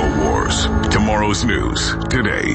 InfoWars. Tomorrow's news today.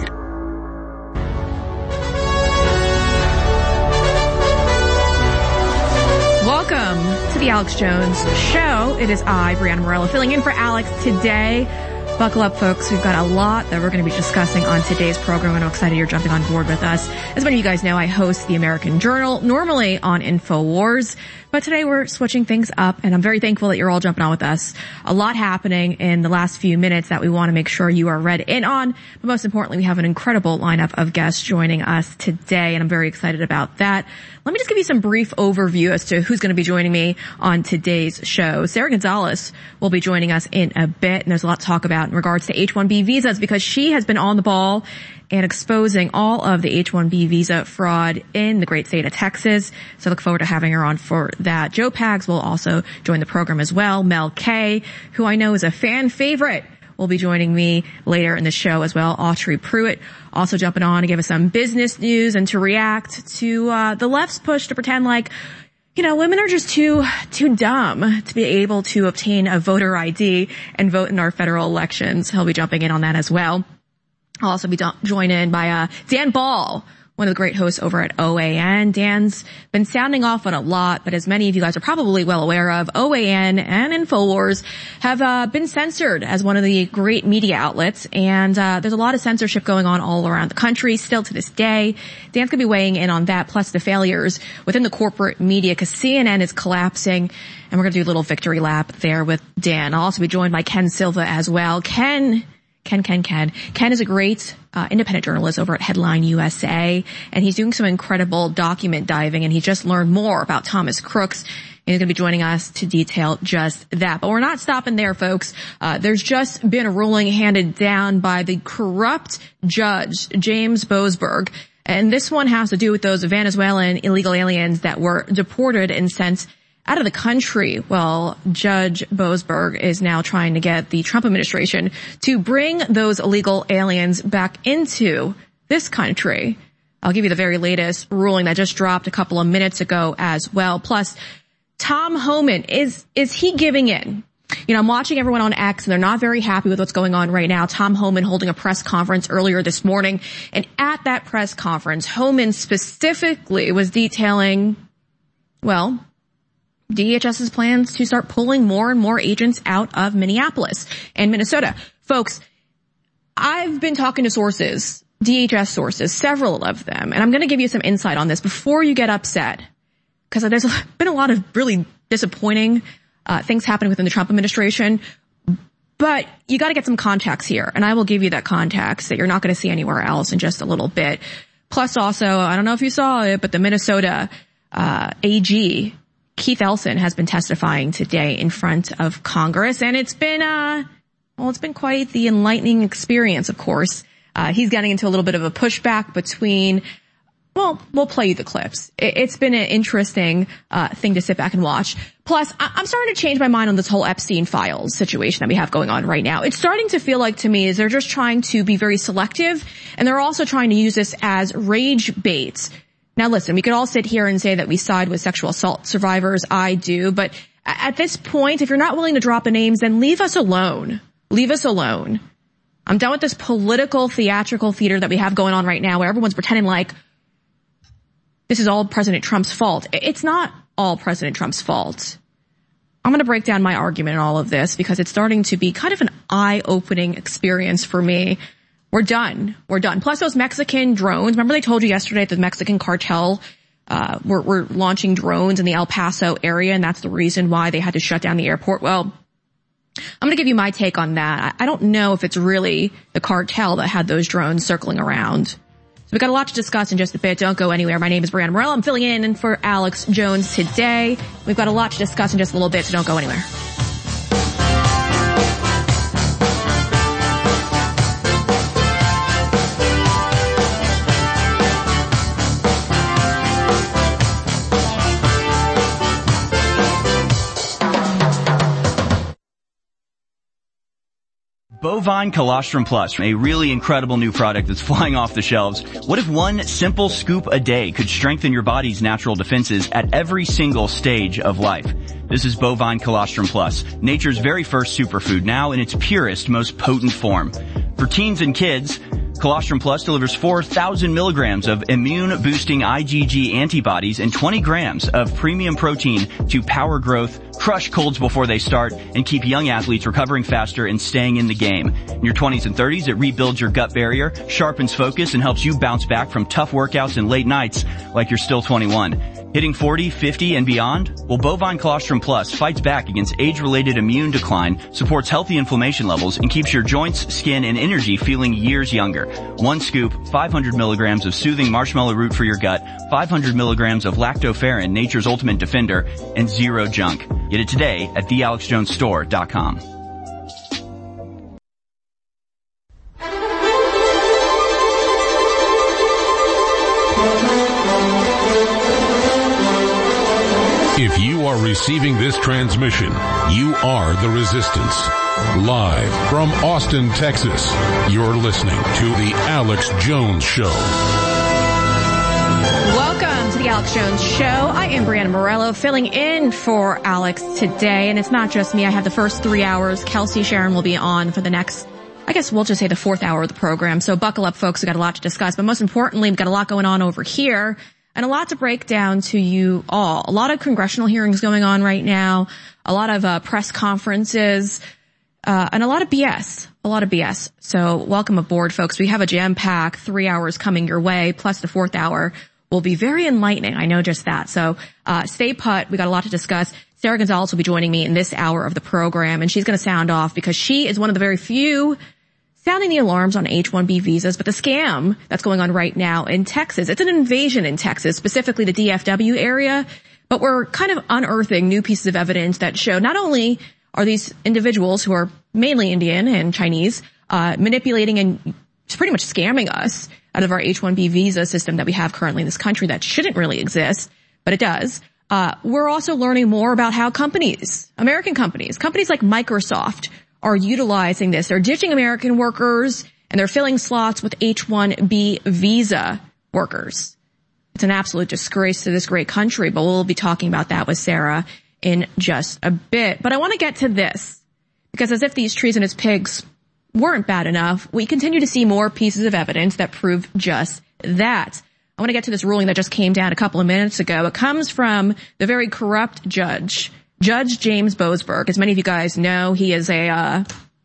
Welcome to the Alex Jones Show. It is I, Brianna Morello, filling in for Alex today. Buckle up, folks. We've got a lot that we're going to be discussing on today's program, and I'm excited you're jumping on board with us. As many of you guys know, I host the American Journal, normally on InfoWars, but today we're switching things up, and I'm very thankful that you're all jumping on with us. A lot happening in the last few minutes that we want to make sure you are read in on, but most importantly, we have an incredible lineup of guests joining us today, and I'm very excited about that. Let me just give you some brief overview as to who's going to be joining me on today's show. Sarah Gonzalez will be joining us in a bit, and there's a lot to talk about in regards to H-1B visas because she has been on the ball and exposing all of the H-1B visa fraud in the great state of Texas. So I look forward to having her on for that. Joe Pags will also join the program as well. Mel K, who I know is a fan favorite, will be joining me later in the show as well. Autry Pruitt also jumping on to give us some business news and to react to the left's push to pretend like, you know, women are just too dumb to be able to obtain a voter ID and vote in our federal elections. He'll be jumping in on that as well. I'll also be joined in by Dan Ball, one of the great hosts over at OAN. Dan's been sounding off on a lot, but as many of you guys are probably well aware of, OAN and InfoWars have been censored as one of the great media outlets, and there's a lot of censorship going on all around the country still to this day. Dan's going to be weighing in on that, plus the failures within the corporate media, because CNN is collapsing, and we're going to do a little victory lap there with Dan. I'll also be joined by Ken Silva as well. Ken is a great independent journalist over at Headline USA, and he's doing some incredible document diving, and he just learned more about Thomas Crooks, and he's going to be joining us to detail just that. But we're not stopping there, folks. There's just been a ruling handed down by the corrupt judge, James Boasberg, and this one has to do with those Venezuelan illegal aliens that were deported and sent out of the country. Well, Judge Boasberg is now trying to get the Trump administration to bring those illegal aliens back into this country. I'll give you the very latest ruling that just dropped a couple of minutes ago as well. Plus, Tom Homan, is he giving in? You know, I'm watching everyone on X, and they're not very happy with what's going on right now. Tom Homan holding a press conference earlier this morning, and at that press conference, Homan specifically was detailing, well, DHS's plans to start pulling more and more agents out of Minneapolis and Minnesota. Folks, I've been talking to sources, DHS sources, several of them, and I'm going to give you some insight on this before you get upset, because there's been a lot of really disappointing things happening within the Trump administration. But you got to get some context here, and I will give you that context that you're not going to see anywhere else in just a little bit. Plus also, I don't know if you saw it, but the Minnesota AG, Keith Ellison, has been testifying today in front of Congress, and it's been quite the enlightening experience, of course. He's getting into a little bit of a pushback between, well, we'll play you the clips. It's been an interesting thing to sit back and watch. Plus, I'm starting to change my mind on this whole Epstein files situation that we have going on right now. It's starting to feel like to me is they're just trying to be very selective, and they're also trying to use this as rage bait. Now listen, we could all sit here and say that we side with sexual assault survivors. I do. But at this point, if you're not willing to drop the names, then leave us alone. Leave us alone. I'm done with this political, theatrical theater that we have going on right now where everyone's pretending like this is all President Trump's fault. It's not all President Trump's fault. I'm going to break down my argument in all of this because it's starting to be kind of an eye-opening experience for me. We're done. Plus those Mexican drones. Remember they told you yesterday that the Mexican cartel were launching drones in the El Paso area, and that's the reason why they had to shut down the airport. Well, I'm going to give you my take on that. I don't know if it's really the cartel that had those drones circling around. So we've got a lot to discuss in just a bit. Don't go anywhere. My name is Brianna Morello. I'm filling in for Alex Jones today. We've got a lot to discuss in just a little bit, so don't go anywhere. Bovine Colostrum Plus, a really incredible new product that's flying off the shelves. What if one simple scoop a day could strengthen your body's natural defenses at every single stage of life? This is Bovine Colostrum Plus, nature's very first superfood, now in its purest, most potent form. For teens and kids, Colostrum Plus delivers 4,000 milligrams of immune-boosting IgG antibodies and 20 grams of premium protein to power growth, crush colds before they start, and keep young athletes recovering faster and staying in the game. In your 20s and 30s, it rebuilds your gut barrier, sharpens focus, and helps you bounce back from tough workouts and late nights like you're still 21. Hitting 40, 50, and beyond? Well, Bovine Colostrum Plus fights back against age-related immune decline, supports healthy inflammation levels, and keeps your joints, skin, and energy feeling years younger. One scoop, 500 milligrams of soothing marshmallow root for your gut, 500 milligrams of lactoferrin, nature's ultimate defender, and zero junk. Get it today at thealexjonesstore.com. If you are receiving this transmission, you are the Resistance. Live from Austin, Texas, you're listening to The Alex Jones Show. Welcome to The Alex Jones Show. I am Brianna Morello, filling in for Alex today. And it's not just me. I have the first 3 hours. Kelsey Sharon will be on for the next, I guess we'll just say the fourth hour of the program. So buckle up, folks. We've got a lot to discuss. But most importantly, we've got a lot going on over here. And a lot to break down to you all. A lot of congressional hearings going on right now, a lot of press conferences, and a lot of BS. A lot of BS. So welcome aboard, folks. We have a jam-packed 3 hours coming your way, plus the fourth hour will be very enlightening. I know just that. So stay put. We got a lot to discuss. Sarah Gonzalez will be joining me in this hour of the program, and she's going to sound off because she is one of the very few sounding the alarms on H-1B visas, but the scam that's going on right now in Texas, it's an invasion in Texas, specifically the DFW area, but we're kind of unearthing new pieces of evidence that show not only are these individuals who are mainly Indian and Chinese, manipulating and pretty much scamming us out of our H-1B visa system that we have currently in this country that shouldn't really exist, but it does. We're also learning more about how companies, American companies like Microsoft, are utilizing this. They're ditching American workers and they're filling slots with H-1B visa workers. It's an absolute disgrace to this great country, but we'll be talking about that with Sarah in just a bit. But I want to get to this because as if these treasonous pigs weren't bad enough, we continue to see more pieces of evidence that prove just that. I want to get to this ruling that just came down a couple of minutes ago. It comes from the very corrupt Judge James Boasberg. As many of you guys know, he is I'll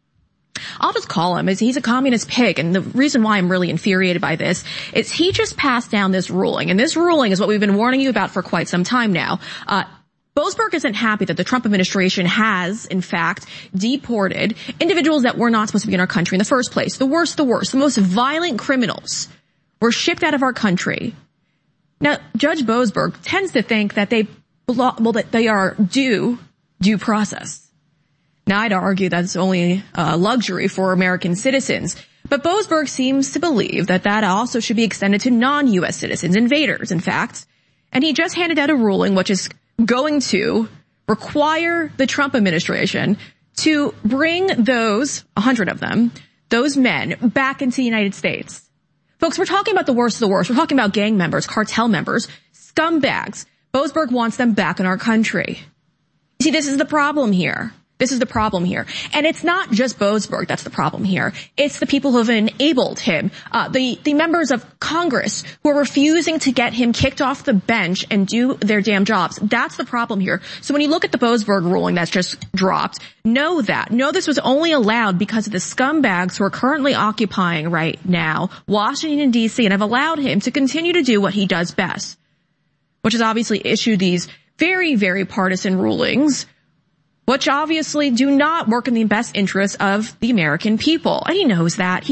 just call him, he's a communist pig. And the reason why I'm really infuriated by this is he just passed down this ruling. And this ruling is what we've been warning you about for quite some time now. Boasberg isn't happy that the Trump administration has, in fact, deported individuals that were not supposed to be in our country in the first place. The worst, the most violent criminals were shipped out of our country. Now, Judge Boasberg tends to think that that they are due process. Now, I'd argue that's only a luxury for American citizens. But Boasberg seems to believe that also should be extended to non-U.S. citizens, invaders, in fact. And he just handed out a ruling which is going to require the Trump administration to bring those, 100 of them, those men, back into the United States. Folks, we're talking about the worst of the worst. We're talking about gang members, cartel members, scumbags. Boasberg wants them back in our country. See, this is the problem here. And it's not just Boasberg that's the problem here. It's the people who have enabled him, the members of Congress who are refusing to get him kicked off the bench and do their damn jobs. That's the problem here. So when you look at the Boasberg ruling that's just dropped, know this was only allowed because of the scumbags who are currently occupying right now Washington, D.C. and have allowed him to continue to do what he does best, which is obviously issue these very, very partisan rulings, which obviously do not work in the best interest of the American people. And he knows that.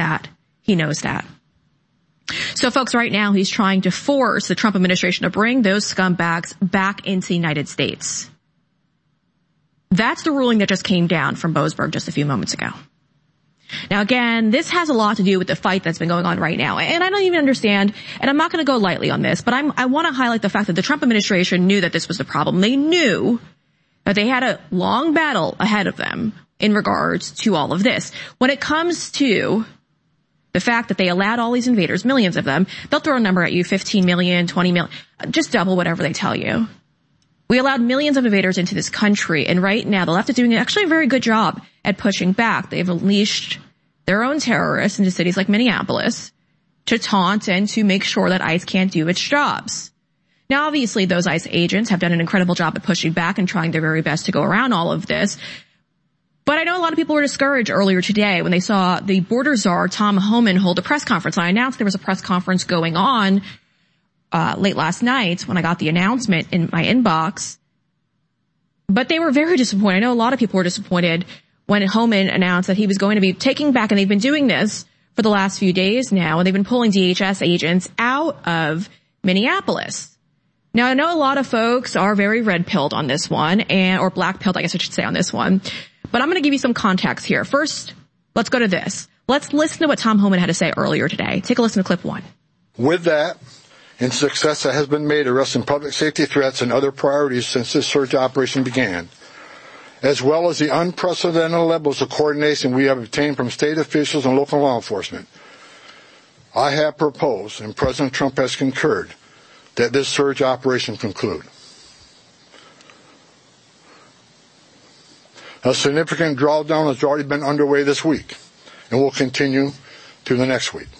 So folks, right now he's trying to force the Trump administration to bring those scumbags back into the United States. That's the ruling that just came down from Boasberg just a few moments ago. Now again, this has a lot to do with the fight that's been going on right now. And I don't even understand, and I'm not going to go lightly on this, but I want to highlight the fact that the Trump administration knew that this was the problem. They knew that they had a long battle ahead of them in regards to all of this. When it comes to the fact that they allowed all these invaders, millions of them, they'll throw a number at you, 15 million, 20 million, just double whatever they tell you. We allowed millions of invaders into this country, and right now the left is doing actually a very good job at pushing back. They've unleashed their own terrorists into cities like Minneapolis to taunt and to make sure that ICE can't do its jobs. Now, obviously, those ICE agents have done an incredible job at pushing back and trying their very best to go around all of this. But I know a lot of people were discouraged earlier today when they saw the border czar, Tom Homan, hold a press conference. I announced there was a press conference going on late last night when I got the announcement in my inbox. But they were very disappointed. I know a lot of people were disappointed when Homan announced that he was going to be taking back, and they've been doing this for the last few days now, and they've been pulling DHS agents out of Minneapolis. Now, I know a lot of folks are very red-pilled on this one, or black-pilled, I guess I should say, on this one. But I'm going to give you some context here. First, let's go to this. Let's listen to what Tom Homan had to say earlier today. Take a listen to clip 1. With that, and success that has been made arresting public safety threats and other priorities since this surge operation began, as well as the unprecedented levels of coordination we have obtained from state officials and local law enforcement, I have proposed, and President Trump has concurred, that this surge operation conclude. A significant drawdown has already been underway this week and will continue through the next week.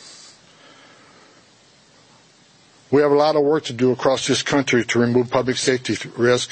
We have a lot of work to do across this country to remove public safety risk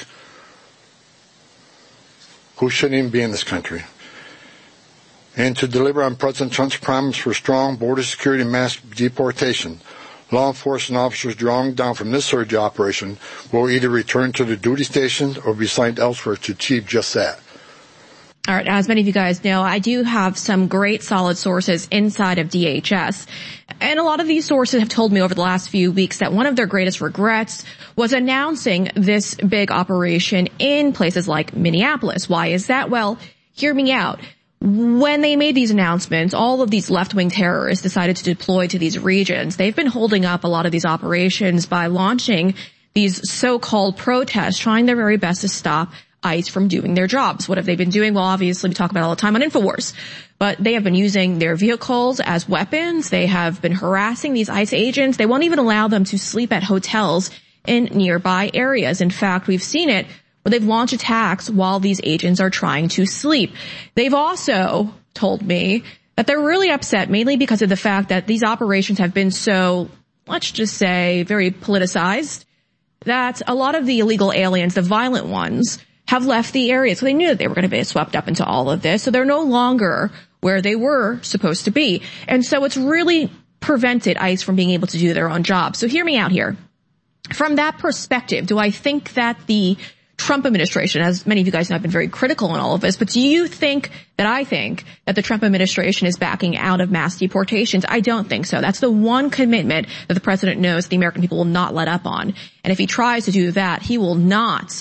who shouldn't even be in this country, and to deliver on President Trump's promise for strong border security and mass deportation. Law enforcement officers drawing down from this surge operation will either return to their duty stations or be assigned elsewhere to achieve just that. All right. As many of you guys know, I do have some great solid sources inside of DHS. And a lot of these sources have told me over the last few weeks that one of their greatest regrets was announcing this big operation in places like Minneapolis. Why is that? Well, hear me out. When they made these announcements, all of these left-wing terrorists decided to deploy to these regions. They've been holding up a lot of these operations by launching these so-called protests, trying their very best to stop ICE from doing their jobs. What have they been doing? Well, obviously, we talk about it all the time on InfoWars. But they have been using their vehicles as weapons. They have been harassing these ICE agents. They won't even allow them to sleep at hotels in nearby areas. In fact, we've seen it where they've launched attacks while these agents are trying to sleep. They've also told me that they're really upset, mainly because of the fact that these operations have been so, let's just say, very politicized, that a lot of the illegal aliens, the violent ones, have left the area. So they knew that they were going to be swept up into all of this. So they're no longer where they were supposed to be. And so it's really prevented ICE from being able to do their own job. So hear me out here. From that perspective, do I think that the Trump administration, as many of you guys know, have been very critical on all of this, but do you think that I think that the Trump administration is backing out of mass deportations? I don't think so. That's the one commitment that the president knows the American people will not let up on. And if he tries to do that, he will not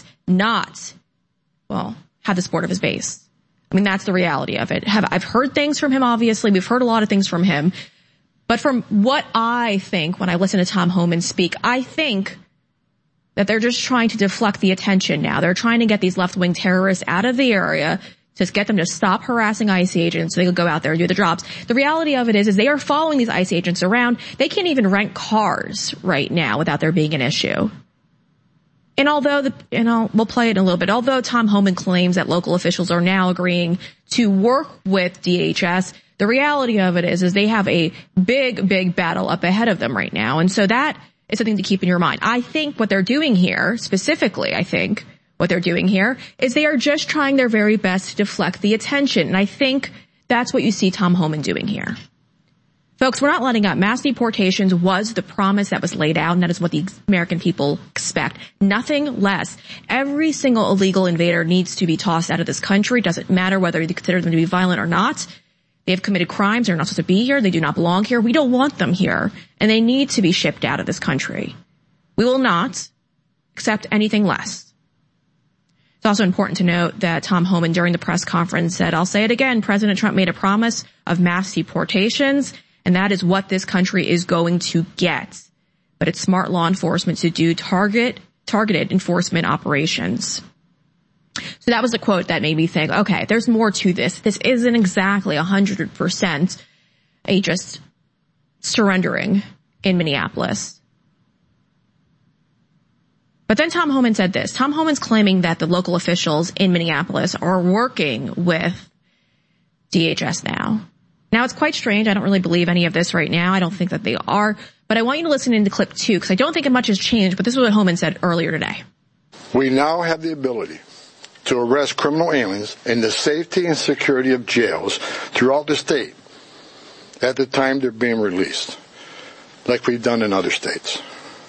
have the support of his base. I mean, that's the reality of it. I've heard things from him, obviously. We've heard a lot of things from him. But from what I think when I listen to Tom Homan speak, I think that they're just trying to deflect the attention now. They're trying to get these left-wing terrorists out of the area to get them to stop harassing ICE agents so they can go out there and do the jobs. The reality of it is they are following these ICE agents around. They can't even rent cars right now without there being an issue. And although we'll play it in a little bit. Although Tom Homan claims that local officials are now agreeing to work with DHS, the reality of it is they have a big battle up ahead of them right now. And so that is something to keep in your mind. I think what they're doing here, specifically, what they're doing here is they are just trying their very best to deflect the attention. And I think that's what you see Tom Homan doing here. Folks, we're not letting up. Mass deportations was the promise that was laid out, and that is what the American people expect. Nothing less. Every single illegal invader needs to be tossed out of this country. Doesn't matter whether you consider them to be violent or not. They have committed crimes. They're not supposed to be here. They do not belong here. We don't want them here, and they need to be shipped out of this country. We will not accept anything less. It's also important to note that Tom Homan during the press conference said, I'll say it again, President Trump made a promise of mass deportations, and that is what this country is going to get. But it's smart law enforcement to do targeted enforcement operations. So that was a quote that made me think, okay, there's more to this. This isn't exactly 100% a just surrendering in Minneapolis. But then Tom Homan said this. Tom Homan's claiming that the local officials in Minneapolis are working with DHS now. Now, it's quite strange. I don't really believe any of this right now. I don't think that they are. But I want you to listen into clip 2 because I don't think much has changed. But this is what Homan said earlier today. We now have the ability to arrest criminal aliens in the safety and security of jails throughout the state at the time they're being released, like we've done in other states.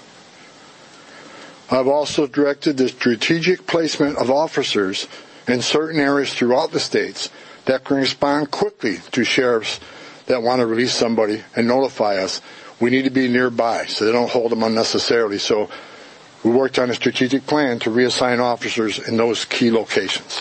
I've also directed the strategic placement of officers in certain areas throughout the states that can respond quickly to sheriffs that want to release somebody and notify us. We need to be nearby so they don't hold them unnecessarily. So we worked on a strategic plan to reassign officers in those key locations.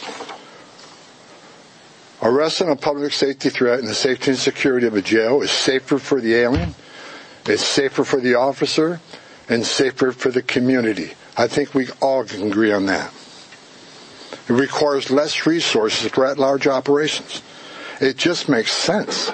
Arresting a public safety threat in the safety and security of a jail is safer for the alien, it's safer for the officer, and safer for the community. I think we all can agree on that. It requires less resources for at-large operations. It just makes sense.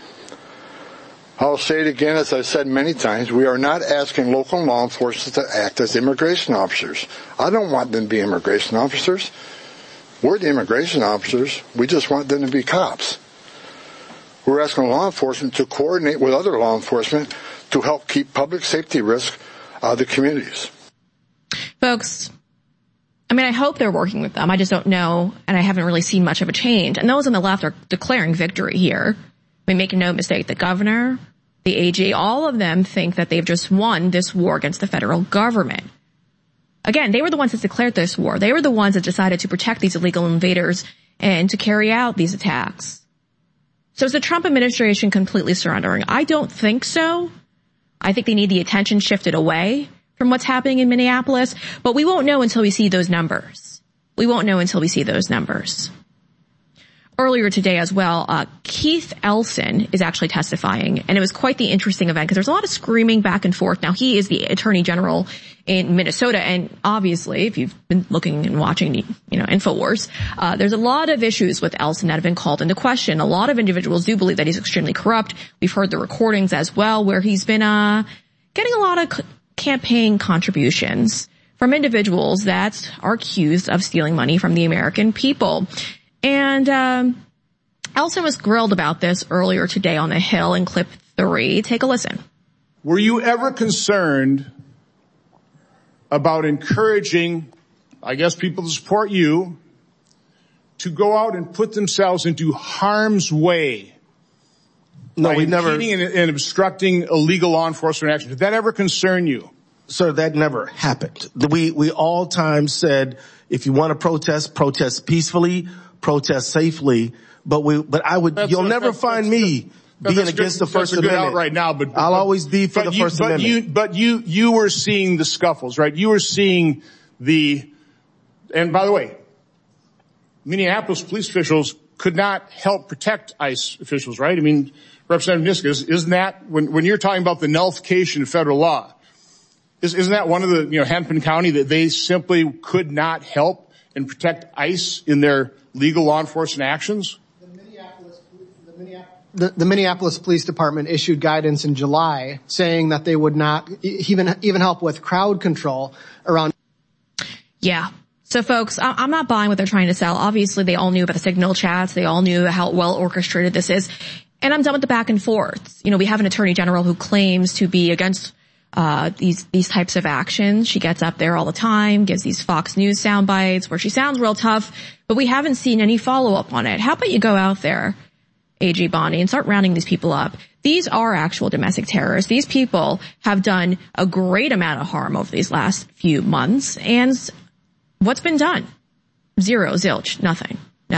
I'll say it again, as I've said many times, we are not asking local law enforcement to act as immigration officers. I don't want them to be immigration officers. We're the immigration officers. We just want them to be cops. We're asking law enforcement to coordinate with other law enforcement to help keep public safety risk out of the communities. Folks, I mean, I hope they're working with them. I just don't know, and I haven't really seen much of a change. And those on the left are declaring victory here. I mean, make no mistake, the governor, the AG, all of them think that they've just won this war against the federal government. Again, they were the ones that declared this war. They were the ones that decided to protect these illegal invaders and to carry out these attacks. So is the Trump administration completely surrendering? I don't think so. I think they need the attention shifted away from what's happening in Minneapolis, but we won't know until we see those numbers. We won't know until we see those numbers. Earlier today as well, Keith Ellison is actually testifying, and it was quite the interesting event because there's a lot of screaming back and forth. Now, he is the Attorney General in Minnesota, and obviously, if you've been looking and watching, InfoWars, there's a lot of issues with Ellison that have been called into question. A lot of individuals do believe that he's extremely corrupt. We've heard the recordings as well where he's been getting a lot of campaign contributions from individuals that are accused of stealing money from the American people. And Ellison was grilled about this earlier today on the Hill in clip 3. Take a listen. Were you ever concerned about encouraging, I guess, people to support you to go out and put themselves into harm's way? No, we never. Impeding and obstructing illegal law enforcement action. Did that ever concern you? Sir, that never happened. We all times said, if you want to protest peacefully, protest safely. You'll never find me being against the First Amendment right now, but I'll always be for the First Amendment. But you were seeing the scuffles, right? You were seeing and by the way, Minneapolis police officials could not help protect ICE officials, right? I mean, Representative Niska, isn't that, when you're talking about the nullification of federal law, isn't that one of the, Hennepin County, that they simply could not help and protect ICE in their legal law enforcement actions? The Minneapolis Police Department issued guidance in July saying that they would not even help with crowd control around. Yeah. So folks, I'm not buying what they're trying to sell. Obviously, they all knew about the signal chats. They all knew how well orchestrated this is. And I'm done with the back and forth. We have an attorney general who claims to be against these types of actions. She gets up there all the time, gives these Fox News sound bites where she sounds real tough, but we haven't seen any follow-up on it. How about you go out there, AG Bonnie, and start rounding these people up? These are actual domestic terrorists. These people have done a great amount of harm over these last few months. And what's been done? Zero, zilch, nothing.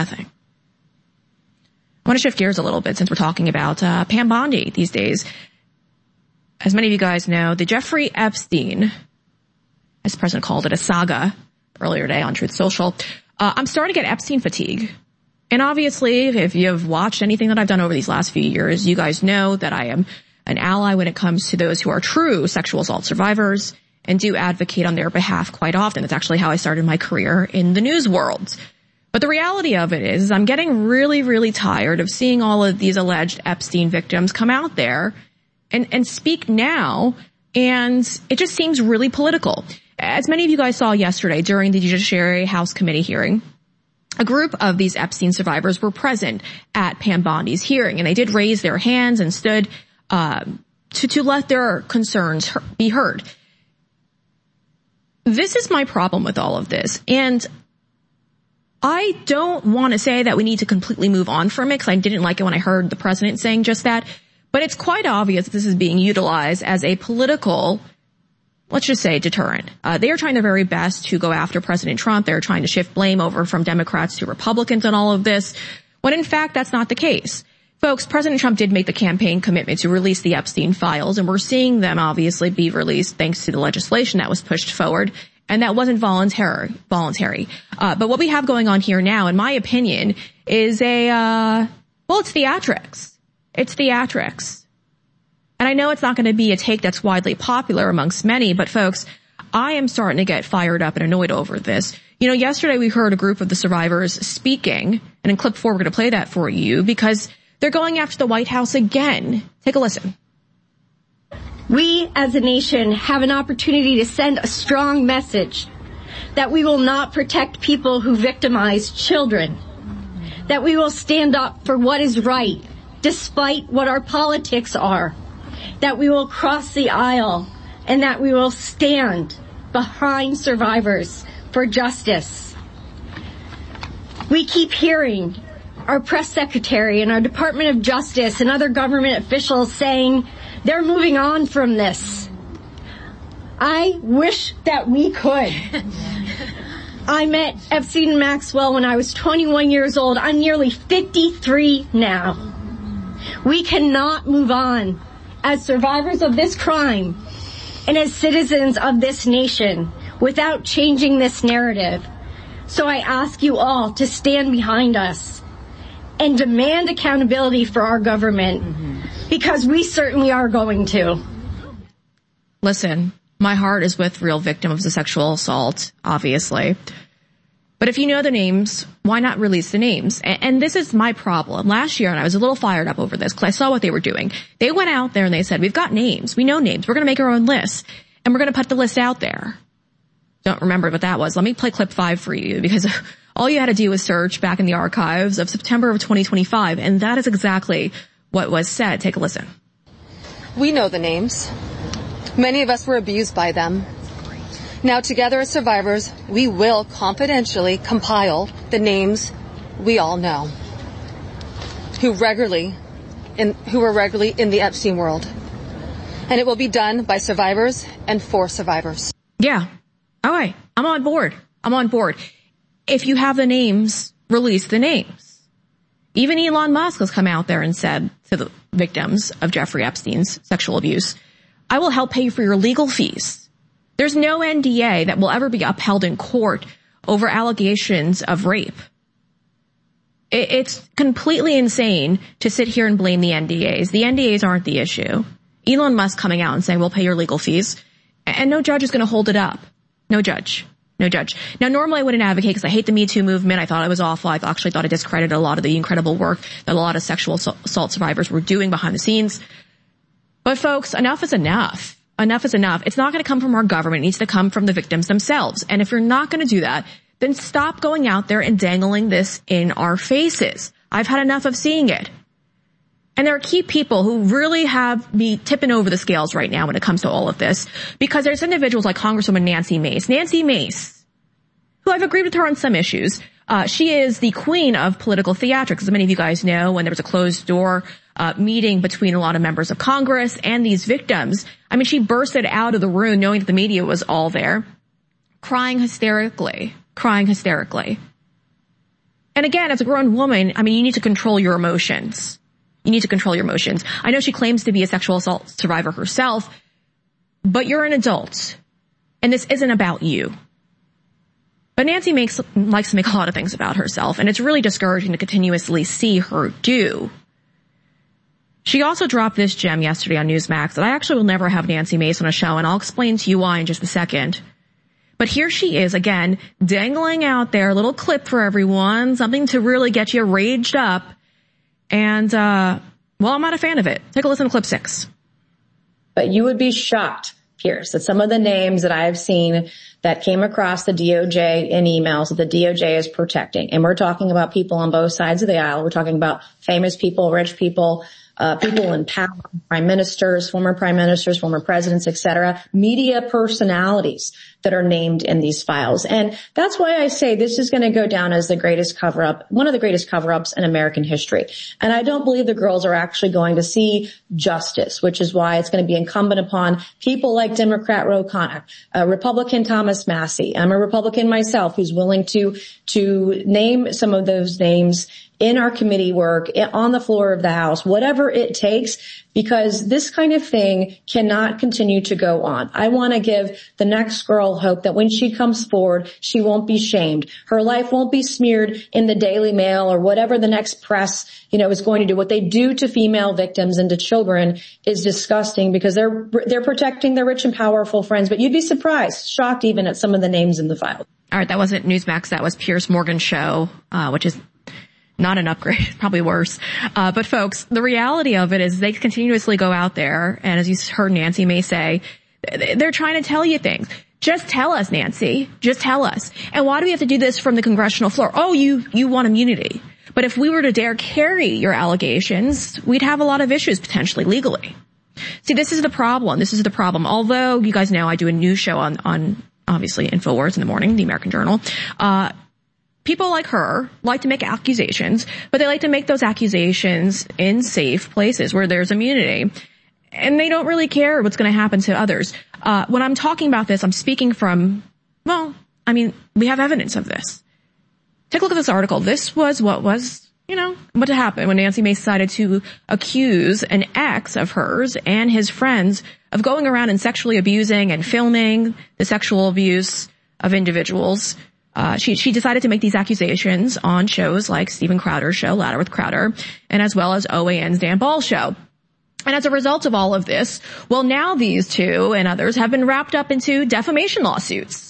I want to shift gears a little bit since we're talking about Pam Bondi these days. As many of you guys know, the Jeffrey Epstein, as the president called it, a saga earlier today on Truth Social. I'm starting to get Epstein fatigue. And obviously, if you've watched anything that I've done over these last few years, you guys know that I am an ally when it comes to those who are true sexual assault survivors and do advocate on their behalf quite often. That's actually how I started my career in the news world. But the reality of it is I'm getting really, really tired of seeing all of these alleged Epstein victims come out there and speak now, and it just seems really political. As many of you guys saw yesterday during the Judiciary House Committee hearing, a group of these Epstein survivors were present at Pam Bondi's hearing, and they did raise their hands and stood to let their concerns be heard. This is my problem with all of this, and I don't want to say that we need to completely move on from it, because I didn't like it when I heard the president saying just that, but it's quite obvious that this is being utilized as a political, let's just say, deterrent. They are trying their very best to go after President Trump. They're trying to shift blame over from Democrats to Republicans on all of this, when in fact that's not the case. Folks, President Trump did make the campaign commitment to release the Epstein files, and we're seeing them obviously be released thanks to the legislation that was pushed forward, and that wasn't voluntary. But what we have going on here now, in my opinion, is it's theatrics. It's theatrics. And I know it's not going to be a take that's widely popular amongst many, but folks, I am starting to get fired up and annoyed over this. You know, yesterday we heard a group of the survivors speaking, and in clip 4 we're going to play that for you, because they're going after the White House again. Take a listen. We as a nation have an opportunity to send a strong message that we will not protect people who victimize children, that we will stand up for what is right despite what our politics are, that we will cross the aisle, and that we will stand behind survivors for justice. We keep hearing our press secretary and our Department of Justice and other government officials saying they're moving on from this. I wish that we could. I met Epstein and Maxwell when I was 21 years old. I'm nearly 53 now. We cannot move on as survivors of this crime and as citizens of this nation without changing this narrative. So I ask you all to stand behind us and demand accountability for our government, because we certainly are going to. Listen, my heart is with real victims of sexual assault, obviously. But if you know the names, why not release the names? And this is my problem. Last year, and I was a little fired up over this because I saw what they were doing. They went out there and they said, we've got names. We know names. We're going to make our own list. And we're going to put the list out there. Don't remember what that was. Let me play clip 5 for you, because all you had to do was search back in the archives of September of 2025. And that is exactly what was said. Take a listen. We know the names. Many of us were abused by them. Now, together as survivors, we will confidentially compile the names we all know who were regularly in the Epstein world. And it will be done by survivors and for survivors. Yeah. All right. I'm on board. If you have the names, release the names. Even Elon Musk has come out there and said to the victims of Jeffrey Epstein's sexual abuse, I will help pay for your legal fees. There's no NDA that will ever be upheld in court over allegations of rape. It's completely insane to sit here and blame the NDAs. The NDAs aren't the issue. Elon Musk coming out and saying, we'll pay your legal fees, and no judge is going to hold it up. No judge. Now, normally I wouldn't advocate because I hate the Me Too movement. I thought it was awful. I actually thought it discredited a lot of the incredible work that a lot of sexual assault survivors were doing behind the scenes. But folks, enough is enough. Enough is enough. It's not going to come from our government. It needs to come from the victims themselves. And if you're not going to do that, then stop going out there and dangling this in our faces. I've had enough of seeing it. And there are key people who really have me tipping over the scales right now when it comes to all of this, because there's individuals like Congresswoman Nancy Mace, who I've agreed with her on some issues. She is the queen of political theatrics. As many of you guys know, when there was a closed door meeting between a lot of members of Congress and these victims, I mean, she bursted out of the room knowing that the media was all there, crying hysterically. And again, as a grown woman, I mean, you need to control your emotions. I know she claims to be a sexual assault survivor herself, but you're an adult, and this isn't about you. But Nancy likes to make a lot of things about herself, and it's really discouraging to continuously see her do. She also dropped this gem yesterday on Newsmax that I actually will never have Nancy Mace on a show, and I'll explain to you why in just a second. But here she is again, dangling out there, a little clip for everyone, something to really get you raged up. And, well, I'm not a fan of it. Take a listen to clip 6. But you would be shocked, Pierce, that some of the names that I have seen that came across the DOJ in emails that the DOJ is protecting. And we're talking about people on both sides of the aisle. We're talking about famous people, rich people, people in power, prime ministers, former presidents, etc., media personalities that are named in these files. And that's why I say this is going to go down as the greatest cover-up, one of the greatest cover-ups in American history. And I don't believe the girls are actually going to see justice, which is why it's going to be incumbent upon people like Democrat Ro Khanna, Republican Thomas Massie. I'm a Republican myself who's willing to name some of those names in our committee work, on the floor of the House, whatever it takes, because this kind of thing cannot continue to go on. I want to give the next girl hope that when she comes forward, she won't be shamed. Her life won't be smeared in the Daily Mail or whatever the next press, is going to do. What they do to female victims and to children is disgusting because they're protecting their rich and powerful friends. But you'd be surprised, shocked even at some of the names in the file. All right, that wasn't Newsmax. That was Piers Morgan's show, which is not an upgrade, probably worse. But folks, the reality of it is they continuously go out there, and as you heard Nancy Mace say, they're trying to tell you things. Just tell us, Nancy. Just tell us. And why do we have to do this from the congressional floor? Oh, you want immunity. But if we were to dare carry your allegations, we'd have a lot of issues potentially legally. See, this is the problem. Although you guys know I do a news show on obviously InfoWars in the morning, the American Journal. People like her like to make accusations, but they like to make those accusations in safe places where there's immunity. And they don't really care what's going to happen to others. When I'm talking about this, I'm speaking from, we have evidence of this. Take a look at this article. This was what happened when Nancy Mace decided to accuse an ex of hers and his friends of going around and sexually abusing and filming the sexual abuse of individuals. She decided to make these accusations on shows like Steven Crowder's show, Ladder with Crowder, and as well as OAN's Dan Ball show. And as a result of all of this, well, now these two and others have been wrapped up into defamation lawsuits.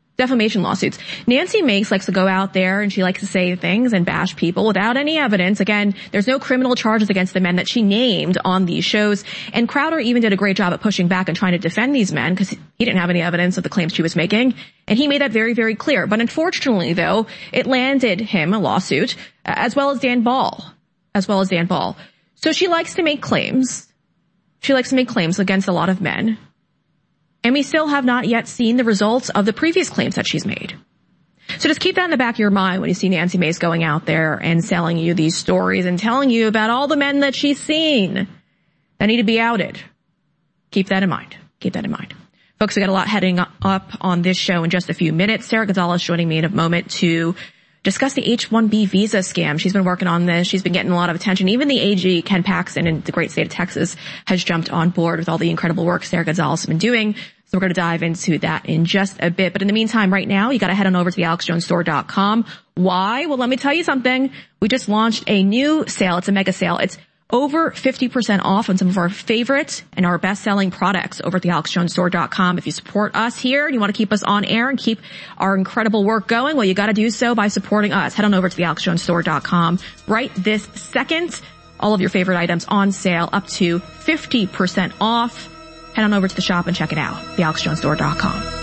Nancy Mace likes to go out there and she likes to say things and bash people without any evidence. Again, there's no criminal charges against the men that she named on these shows. And Crowder even did a great job at pushing back and trying to defend these men because he didn't have any evidence of the claims she was making. And he made that very, very clear. But unfortunately, though, it landed him a lawsuit, as well as Dan Ball. So she likes to make claims. Against a lot of men. And we still have not yet seen the results of the previous claims that she's made. So just keep that in the back of your mind when you see Nancy Mace going out there and selling you these stories and telling you about all the men that she's seen that need to be outed. Keep that in mind. Folks, we got a lot heading up on this show in just a few minutes. Sarah Gonzalez joining me in a moment to discuss the H-1B visa scam. She's been working on this. She's been getting a lot of attention. Even the AG, Ken Paxton, in the great state of Texas, has jumped on board with all the incredible work Sarah Gonzalez has been doing. So we're going to dive into that in just a bit. But in the meantime, right now, you got to head on over to the AlexJonesStore.com. Why? Well, let me tell you something. We just launched a new sale. It's a mega sale. It's over 50% off on some of our favorite and our best-selling products over at the AlexJonesStore.com. If you support us here and you want to keep us on air and keep our incredible work going, well, you got to do so by supporting us. Head on over to the AlexJonesStore.com right this second. All of your favorite items on sale, up to 50% off. Head on over to the shop and check it out, the AlexJonesStore.com.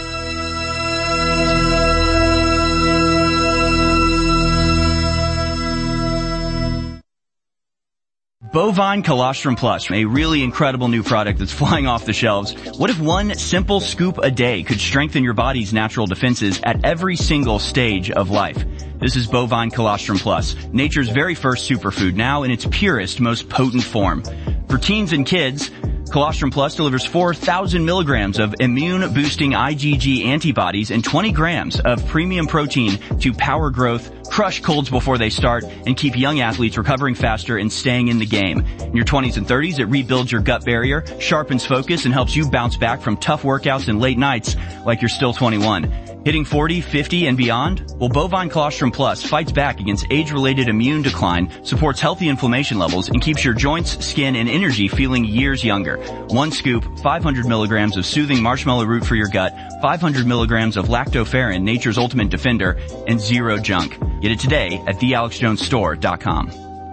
Bovine Colostrum Plus, a really incredible new product that's flying off the shelves. What if one simple scoop a day could strengthen your body's natural defenses at every single stage of life? This is Bovine Colostrum Plus, nature's very first superfood, now in its purest, most potent form. For teens and kids, Colostrum Plus delivers 4,000 milligrams of immune-boosting IgG antibodies and 20 grams of premium protein to power growth, crush colds before they start, and keep young athletes recovering faster and staying in the game. In your 20s and 30s, it rebuilds your gut barrier, sharpens focus, and helps you bounce back from tough workouts and late nights like you're still 21. Hitting 40, 50, and beyond? Well, Bovine Colostrum Plus fights back against age-related immune decline, supports healthy inflammation levels, and keeps your joints, skin, and energy feeling years younger. 1 scoop, 500 milligrams of soothing marshmallow root for your gut, 500 milligrams of lactoferrin, nature's ultimate defender, and 0 junk. Get it today at thealexjonesstore.com.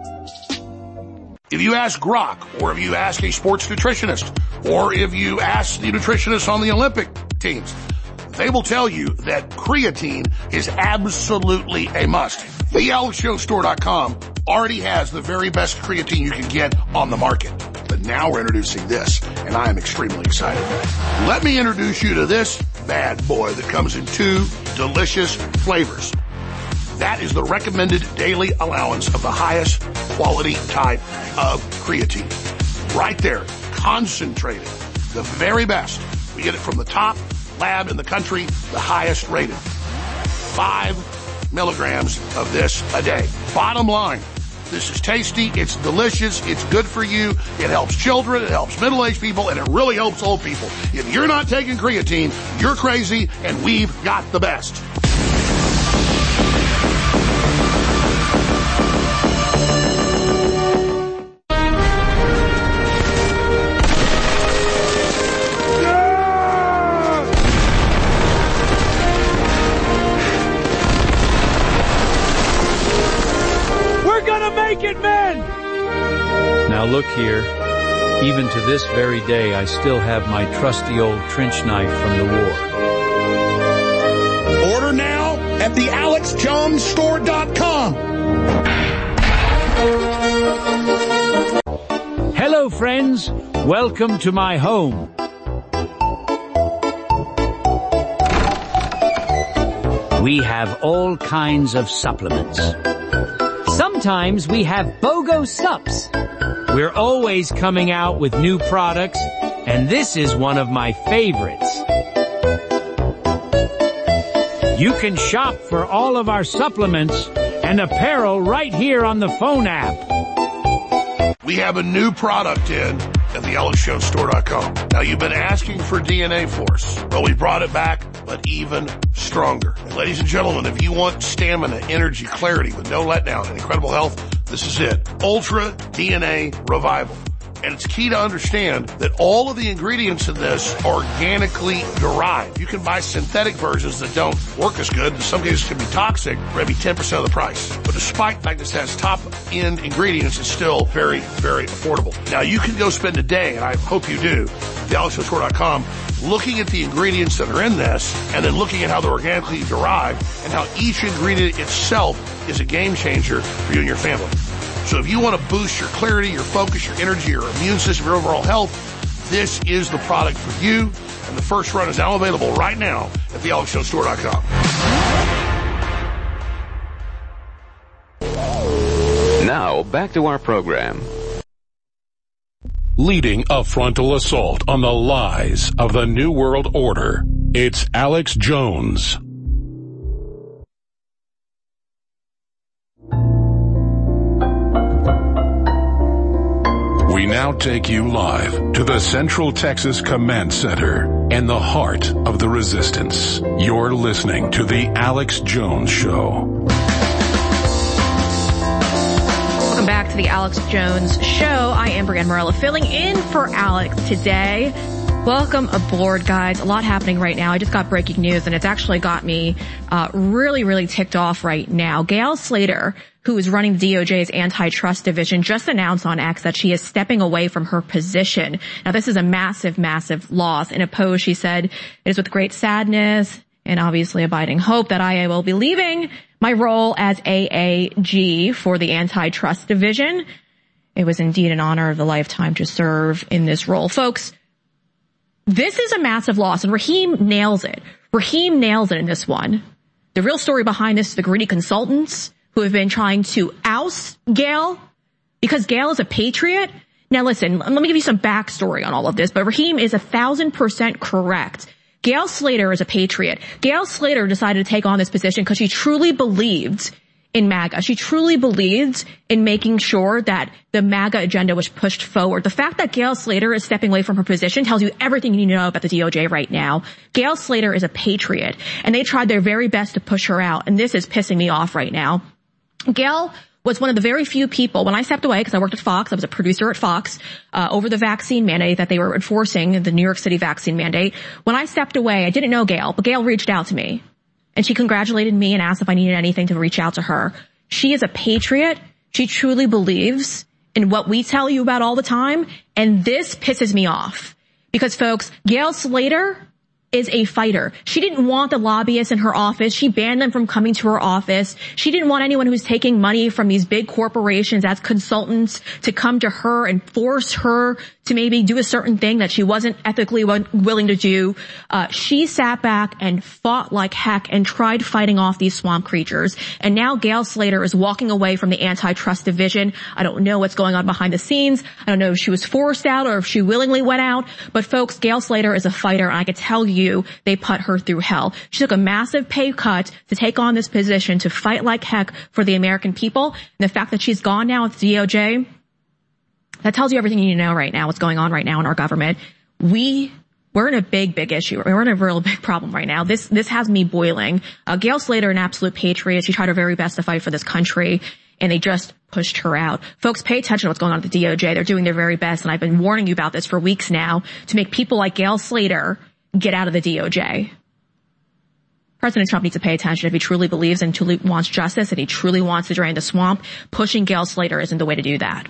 If you ask Grok, or if you ask a sports nutritionist, or if you ask the nutritionist on the Olympic teams, they will tell you that creatine is absolutely a must. TheAlexJonesStore.com already has the very best creatine you can get on the market. But now we're introducing this, and I am extremely excited. Let me introduce you to this bad boy that comes in 2 delicious flavors. That is the recommended daily allowance of the highest quality type of creatine. Right there, concentrated, the very best. We get it from the top lab in the country, the highest rated. 5 milligrams of this a day. Bottom line, this is tasty, it's delicious, it's good for you, it helps children, it helps middle-aged people, and it really helps old people. If you're not taking creatine, you're crazy, and we've got the best. Now look here, even to this very day, I still have my trusty old trench knife from the war. Order now at thealexjonesstore.com. Hello, friends. Welcome to my home. We have all kinds of supplements. Sometimes we have BOGO Sups. We're always coming out with new products, and this is one of my favorites. You can shop for all of our supplements and apparel right here on the phone app. We have a new product in at thealexjonesstore.com. Now, you've been asking for DNA Force. Well, we brought it back, but even stronger. And ladies and gentlemen, if you want stamina, energy, clarity with no letdown and incredible health, this is it. Ultra DNA Revival. And it's key to understand that all of the ingredients in this are organically derived. You can buy synthetic versions that don't work as good. In some cases can be toxic, maybe 10% of the price. But despite the fact this has top-end ingredients, it's still very, very affordable. Now, you can go spend a day, and I hope you do, at thealexjonesstore.com, looking at the ingredients that are in this, and then looking at how they're organically derived, and how each ingredient itself is a game changer for you and your family. So if you want to boost your clarity, your focus, your energy, your immune system, your overall health, this is the product for you. And the first run is now available right now at thealexjonesstore.com. Now, back to our program. Leading a frontal assault on the lies of the New World Order, it's Alex Jones. We now take you live to the Central Texas Command Center and the heart of the resistance. You're listening to The Alex Jones Show. Welcome back to The Alex Jones Show. I am Brianne Morella filling in for Alex today. Welcome aboard, guys. A lot happening right now. I just got breaking news, and it's actually got me really, really ticked off right now. Gail Slater, who is running DOJ's antitrust division, just announced on X that she is stepping away from her position. Now, this is a massive, massive loss. In a post, she said, "It is with great sadness and obviously abiding hope that I will be leaving my role as AAG for the antitrust division. It was indeed an honor of a lifetime to serve in this role." Folks, this is a massive loss, and Raheem nails it. Raheem nails it in this one. The real story behind this is the greedy consultants who have been trying to oust Gail because Gail is a patriot. Now listen, let me give you some backstory on all of this, but Raheem is 1,000% correct. Gail Slater is a patriot. Gail Slater decided to take on this position because she truly believed in MAGA. She truly believed in making sure that the MAGA agenda was pushed forward. The fact that Gail Slater is stepping away from her position tells you everything you need to know about the DOJ right now. Gail Slater is a patriot, and they tried their very best to push her out, and this is pissing me off right now. Gail was one of the very few people, when I stepped away, because I worked at Fox, I was a producer at Fox, over the vaccine mandate that they were enforcing, the New York City vaccine mandate. When I stepped away, I didn't know Gail, but Gail reached out to me. And she congratulated me and asked if I needed anything to reach out to her. She is a patriot. She truly believes in what we tell you about all the time. And this pisses me off. Because, folks, Gail Slater is a fighter. She didn't want the lobbyists in her office. She banned them from coming to her office. She didn't want anyone who's taking money from these big corporations as consultants to come to her and force her to maybe do a certain thing that she wasn't ethically willing to do. She sat back and fought like heck and tried fighting off these swamp creatures. And now Gail Slater is walking away from the antitrust division. I don't know what's going on behind the scenes. I don't know if she was forced out or if she willingly went out. But folks, Gail Slater is a fighter, and I can tell you they put her through hell. She took a massive pay cut to take on this position to fight like heck for the American people. And the fact that she's gone now with the DOJ, that tells you everything you need to know right now, what's going on right now in our government. We're in a big issue. We're in a real big problem right now. This has me boiling. Gail Slater, an absolute patriot. She tried her very best to fight for this country, and they just pushed her out. Folks, pay attention to what's going on at the DOJ. They're doing their very best, and I've been warning you about this for weeks now, to make people like Gail Slater get out of the DOJ. President Trump needs to pay attention. If he truly believes and truly wants justice and he truly wants to drain the swamp, pushing Gail Slater isn't the way to do that.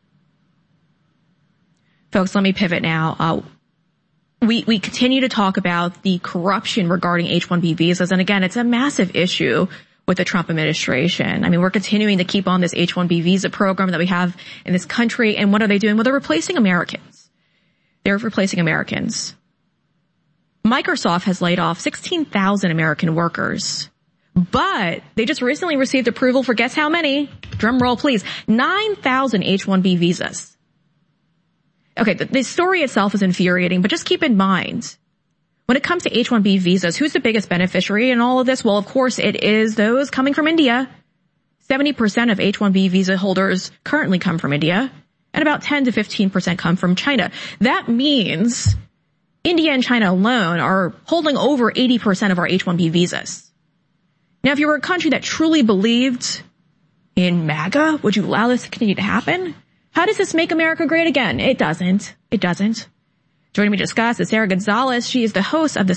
Folks, let me pivot now. We continue to talk about the corruption regarding H-1B visas. And again, it's a massive issue with the Trump administration. I mean, we're continuing to keep on this H-1B visa program that we have in this country. And what are they doing? Well, they're replacing Americans. They're replacing Americans. Microsoft has laid off 16,000 American workers. But they just recently received approval for, guess how many? Drum roll, please. 9,000 H-1B visas. Okay, the story itself is infuriating, but just keep in mind, when it comes to H-1B visas, who's the biggest beneficiary in all of this? Well, of course, it is those coming from India. 70% of H-1B visa holders currently come from India, and about 10 to 15% come from China. That means India and China alone are holding over 80% of our H-1B visas. Now, if you were a country that truly believed in MAGA, would you allow this to continue to happen? How does this make America great again? It doesn't. It doesn't. Joining me to discuss is Sara Gonzales. She is the host of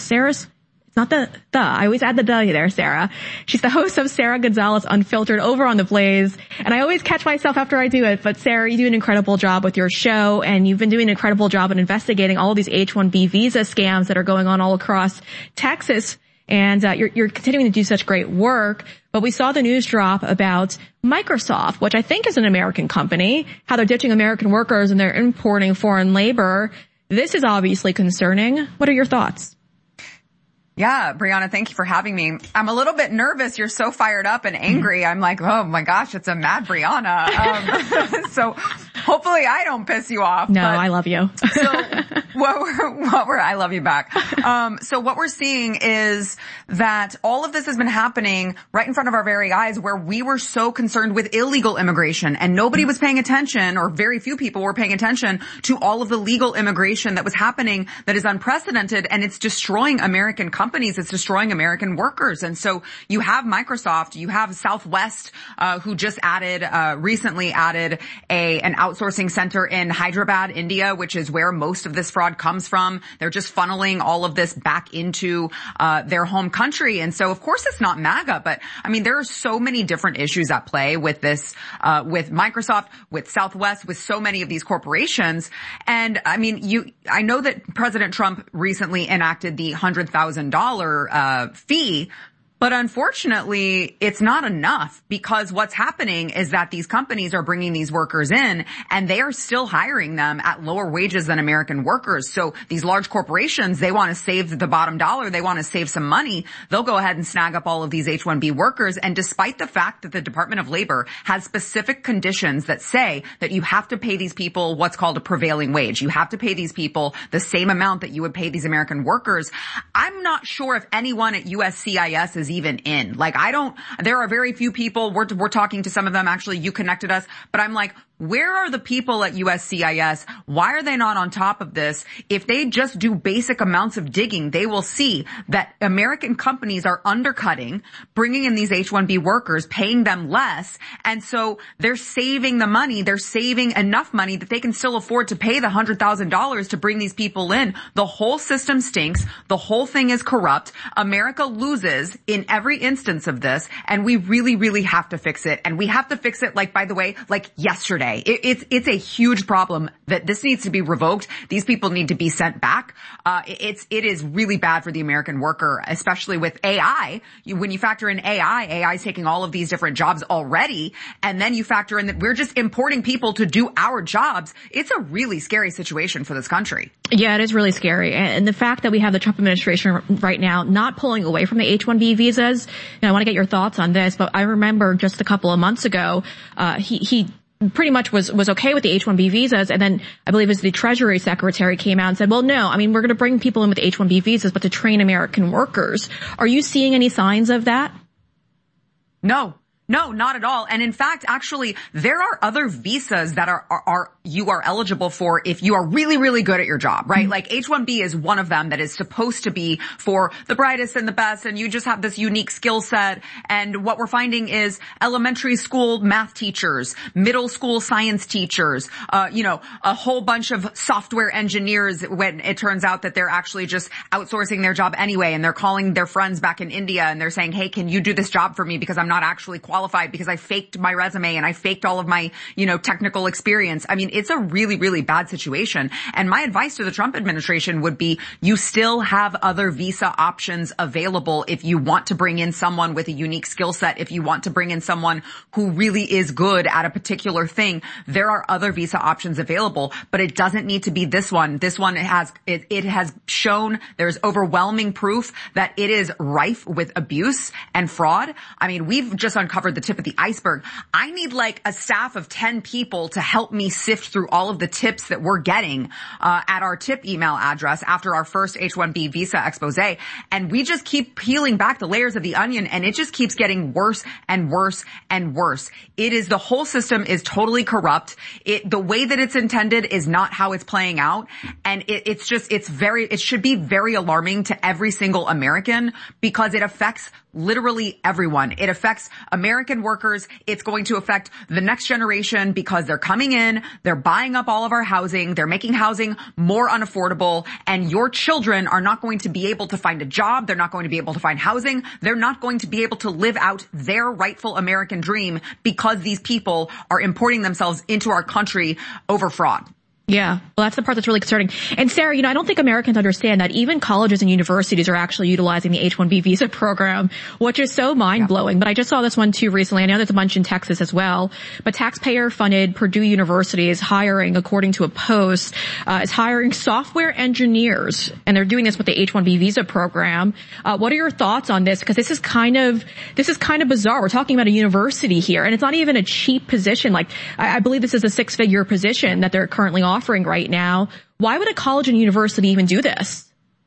I always add the there, Sarah. She's the host of Sara Gonzales Unfiltered over on The Blaze. And I always catch myself after I do it. But Sarah, you do an incredible job with your show, and you've been doing an incredible job in investigating all of these H-1B visa scams that are going on all across Texas. And you're continuing to do such great work. But we saw the news drop about Microsoft, which I think is an American company, how they're ditching American workers and they're importing foreign labor. This is obviously concerning. What are your thoughts? Yeah, Brianna, thank you for having me. I'm a little bit nervous. You're so fired up and angry. I'm like, oh my gosh, it's a mad Brianna. So hopefully I don't piss you off. No, I love you. So I love you back. So what we're seeing is that all of this has been happening right in front of our very eyes, where we were so concerned with illegal immigration and nobody was paying attention, or very few people were paying attention to all of the legal immigration that was happening that is unprecedented, and it's destroying American companies. It's destroying American workers. And so you have Microsoft, you have Southwest, who just recently added an outsourcing center in Hyderabad, India, which is where most of this fraud comes from. They're just funneling all of this back into their home country. And so of course it's not MAGA, but I mean, there are so many different issues at play with this, with Microsoft, with Southwest, with so many of these corporations. And I mean, I know that President Trump recently enacted the $100,000 fee, but unfortunately, it's not enough, because what's happening is that these companies are bringing these workers in and they are still hiring them at lower wages than American workers. So these large corporations, they want to save the bottom dollar. They want to save some money. They'll go ahead and snag up all of these H-1B workers. And despite the fact that the Department of Labor has specific conditions that say that you have to pay these people what's called a prevailing wage, you have to pay these people the same amount that you would pay these American workers, I'm not sure if anyone at USCIS is even in. Like, there are very few people, we're talking to some of them, actually, you connected us, but I'm like, where are the people at USCIS? Why are they not on top of this? If they just do basic amounts of digging, they will see that American companies are undercutting, bringing in these H-1B workers, paying them less. And so they're saving the money. They're saving enough money that they can still afford to pay the $100,000 to bring these people in. The whole system stinks. The whole thing is corrupt. America loses in every instance of this. And we really, really have to fix it. And we have to fix it, by the way, yesterday. It's a huge problem that this needs to be revoked. These people need to be sent back. It is really bad for the American worker, especially with AI. When you factor in AI is taking all of these different jobs already, and then you factor in that we're just importing people to do our jobs. It's a really scary situation for this country. Yeah, it is really scary. And the fact that we have the Trump administration right now not pulling away from the H-1B visas, and I want to get your thoughts on this, but I remember just a couple of months ago, he pretty much was okay with the H-1B visas. And then I believe it was the Treasury Secretary came out and said, well, no, I mean, we're going to bring people in with H-1B visas, but to train American workers. Are you seeing any signs of that? No, not at all. And in fact, actually, there are other visas that you are eligible for if you are really, really good at your job, right? Mm-hmm. Like H-1B is one of them that is supposed to be for the brightest and the best, and you just have this unique skill set. And what we're finding is elementary school math teachers, middle school science teachers, a whole bunch of software engineers when it turns out that they're actually just outsourcing their job anyway, and they're calling their friends back in India and they're saying, hey, can you do this job for me because I'm not actually qualified because I faked my resume and I faked all of my, technical experience. I mean, it's a really, really bad situation. And my advice to the Trump administration would be you still have other visa options available if you want to bring in someone with a unique skill set, if you want to bring in someone who really is good at a particular thing. There are other visa options available, but it doesn't need to be this one. This one has shown there's overwhelming proof that it is rife with abuse and fraud. I mean, we've just uncovered the tip of the iceberg. I need a staff of 10 people to help me sift through all of the tips that we're getting at our tip email address after our first H-1B visa expose. And we just keep peeling back the layers of the onion, and it just keeps getting worse and worse and worse. The whole system is totally corrupt. The way that it's intended is not how it's playing out. And it should be very alarming to every single American because it affects literally everyone. It affects American workers. It's going to affect the next generation because they're coming in, they're buying up all of our housing, they're making housing more unaffordable, and your children are not going to be able to find a job, they're not going to be able to find housing, they're not going to be able to live out their rightful American dream because these people are importing themselves into our country over fraud. Yeah, well, that's the part that's really concerning. And Sarah, I don't think Americans understand that even colleges and universities are actually utilizing the H-1B visa program, which is so mind-blowing. Yeah. But I just saw this one too recently. I know there's a bunch in Texas as well. But taxpayer-funded Purdue University is hiring, according to a post, is hiring software engineers, and they're doing this with the H-1B visa program. What are your thoughts on this? Because this is kind of bizarre. We're talking about a university here, and it's not even a cheap position. I believe this is a 6-figure position that they're currently offering right now. Why would a college and university even do this?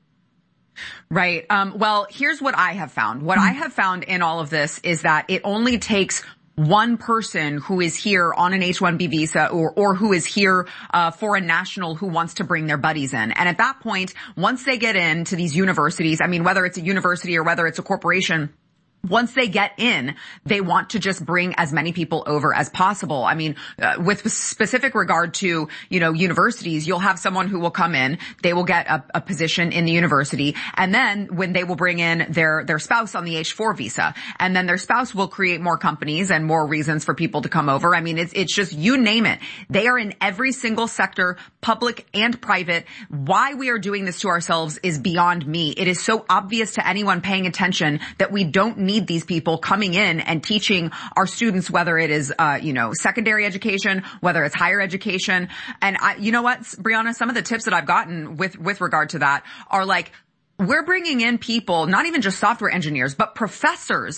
Right. Well, here's what I have found. What I have found in all of this is that it only takes one person who is here on an H-1B visa or who is here for a national who wants to bring their buddies in. And at that point, once they get into these universities, I mean, whether it's a university or whether it's a corporation, once they get in, they want to just bring as many people over as possible. I mean, with specific regard to, universities, you'll have someone who will come in, they will get a position in the university, and then when they will bring in their spouse on the H-4 visa, and then their spouse will create more companies and more reasons for people to come over. I mean, it's just, you name it. They are in every single sector, public and private. Why we are doing this to ourselves is beyond me. It is so obvious to anyone paying attention that we don't need these people coming in and teaching our students, whether it is, secondary education, whether it's higher education. And you know what, Brianna, some of the tips that I've gotten with regard to that are we're bringing in people, not even just software engineers, but professors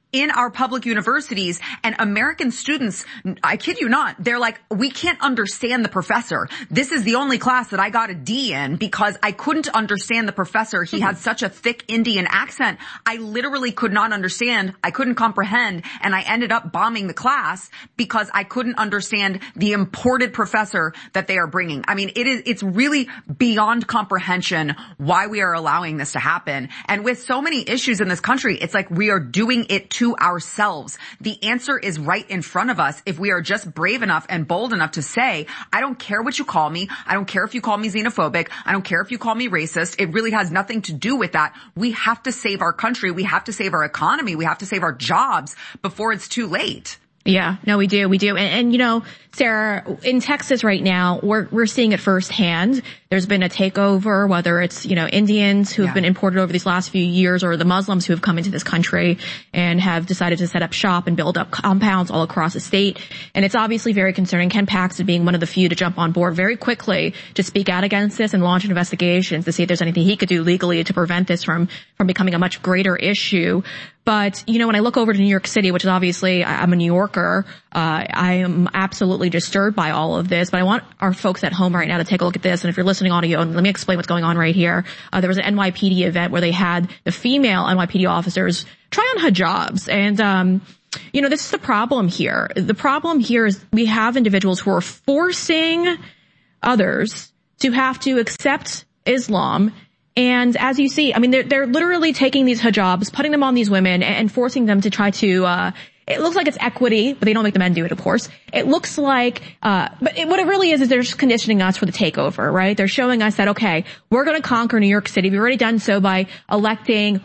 in our public universities, and American students, I kid you not, they're like, we can't understand the professor. This is the only class that I got a D in because I couldn't understand the professor. He had such a thick Indian accent. I literally could not understand. I couldn't comprehend, and I ended up bombing the class because I couldn't understand the imported professor that they are bringing. I mean, it's really beyond comprehension why we are allowing this to happen. And with so many issues in this country, it's like we are doing it to ourselves. The answer is right in front of us if we are just brave enough and bold enough to say, I don't care what you call me. I don't care if you call me xenophobic. I don't care if you call me racist. It really has nothing to do with that. We have to save our country. We have to save our economy. We have to save our jobs before it's too late. Yeah, no, we do. And you know, Sarah, in Texas right now, we're seeing it firsthand. There's been a takeover, whether it's, you know, Indians who have been imported over these last few years or the Muslims who have come into this country and have decided to set up shop and build up compounds all across the state. And it's obviously very concerning. Ken Paxton being one of the few to jump on board very quickly to speak out against this and launch investigations to see if there's anything he could do legally to prevent this from becoming a much greater issue. But, you know, when I look over to New York City, which is obviously, I'm a New Yorker, I am absolutely disturbed by all of this. But I want our folks at home right now to take a look at this. And if you're listening audio, and let me explain what's going on right here. There was an NYPD event where they had the female NYPD officers try on hijabs. And, you know, this is the problem here. The problem here is we have individuals who are forcing others to have to accept Islam. And as you see, I mean, they're literally taking these hijabs, putting them on these women and forcing them to try to, it looks like it's equity, but they don't make the men do it, of course. It looks like, what it really is they're just conditioning us for the takeover, right? They're showing us that, okay, we're going to conquer New York City. We've already done so by electing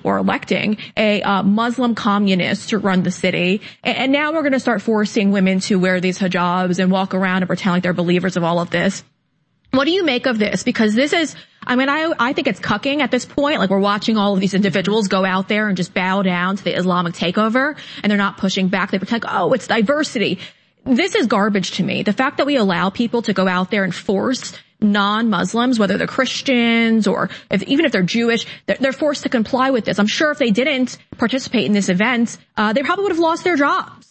a Muslim communist to run the city. And now we're going to start forcing women to wear these hijabs and walk around and pretend like they're believers of all of this. What do you make of this? Because this is, I mean, I think it's cucking at this point. Like, we're watching all of these individuals go out there and just bow down to the Islamic takeover, and they're not pushing back. They pretend, oh, it's diversity. This is garbage to me. The fact that we allow people to go out there and force non-Muslims, whether they're Christians or even if they're Jewish, they're forced to comply with this. I'm sure if they didn't participate in this event, they probably would have lost their jobs.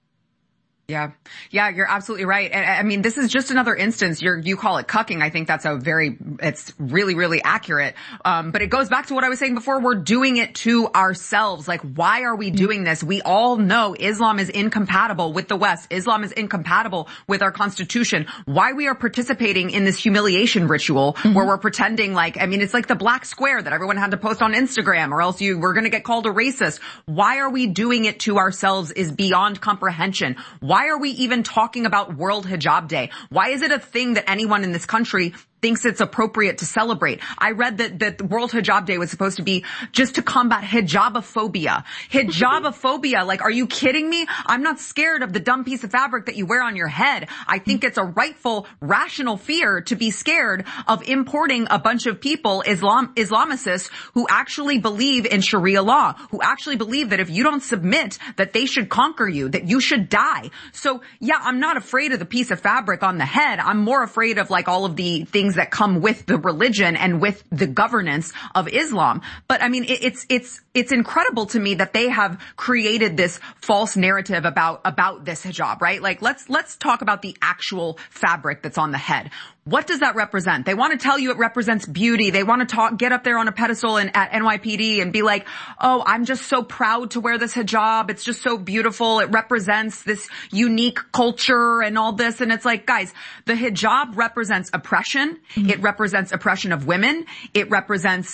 Yeah, you're absolutely right. And I mean, this is just another instance. You call it cucking. I think that's it's really, really accurate. But it goes back to what I was saying before. We're doing it to ourselves. Like, why are we doing this? We all know Islam is incompatible with the West. Islam is incompatible with our Constitution. Why we are participating in this humiliation ritual where we're pretending like, I mean, it's like the black square that everyone had to post on Instagram or else we're going to get called a racist. Why are we doing it to ourselves is beyond comprehension. Why are we even talking about World Hijab Day? Why is it a thing that anyone in this country thinks it's appropriate to celebrate? I read that World Hijab Day was supposed to be just to combat hijabophobia. Hijabophobia, like, are you kidding me? I'm not scared of the dumb piece of fabric that you wear on your head. I think it's a rightful, rational fear to be scared of importing a bunch of people, Islamicists, who actually believe in Sharia law, who actually believe that if you don't submit, that they should conquer you, that you should die. So, yeah, I'm not afraid of the piece of fabric on the head. I'm more afraid of, like, all of the things that come with the religion and with the governance of Islam. But I mean, it's incredible to me that they have created this false narrative about this hijab, right? Like, let's talk about the actual fabric that's on the head. What does that represent? They want to tell you it represents beauty. They want to get up there on a pedestal at NYPD and be like, oh, I'm just so proud to wear this hijab. It's just so beautiful. It represents this unique culture and all this. And it's like, guys, the hijab represents oppression. It represents oppression of women. It represents,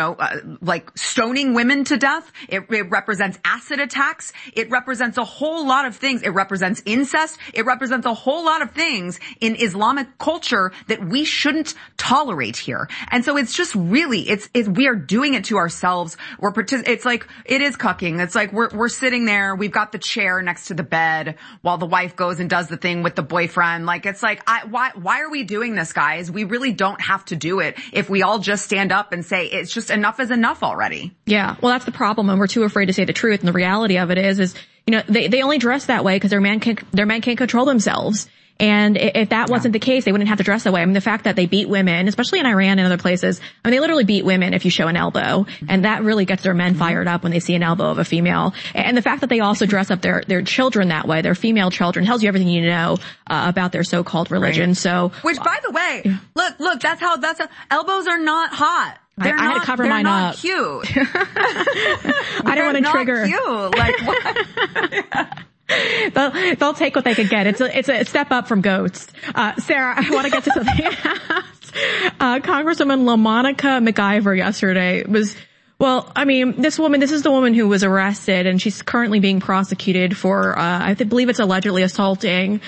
like stoning women to death. It represents acid attacks. It represents a whole lot of things. It represents incest. It represents a whole lot of things in Islamic culture that we shouldn't tolerate here. And so it's just really, we are doing it to ourselves. It's like, it is cucking. It's like we're sitting there, we've got the chair next to the bed while the wife goes and does the thing with the boyfriend. Like, it's like, why are we doing this, guys? We really don't have to do it if we all just stand up and say, it's just enough is enough already. Yeah. Well, that's the problem. And we're too afraid to say the truth. And the reality of it is, you know, they only dress that way because their men can't control themselves. And if that wasn't the case, they wouldn't have to dress that way. I mean, the fact that they beat women, especially in Iran and other places, I mean, they literally beat women if you show an elbow. And that really gets their men fired up when they see an elbow of a female. And the fact that they also dress up their children that way, their female children, tells you everything you know about their so-called religion. Right. So, which, by the way, look, that's how elbows are not hot. I had to cover mine up. They're not cute. I don't want to trigger. Cute. Like what? They'll take what they can get. It's a step up from goats. Sarah, I want to get to something else. Congresswoman LaMonica McIver yesterday was, well, I mean, this is the woman who was arrested, and she's currently being prosecuted for, I believe it's allegedly assaulting,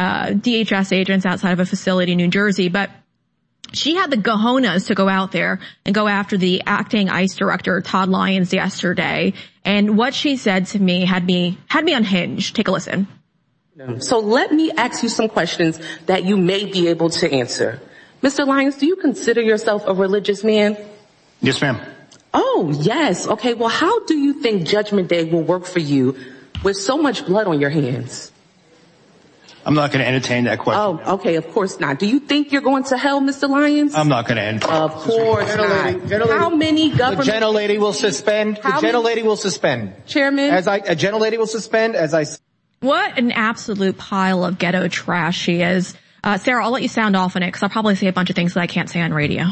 DHS agents outside of a facility in New Jersey, but she had the cojones to go out there and go after the acting ICE director, Todd Lyons, yesterday. And what she said to me had me unhinged. Take a listen. So let me ask you some questions that you may be able to answer. Mr. Lyons, do you consider yourself a religious man? Yes, ma'am. Oh, yes. Okay, well, how do you think Judgment Day will work for you with so much blood on your hands? I'm not going to entertain that question. Oh, okay, of course not. Do you think you're going to hell, Mr. Lyons? I'm not going to entertain. Of course not. How many government... The gentlelady will suspend. Chairman? A gentlelady will suspend as I... What an absolute pile of ghetto trash she is. Sarah, I'll let you sound off on it because I'll probably say a bunch of things that I can't say on radio.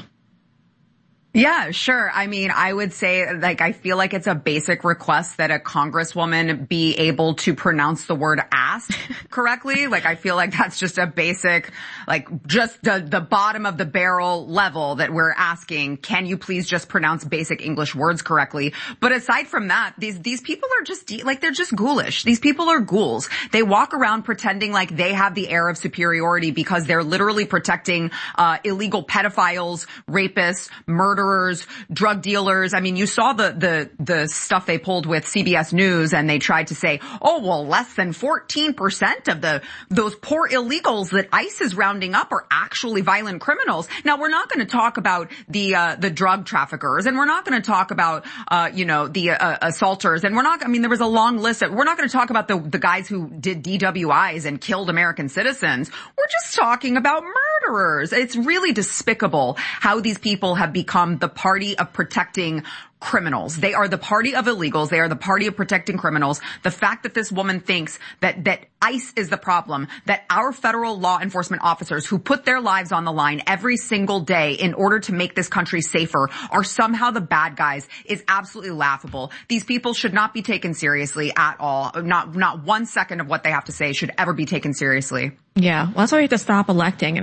Yeah, sure. I mean, I would say, I feel like it's a basic request that a congresswoman be able to pronounce the word ass correctly. I feel like that's just a basic, just the bottom of the barrel level that we're asking. Can you please just pronounce basic English words correctly? But aside from that, these people are just, they're just ghoulish. These people are ghouls. They walk around pretending like they have the air of superiority because they're literally protecting, illegal pedophiles, rapists, murderers, drug dealers. I mean, you saw the stuff they pulled with CBS News, and they tried to say, oh, well, less than 14% of those poor illegals that ICE is rounding up are actually violent criminals. Now, we're not going to talk about the drug traffickers, and we're not going to talk about, the assaulters, and there was a long list we're not going to talk about the guys who did DWIs and killed American citizens. We're just talking about murderers. It's really despicable how these people have become the party of protecting criminals. They are the party of illegals. They are the party of protecting criminals. The fact that this woman thinks that ICE is the problem, that our federal law enforcement officers who put their lives on the line every single day in order to make this country safer are somehow the bad guys is absolutely laughable. These people should not be taken seriously at all. Not 1 second of what they have to say should ever be taken seriously. Yeah. Well, that's why we have to stop electing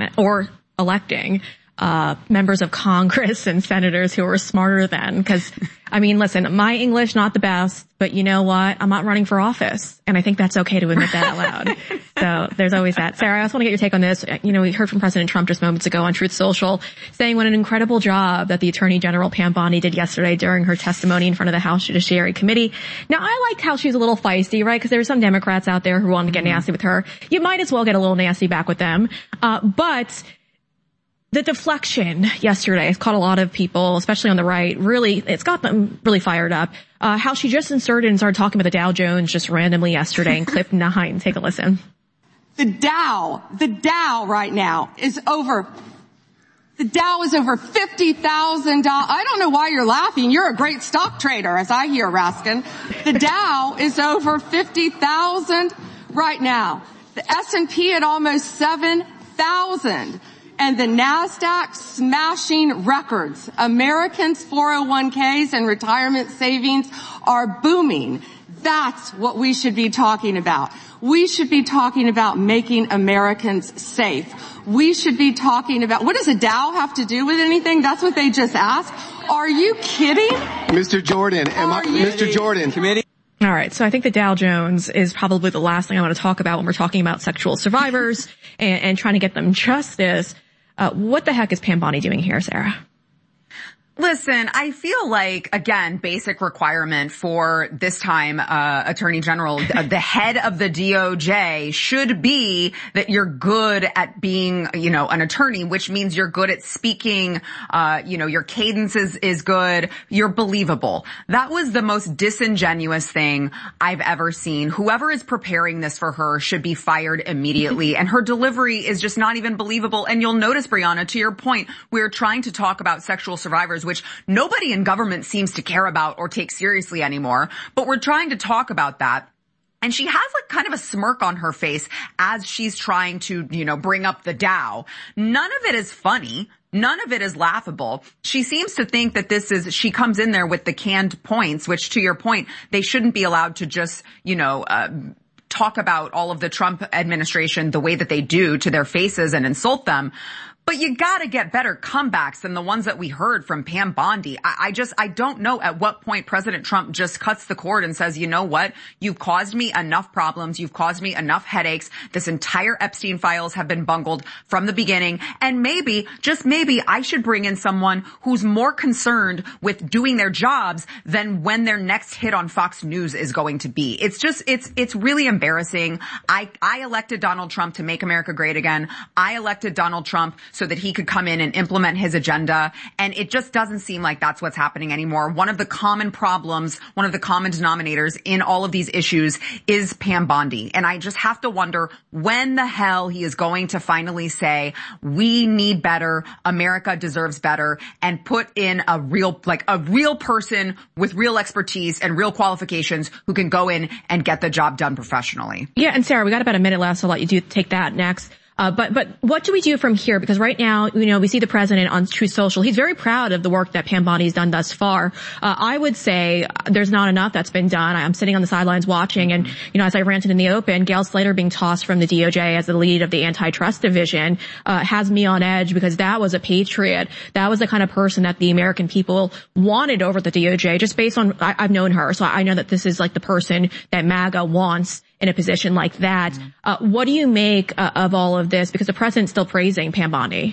members of Congress and senators who are smarter than, because, I mean, listen, my English, not the best, but you know what? I'm not running for office. And I think that's okay to admit that out loud. So there's always that. Sarah, I also want to get your take on this. We heard from President Trump just moments ago on Truth Social saying what an incredible job that the Attorney General Pam Bondi did yesterday during her testimony in front of the House Judiciary Committee. Now, I liked how she was a little feisty, right? Because there were some Democrats out there who wanted to get nasty with her. You might as well get a little nasty back with them. But the deflection yesterday has caught a lot of people, especially on the right, it's got them really fired up. How she just inserted and started talking about the Dow Jones just randomly yesterday in clip 9. Take a listen. The Dow right now is over $50,000. I don't know why you're laughing. You're a great stock trader, as I hear, Raskin. The Dow is over 50,000 right now. The S&P at almost 7,000. And the NASDAQ smashing records. Americans' 401ks and retirement savings are booming. That's what we should be talking about. We should be talking about making Americans safe. We should be talking about, what does a Dow have to do with anything? That's what they just asked. Are you kidding? Mr. Jordan, Mr. Jordan, committee. All right. So I think the Dow Jones is probably the last thing I want to talk about when we're talking about sexual survivors and trying to get them justice. What the heck is Pam Bondi doing here, Sarah? Listen, I feel like, again, basic requirement for this time, Attorney General, the head of the DOJ should be that you're good at being, an attorney, which means you're good at speaking, your cadence is good, you're believable. That was the most disingenuous thing I've ever seen. Whoever is preparing this for her should be fired immediately, and her delivery is just not even believable. And you'll notice, Brianna, to your point, we're trying to talk about sexual survivors, which nobody in government seems to care about or take seriously anymore, but we're trying to talk about that. And she has like kind of a smirk on her face as she's trying to, bring up the Dow. None of it is funny. None of it is laughable. She seems to think that she comes in there with the canned points, which to your point, they shouldn't be allowed to just, talk about all of the Trump administration the way that they do to their faces and insult them. But you gotta get better comebacks than the ones that we heard from Pam Bondi. I don't know at what point President Trump just cuts the cord and says, you know what? You've caused me enough problems. You've caused me enough headaches. This entire Epstein files have been bungled from the beginning. And maybe, just maybe, I should bring in someone who's more concerned with doing their jobs than when their next hit on Fox News is going to be. It's really embarrassing. I elected Donald Trump to make America great again. I elected Donald Trump so that he could come in and implement his agenda. And it just doesn't seem like that's what's happening anymore. One of the common problems, one of the common denominators in all of these issues is Pam Bondi. And I just have to wonder when the hell he is going to finally say, we need better, America deserves better, and put in a real person with real expertise and real qualifications who can go in and get the job done professionally. Yeah, and Sarah, we got about a minute left, so I'll let you take that next. But what do we do from here? Because right now, we see the president on Truth Social. He's very proud of the work that Pam Bondi's done thus far. I would say there's not enough that's been done. I'm sitting on the sidelines watching, and, as I ranted in the open, Gail Slater being tossed from the DOJ as the lead of the antitrust division, has me on edge, because that was a patriot. That was the kind of person that the American people wanted over the DOJ, just based on, I've known her, so I know that this is like the person that MAGA wants in a position like that. What do you make of all of this? Because the president's still praising Pam Bondi.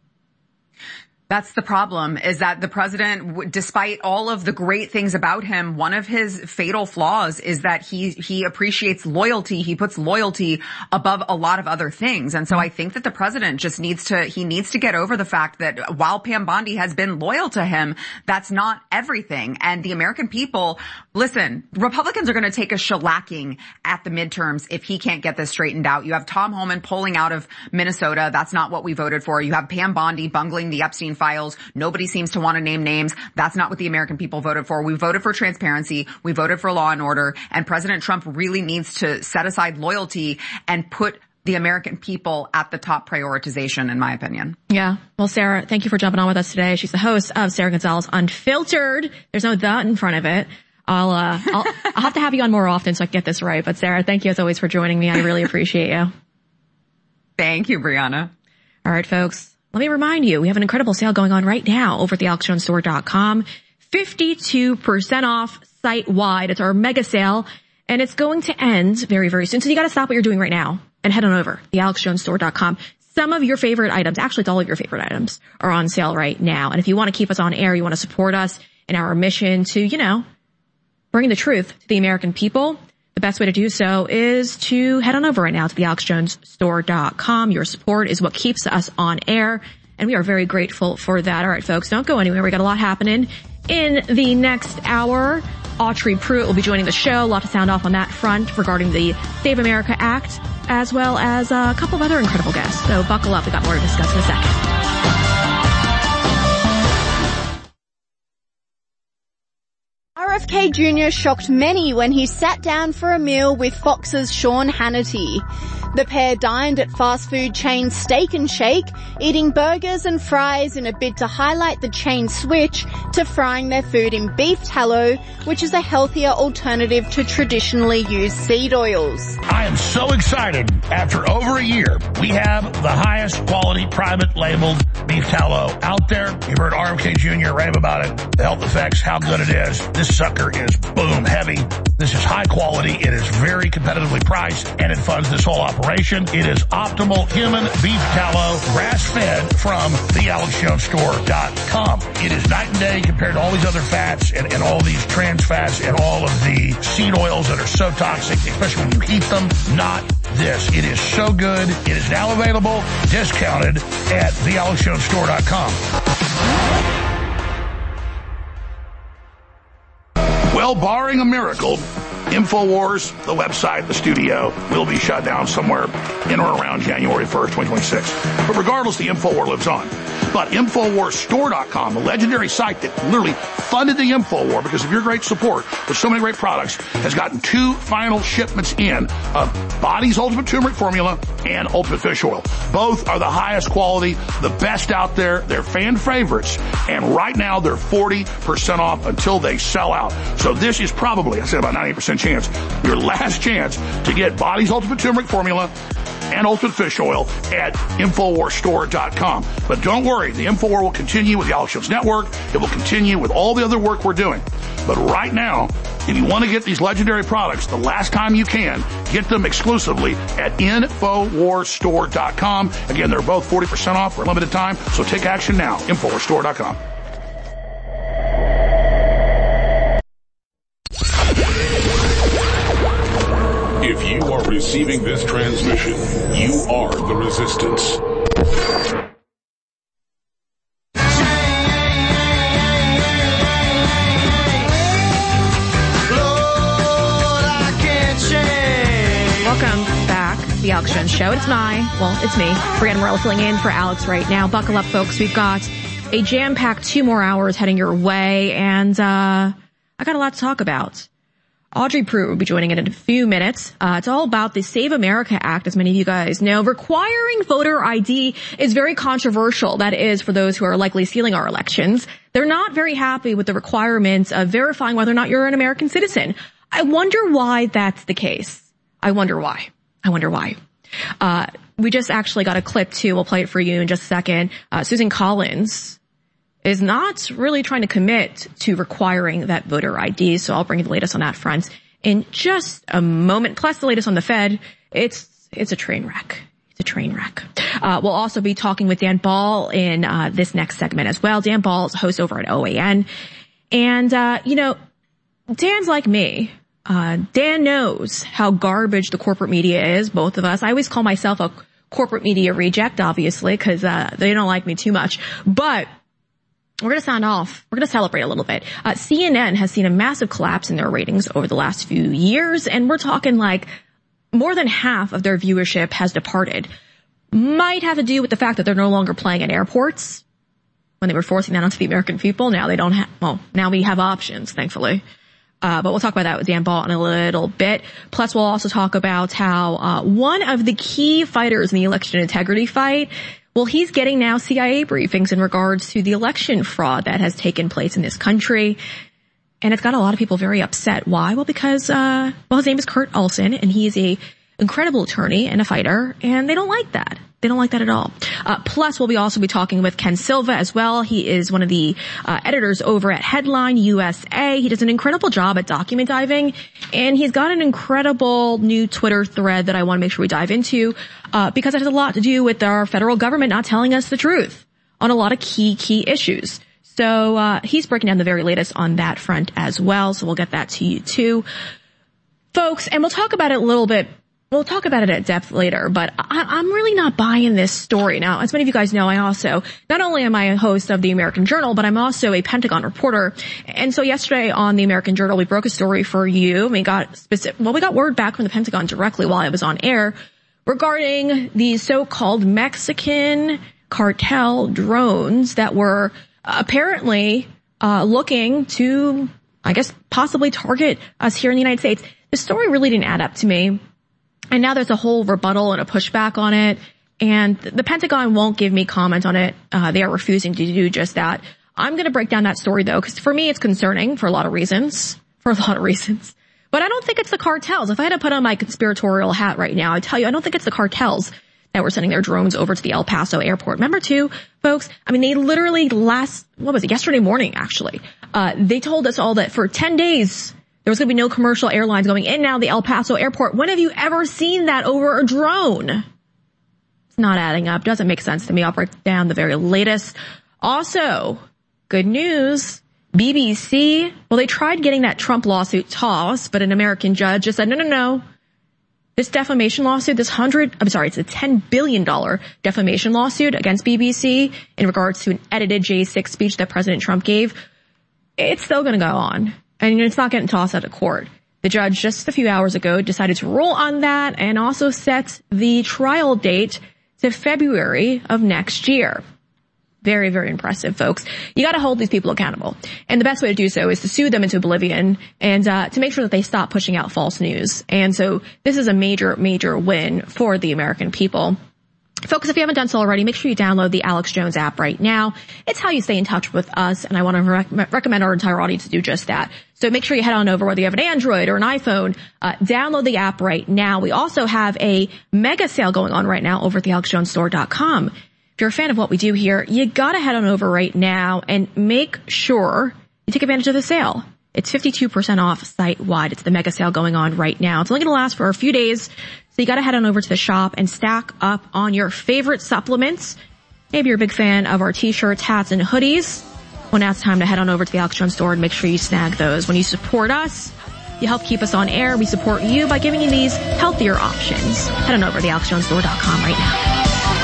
That's the problem, is that the president, despite all of the great things about him, one of his fatal flaws is that he appreciates loyalty. He puts loyalty above a lot of other things. And so I think that the president just needs to get over the fact that while Pam Bondi has been loyal to him, that's not everything. And the American people, listen, Republicans are going to take a shellacking at the midterms if he can't get this straightened out. You have Tom Homan pulling out of Minnesota. That's not what we voted for. You have Pam Bondi bungling the Epstein files. Nobody seems to want to name names. That's not what the American people voted for. We voted for transparency. We voted for law and order. And President Trump really needs to set aside loyalty and put the American people at the top prioritization, in my opinion. Yeah. Well, Sarah, thank you for jumping on with us today. She's the host of Sarah Gonzalez Unfiltered. There's no "the" in front of it. I'll have to have you on more often so I can get this right. But Sarah, thank you as always for joining me. I really appreciate you. Thank you, Brianna. All right, folks. Let me remind you, we have an incredible sale going on right now over at the AlexJonesStore.com. 52% off site-wide. It's our mega sale, and it's going to end very, very soon. So you got to stop what you're doing right now and head on over the AlexJonesStore.com. Some of your favorite items, actually it's all of your favorite items, are on sale right now. And if you want to keep us on air, you want to support us in our mission to, bring the truth to the American people, the best way to do so is to head on over right now to the AlexJonesStore.com. Your support is what keeps us on air, and we are very grateful for that. All right, folks, don't go anywhere. We got a lot happening in the next hour. Autry Pruitt will be joining the show. A lot to sound off on that front regarding the Save America Act, as well as a couple of other incredible guests. So buckle up. We got more to discuss in a second. RFK Jr. shocked many when he sat down for a meal with Fox's Sean Hannity. The pair dined at fast food chain Steak and Shake, eating burgers and fries in a bid to highlight the chain's switch to frying their food in beef tallow, which is a healthier alternative to traditionally used seed oils. I am so excited. After over a year, we have the highest quality private labeled beef tallow out there. You've heard RFK Jr. rave about it, the health effects, how good it is. This sucker is boom heavy. This is high quality. It is very competitively priced, and it funds this whole operation. operation. It is optimal human beef tallow, grass-fed from thealexjonestore.com. It is night and day compared to all these other fats and all these trans fats and all of the seed oils that are so toxic, especially when you heat them. Not this. It is so good. It is now available, discounted at thealexjonestore.com. Well, barring a miracle, InfoWars, the website, the studio, will be shut down somewhere in or around January 1st, 2026. But regardless, the InfoWar lives on. But InfoWarsStore.com, the legendary site that literally funded the InfoWar because of your great support with so many great products, has gotten 2 final shipments in of Body's Ultimate Turmeric Formula and Ultimate Fish Oil. Both are the highest quality, the best out there. They're fan favorites. And right now, they're 40% off until they sell out. So this is probably, I said about 90% chance, your last chance to get Body's Ultimate Turmeric Formula and Ultimate Fish Oil at InfoWarsStore.com. But don't worry, the InfoWar will continue with the Alex Jones Network. It will continue with all the other work we're doing. But right now, if you want to get these legendary products, the last time you can, get them exclusively at InfoWarsStore.com. Again, they're both 40% off for a limited time, so take action now. InfoWarsStore.com. If you are receiving this transmission, you are the resistance. Welcome back to the Alex Jones Show. It's me, Brianna Morello, filling in for Alex right now. Buckle up, folks. We've got a jam-packed 2 more hours heading your way, and I got a lot to talk about. Audrey Pruitt will be joining in a few minutes. It's all about the Save America Act, as many of you guys know. Requiring voter ID is very controversial. That is, for those who are likely stealing our elections. They're not very happy with the requirements of verifying whether or not you're an American citizen. I wonder why that's the case. I wonder why. We just actually got a clip too. We'll play it for you in just a second. Susan Collins is not really trying to commit to requiring that voter ID. So I'll bring you the latest on that front in just a moment. Plus the latest on the Fed. It's a train wreck. We'll also be talking with Dan Ball in this next segment as well. Dan Ball is host over at OAN. And Dan's like me. Dan knows how garbage the corporate media is, both of us. I always call myself a corporate media reject, obviously, because they don't like me too much. But we're going to sound off. We're going to celebrate a little bit. CNN has seen a massive collapse in their ratings over the last few years, and we're talking like more than half of their viewership has departed. Might have to do with the fact that they're no longer playing at airports when they were forcing that onto the American people. Now they don't have, now we have options, thankfully. But we'll talk about that with Dan Ball in a little bit. Plus, we'll also talk about how one of the key fighters in the election integrity fight, well, he's getting now CIA briefings in regards to the election fraud that has taken place in this country. And it's got a lot of people very upset. Why? Well, because, his name is Kurt Olson, and he is a incredible attorney and a fighter, and they don't like that. They don't like that at all. Plus, we'll also be talking with Ken Silva as well. He is one of the editors over at Headline USA. He does an incredible job at document diving, and he's got an incredible new Twitter thread that I want to make sure we dive into because it has a lot to do with our federal government not telling us the truth on a lot of key issues. So he's breaking down the very latest on that front as well, so we'll get that to you too, folks, and we'll talk about it a little bit. We'll talk about it at depth later, but I'm really not buying this story. Now, as many of you guys know, not only am I a host of the American Journal, but I'm also a Pentagon reporter. And so yesterday on the American Journal, we broke a story for you. We got word back from the Pentagon directly while I was on air regarding the so-called Mexican cartel drones that were apparently looking to, I guess, possibly target us here in the United States. The story really didn't add up to me. And now there's a whole rebuttal and a pushback on it. And the Pentagon won't give me comment on it. They are refusing to do just that. I'm going to break down that story, though, because for me it's concerning for a lot of reasons. But I don't think it's the cartels. If I had to put on my conspiratorial hat right now, I'd tell you I don't think it's the cartels that were sending their drones over to the El Paso airport. Remember, too, folks? I mean, they literally yesterday morning, actually, they told us all that for 10 days, There was going to be no commercial airlines going in now, the El Paso airport. When have you ever seen that over a drone? It's not adding up. Doesn't make sense to me. I'll break down the very latest. Also, good news. BBC, well, they tried getting that Trump lawsuit tossed, but an American judge just said, no. This defamation lawsuit, it's a $10 billion defamation lawsuit against BBC in regards to an edited J6 speech that President Trump gave. It's still going to go on, and it's not getting tossed out of court. The judge just a few hours ago decided to rule on that and also set the trial date to February of next year. Very, very impressive, folks. You got to hold these people accountable. And the best way to do so is to sue them into oblivion and to make sure that they stop pushing out false news. And so this is a major, major win for the American people. Folks, if you haven't done so already, make sure you download the Alex Jones app right now. It's how you stay in touch with us, and I want to recommend our entire audience to do just that. So make sure you head on over, whether you have an Android or an iPhone, download the app right now. We also have a mega sale going on right now over at thealexjonesstore.com. If you're a fan of what we do here, you gotta head on over right now and make sure you take advantage of the sale. It's 52% off site-wide. It's the mega sale going on right now. It's only gonna last for a few days, so you gotta head on over to the shop and stack up on your favorite supplements. Maybe you're a big fan of our t-shirts, hats, and hoodies. Well, now it's time to head on over to the Alex Jones store and make sure you snag those. When you support us, you help keep us on air. We support you by giving you these healthier options. Head on over to thealexjonesstore.com right now.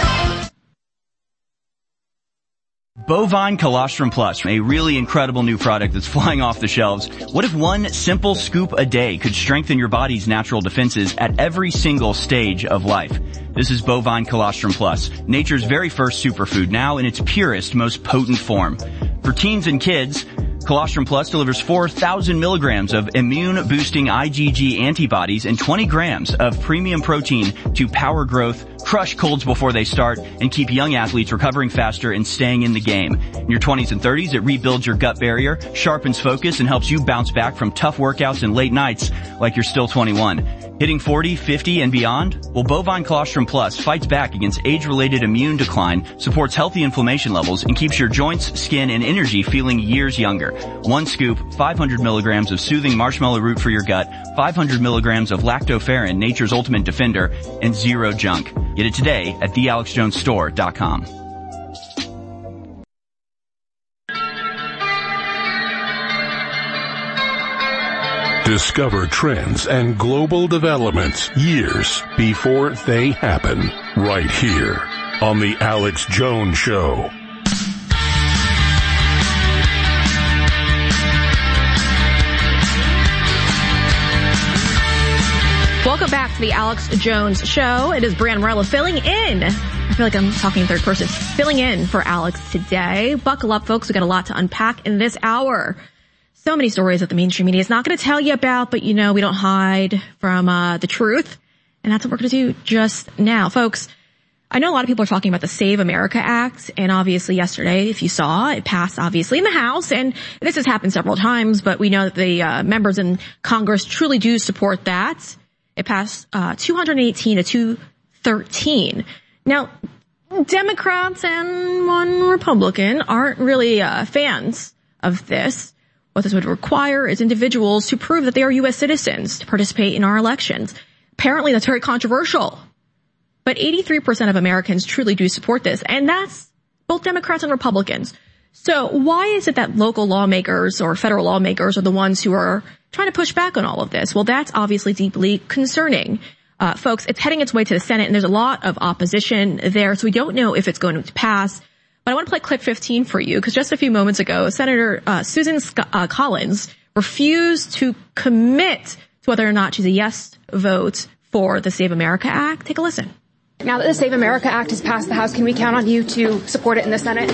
Bovine Colostrum Plus, a really incredible new product that's flying off the shelves. What if one simple scoop a day could strengthen your body's natural defenses at every single stage of life? This is Bovine Colostrum Plus, nature's very first superfood, now in its purest, most potent form. For teens and kids, Colostrum Plus delivers 4,000 milligrams of immune-boosting IgG antibodies and 20 grams of premium protein to power growth, crush colds before they start, and keep young athletes recovering faster and staying in the game. In your 20s and 30s, it rebuilds your gut barrier, sharpens focus, and helps you bounce back from tough workouts and late nights like you're still 21. Hitting 40, 50, and beyond? Well, Bovine Colostrum Plus fights back against age-related immune decline, supports healthy inflammation levels, and keeps your joints, skin, and energy feeling years younger. One scoop, 500 milligrams of soothing marshmallow root for your gut, 500 milligrams of lactoferrin, nature's ultimate defender, and zero junk. Get it today at thealexjonesstore.com. Discover trends and global developments years before they happen, right here on The Alex Jones Show. Welcome back to The Alex Jones Show. It is Brianna Morella filling in. I feel like I'm talking in third person. Filling in for Alex today. Buckle up, folks. We've got a lot to unpack in this hour. So many stories that the mainstream media is not going to tell you about, but you know we don't hide from the truth. And that's what we're going to do just now. Folks, I know a lot of people are talking about the Save America Act, and obviously yesterday, if you saw, it passed obviously in the House, and this has happened several times, but we know that the members in Congress truly do support that. It passed 218 to 213. Now, Democrats and one Republican aren't really fans of this. What this would require is individuals to prove that they are U.S. citizens to participate in our elections. Apparently, that's very controversial. But 83% of Americans truly do support this, and that's both Democrats and Republicans. So why is it that local lawmakers or federal lawmakers are the ones who are trying to push back on all of this? Well, that's obviously deeply concerning. Folks, it's heading its way to the Senate, and there's a lot of opposition there, so we don't know if it's going to pass. But I want to play clip 15 for you, because just a few moments ago, Senator Susan Collins refused to commit to whether or not she's a yes vote for the Save America Act. Take a listen. Now that the Save America Act has passed the House, can we count on you to support it in the Senate?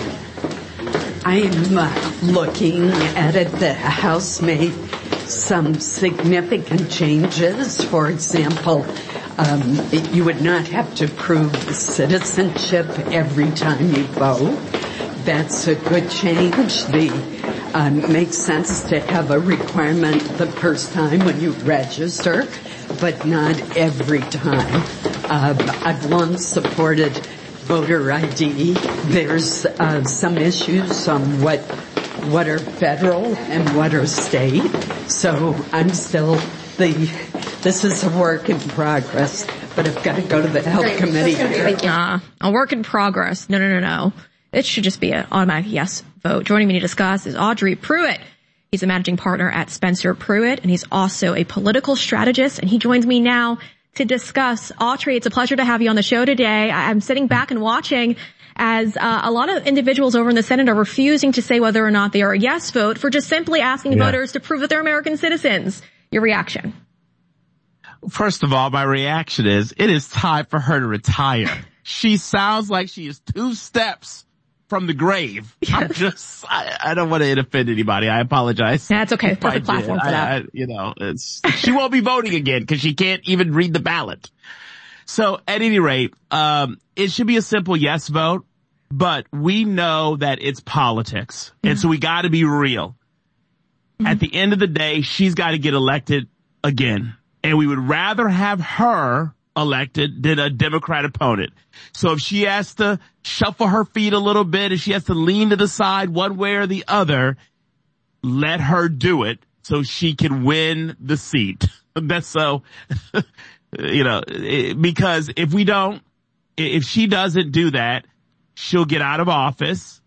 I'm looking at it. The House made some significant changes. For example, you would not have to prove citizenship every time you vote. That's a good change. Makes sense to have a requirement the first time when you register, but not every time. I've long supported voter ID. There's some issues on what what are federal and what are state. So I'm still this is a work in progress, but I've got to go to the health committee. A work in progress. No. It should just be an automatic yes vote. Joining me to discuss is Audrey Pruitt. He's a managing partner at Spencer Pruitt, and he's also a political strategist, and he joins me now to discuss. Audrey, it's a pleasure to have you on the show today. I'm sitting back and watching as a lot of individuals over in the Senate are refusing to say whether or not they are a yes vote for just simply asking voters to prove that they're American citizens. Your reaction? First of all, my reaction is it is time for her to retire. She sounds like she is 2 steps from the grave. Yes. I don't want to offend anybody. I apologize. That's okay. Perfect platform for that. She won't be voting again because she can't even read the ballot. So at any rate, it should be a simple yes vote, but we know that it's politics. And so we got to be real. At the end of the day, she's got to get elected again. And we would rather have her elected than a Democrat opponent. So if she has to shuffle her feet a little bit, if she has to lean to the side one way or the other, let her do it so she can win the seat. That's so, because if she doesn't do that, she'll get out of office.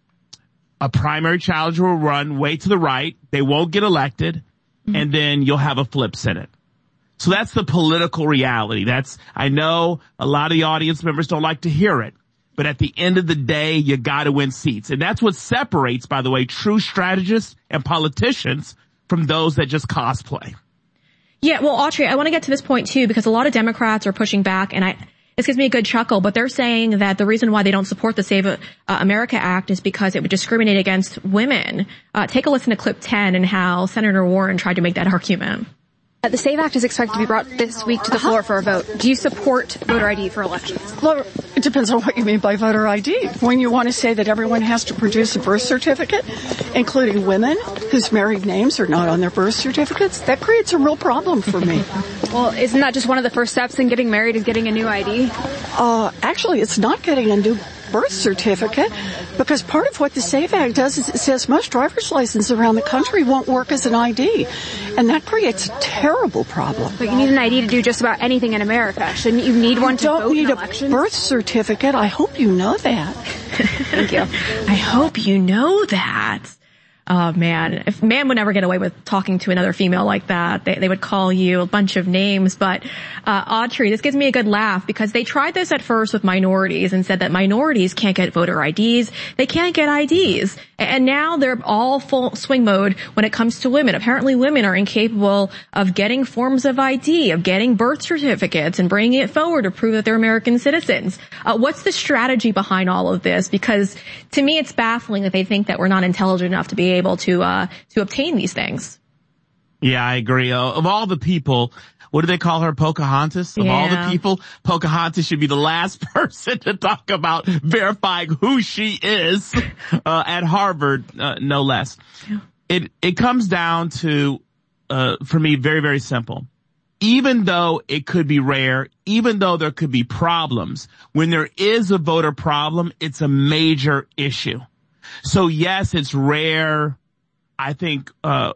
A primary challenger will run way to the right. They won't get elected. And then you'll have a flip Senate. So that's the political reality. I know a lot of the audience members don't like to hear it, but at the end of the day, you gotta win seats. And that's what separates, by the way, true strategists and politicians from those that just cosplay. Yeah, well, Audrey, I want to get to this point too, because a lot of Democrats are pushing back, and this gives me a good chuckle, but they're saying that the reason why they don't support the Save America Act is because it would discriminate against women. Take a listen to clip 10 and how Senator Warren tried to make that argument. The SAVE Act is expected to be brought this week to the floor for a vote. Do you support voter ID for elections? Well, it depends on what you mean by voter ID. When you want to say that everyone has to produce a birth certificate, including women whose married names are not on their birth certificates, that creates a real problem for me. Well, isn't that just one of the first steps in getting married is getting a new ID? Actually, it's not getting a new birth certificate, because part of what the SAVE Act does is it says most driver's licenses around the country won't work as an ID, and that creates a terrible problem. But you need an ID to do just about anything in America. Shouldn't you need one to vote in elections? You don't need a birth certificate. I hope you know that. Thank you. I hope you know that. Oh, man. If man would never get away with talking to another female like that, they would call you a bunch of names. But, Audrey, this gives me a good laugh because they tried this at first with minorities and said that minorities can't get voter IDs. They can't get IDs. And now they're all full swing mode when it comes to women. Apparently women are incapable of getting forms of ID, of getting birth certificates and bringing it forward to prove that they're American citizens. What's the strategy behind all of this? Because to me, it's baffling that they think that we're not intelligent enough to be able to obtain these things. Yeah, I agree. Of all the people, what do they call her? Pocahontas? Of all the people, Pocahontas should be the last person to talk about verifying who she is, at Harvard, no less. Yeah. It comes down to, for me, very, very simple. Even though it could be rare, even though there could be problems, when there is a voter problem, it's a major issue. So yes, it's rare. I think,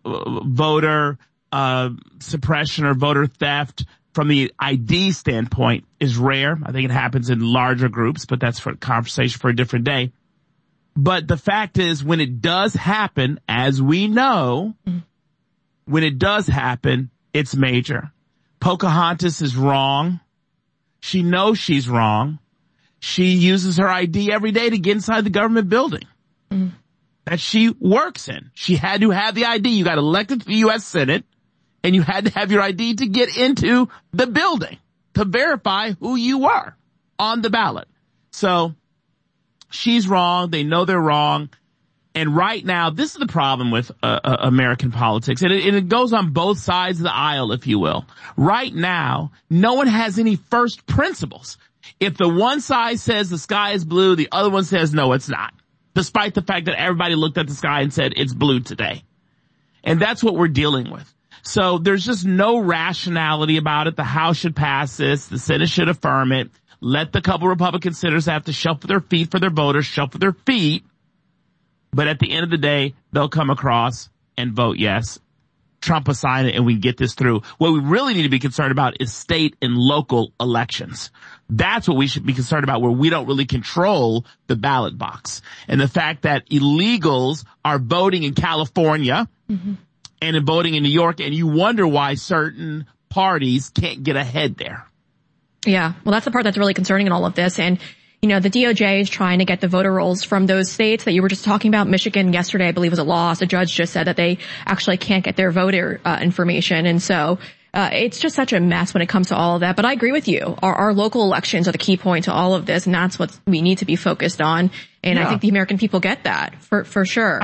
voter, suppression or voter theft from the ID standpoint is rare. I think it happens in larger groups, but that's for a conversation for a different day. But the fact is, when it does happen, as we know, when it does happen, it's major. Pocahontas is wrong. She knows she's wrong. She uses her ID every day to get inside the government building that she works in. She had to have the ID. You got elected to the U.S. Senate, and you had to have your ID to get into the building to verify who you were on the ballot. So she's wrong. They know they're wrong. And right now, this is the problem with American politics. And it goes on both sides of the aisle, if you will. Right now, no one has any first principles. If the one side says the sky is blue, the other one says no, it's not. Despite the fact that everybody looked at the sky and said it's blue today. And that's what we're dealing with. So there's just no rationality about it. The House should pass this. The Senate should affirm it. Let the couple Republican senators have to shuffle their feet for their voters, shuffle their feet. But at the end of the day, they'll come across and vote yes. Trump will sign it and we can get this through. What we really need to be concerned about is state and local elections. That's what we should be concerned about, where we don't really control the ballot box. And the fact that illegals are voting in California and in voting in New York, and you wonder why certain parties can't get ahead there. Yeah, well, that's the part that's really concerning in all of this. And you know, the DOJ is trying to get the voter rolls from those states that you were just talking about. Michigan yesterday, I believe, was a loss. A judge just said that they actually can't get their voter information. And so it's just such a mess when it comes to all of that. But I agree with you. Our local elections are the key point to all of this, and that's what we need to be focused on. And I think the American people get that for sure.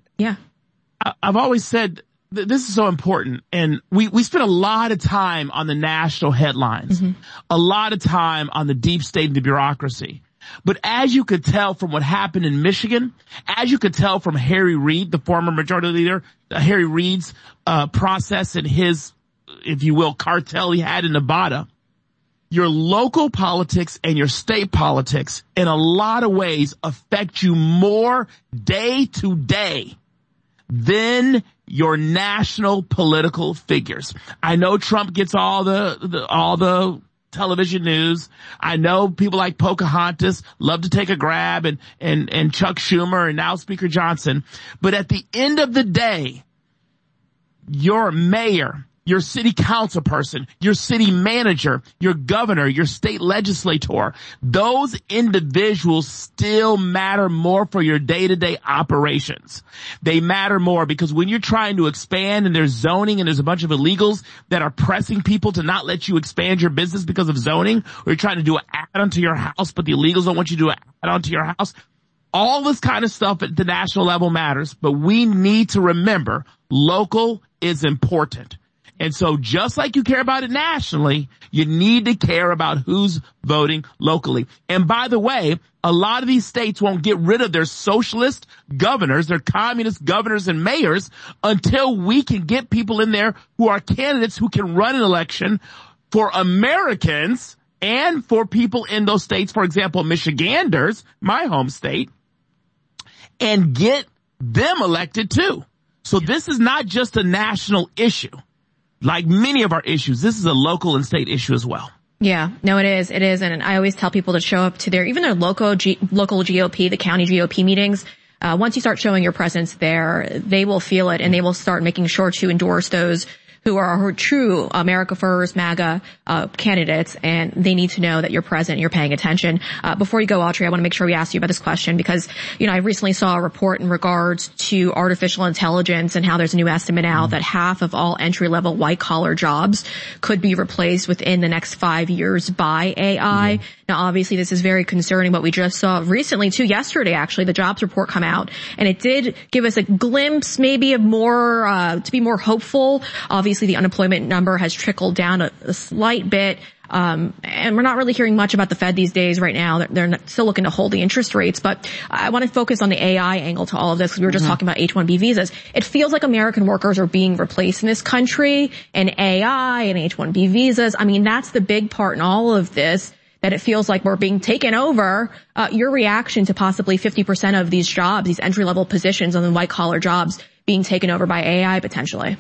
I've always said this is so important, and we spend a lot of time on the national headlines, a lot of time on the deep state and the bureaucracy. But as you could tell from what happened in Michigan, as you could tell from Harry Reid, the former majority leader, Harry Reid's process and his, if you will, cartel he had in Nevada, your local politics and your state politics in a lot of ways affect you more day to day than your national political figures. I know Trump gets all the television news. I know people like Pocahontas love to take a grab, and Chuck Schumer and now Speaker Johnson. But at the end of the day, your mayor, your city council person, your city manager, your governor, your state legislator, those individuals still matter more for your day-to-day operations. They matter more because when you're trying to expand and there's zoning and there's a bunch of illegals that are pressing people to not let you expand your business because of zoning, or you're trying to do an add-on to your house, but the illegals don't want you to do an add-on to your house. All this kind of stuff at the national level matters, but we need to remember local is important. And so just like you care about it nationally, you need to care about who's voting locally. And by the way, a lot of these states won't get rid of their socialist governors, their communist governors and mayors, until we can get people in there who are candidates who can run an election for Americans and for people in those states, for example, Michiganders, my home state, and get them elected too. So this is not just a national issue. Like many of our issues, this is a local and state issue as well. Yeah, no, it is. It is. And I always tell people to show up to even their local GOP, the county GOP meetings. Once you start showing your presence there, they will feel it and they will start making sure to endorse those who are true America First, MAGA candidates, and they need to know that you're present, you're paying attention. Before you go, Autry, I want to make sure we ask you about this question because, you know, I recently saw a report in regards to artificial intelligence and how there's a new estimate out that half of all entry-level white-collar jobs could be replaced within the next 5 years by AI. Now, obviously, this is very concerning, but we just saw recently, too, yesterday, actually, the jobs report come out, and it did give us a glimpse maybe of more, to be more hopeful. Obviously, the unemployment number has trickled down a slight bit. And we're not really hearing much about the Fed these days right now. They're still looking to hold the interest rates, but I want to focus on the AI angle to all of this because we were just talking about H-1B visas. It feels like American workers are being replaced in this country, and AI and H-1B visas. I mean, that's the big part in all of this, that it feels like we're being taken over. Your reaction to possibly 50% of these jobs, these entry-level positions on the white-collar jobs being taken over by AI potentially?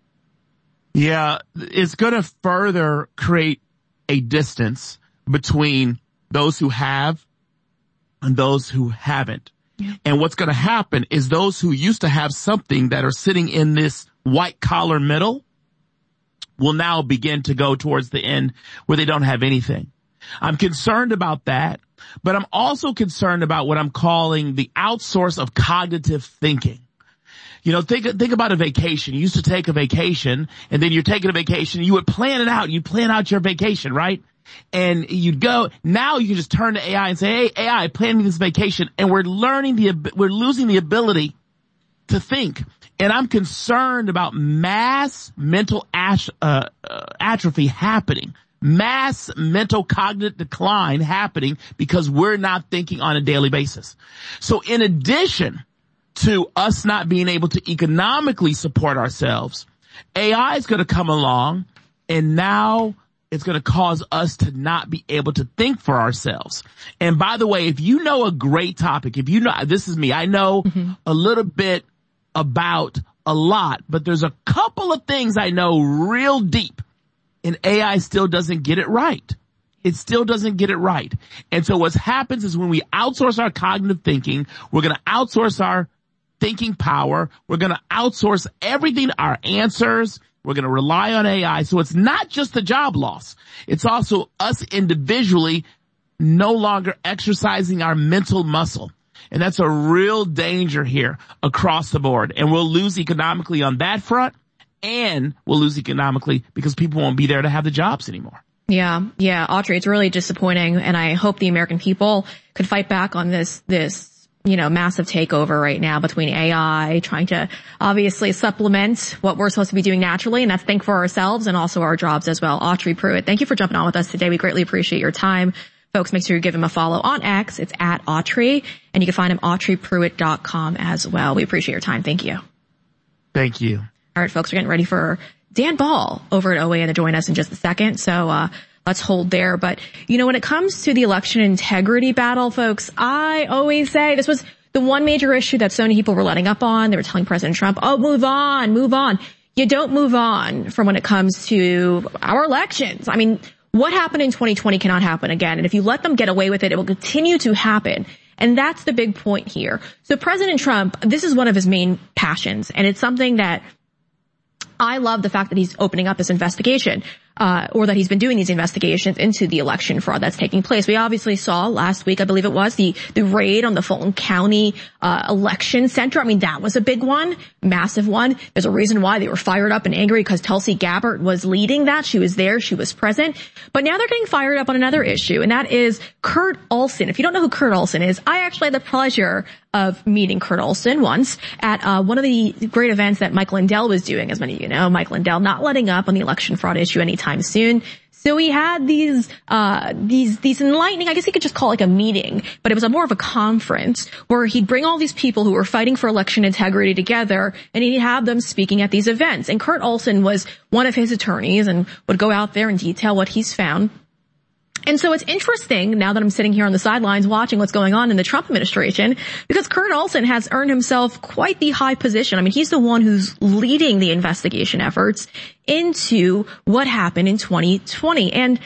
Yeah, it's going to further create a distance between those who have and those who haven't. Yeah. And what's going to happen is those who used to have something that are sitting in this white collar middle will now begin to go towards the end where they don't have anything. I'm concerned about that, but I'm also concerned about what I'm calling the outsource of cognitive thinking. You know, think about a vacation. You used to take a vacation, and then you're taking a vacation, you would plan it out. You plan out your vacation, right? And you'd go. Now you can just turn to AI and say, hey, AI, plan me this vacation. And we're losing the ability to think. And I'm concerned about mass mental atrophy happening. Mass mental cognitive decline happening because we're not thinking on a daily basis. So in addition to us not being able to economically support ourselves, AI is going to come along, and now it's going to cause us to not be able to think for ourselves. And by the way, if you know a great topic, if you know, this is me, I know a little bit about a lot, but there's a couple of things I know real deep, and AI still doesn't get it right. It still doesn't get it right. And so what happens is when we outsource our cognitive thinking, we're going to outsource our thinking power. We're going to outsource everything, our answers. We're going to rely on AI. So it's not just the job loss. It's also us individually no longer exercising our mental muscle. And that's a real danger here across the board. And we'll lose economically on that front, and we'll lose economically because people won't be there to have the jobs anymore. Yeah, Autry, it's really disappointing, and I hope the American people could fight back on this, massive takeover right now between AI, trying to obviously supplement what we're supposed to be doing naturally, and that's think for ourselves and also our jobs as well. Autry Pruitt, thank you for jumping on with us today. We greatly appreciate your time. Folks, make sure you give him a follow on X. It's at Autry, and you can find him autrypruitt.com as well. We appreciate your time. Thank you. Thank you. All right, folks, we're getting ready for Dan Ball over at OAN to join us in just a second. So, let's hold there. But, when it comes to the election integrity battle, folks, I always say this was the one major issue that so many people were letting up on. They were telling President Trump, move on. You don't move on from when it comes to our elections. I mean, what happened in 2020 cannot happen again. And if you let them get away with it, it will continue to happen. And that's the big point here. So President Trump, this is one of his main passions. And it's something that I love, the fact that he's opening up this investigation, or that he's been doing these investigations into the election fraud that's taking place. We obviously saw last week, I believe it was, the raid on the Fulton County election center. I mean, that was a big one, massive one. There's a reason why they were fired up and angry, because Tulsi Gabbard was leading that. She was there, she was present. But now they're getting fired up on another issue, and that is Kurt Olson. If you don't know who Kurt Olson is, I actually had the pleasure of meeting Kurt Olson once at one of the great events that Mike Lindell was doing. As many of you know, Mike Lindell not letting up on the election fraud issue anytime soon. So he had these enlightening, I guess you could just call it like a meeting, but it was more of a conference where he'd bring all these people who were fighting for election integrity together, and he'd have them speaking at these events. And Kurt Olson was one of his attorneys and would go out there and detail what he's found. And so it's interesting now that I'm sitting here on the sidelines watching what's going on in the Trump administration, because Kurt Olson has earned himself quite the high position. I mean, he's the one who's leading the investigation efforts into what happened in 2020. And,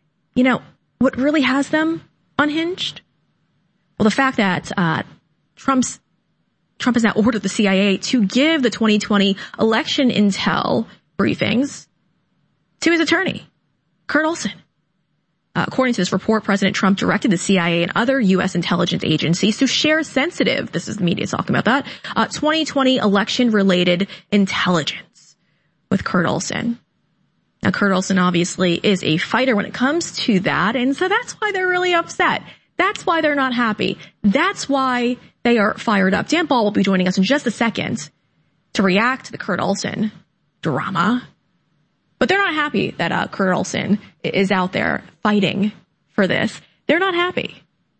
what really has them unhinged? Well, the fact that Trump has now ordered the CIA to give the 2020 election intel briefings to his attorney, Kurt Olson. According to this report, President Trump directed the CIA and other U.S. intelligence agencies to share sensitive, this is the media talking about that, 2020 election-related intelligence with Kurt Olson. Now, Kurt Olson obviously is a fighter when it comes to that, and so that's why they're really upset. That's why they're not happy. That's why they are fired up. Dan Ball will be joining us in just a second to react to the Kurt Olson drama. But they're not happy that Kurt Olson is out there fighting for this. They're not happy.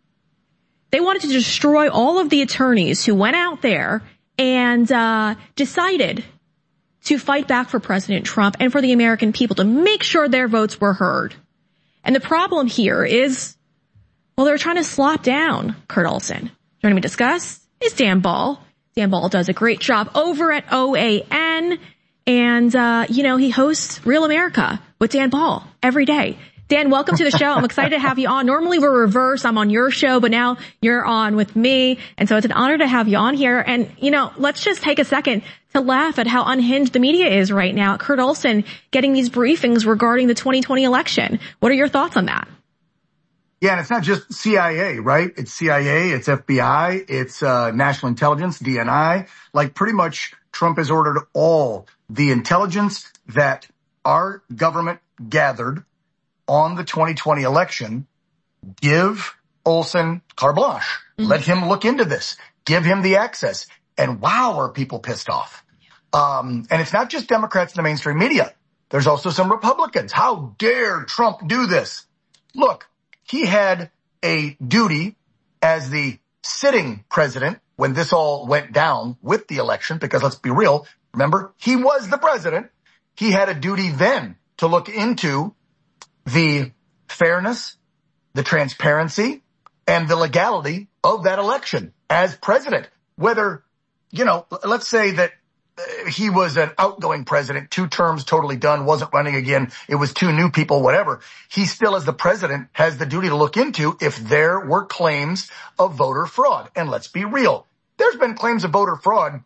They wanted to destroy all of the attorneys who went out there and decided to fight back for President Trump and for the American people to make sure their votes were heard. And the problem here is, they're trying to slot down Kurt Olson. Joining me to discuss is Dan Ball. Dan Ball does a great job over at OAN. And, he hosts Real America with Dan Ball every day. Dan, welcome to the show. I'm excited to have you on. Normally we're reverse. I'm on your show, but now you're on with me. And so it's an honor to have you on here. And, let's just take a second to laugh at how unhinged the media is right now. Kurt Olson getting these briefings regarding the 2020 election. What are your thoughts on that? Yeah, and it's not just CIA, right? It's CIA, it's FBI, it's National Intelligence, DNI. Like pretty much Trump has ordered all the intelligence that our government gathered on the 2020 election, give Olson carte blanche. Mm-hmm. Let him look into this. Give him the access. And wow, are people pissed off. And it's not just Democrats in the mainstream media. There's also some Republicans. How dare Trump do this? Look, he had a duty as the sitting president when this all went down with the election, because let's be real, remember, he was the president. He had a duty then to look into the fairness, the transparency, and the legality of that election as president. Whether let's say that he was an outgoing president, 2 terms totally done, wasn't running again. It was 2 new people, whatever. He still, as the president, has the duty to look into if there were claims of voter fraud. And let's be real. There's been claims of voter fraud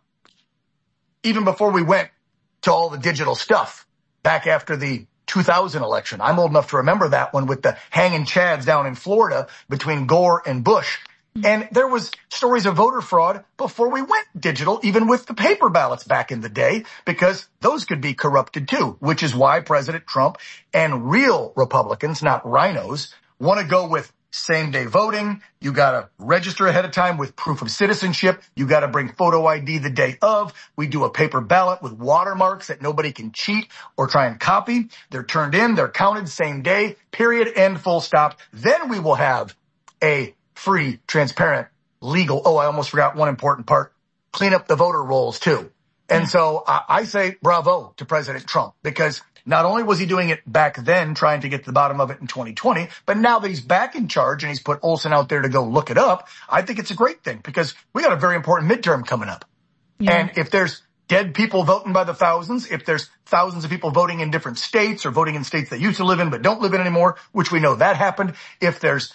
even before we went to all the digital stuff back after the 2000 election. I'm old enough to remember that one with the hanging chads down in Florida between Gore and Bush. And there was stories of voter fraud before we went digital, even with the paper ballots back in the day, because those could be corrupted too, which is why President Trump and real Republicans, not rhinos, want to go with same-day voting. You got to register ahead of time with proof of citizenship. You got to bring photo ID the day of. We do a paper ballot with watermarks that nobody can cheat or try and copy. They're turned in, they're counted same day, period, end, full stop. Then we will have a free, transparent, legal. Oh, I almost forgot one important part. Clean up the voter rolls too. And so I say bravo to President Trump, because not only was he doing it back then, trying to get to the bottom of it in 2020, but now that he's back in charge and he's put Olson out there to go look it up, I think it's a great thing, because we got a very important midterm coming up. Yeah. And if there's dead people voting by the thousands, if there's thousands of people voting in different states or voting in states they used to live in but don't live in anymore, which we know that happened, if there's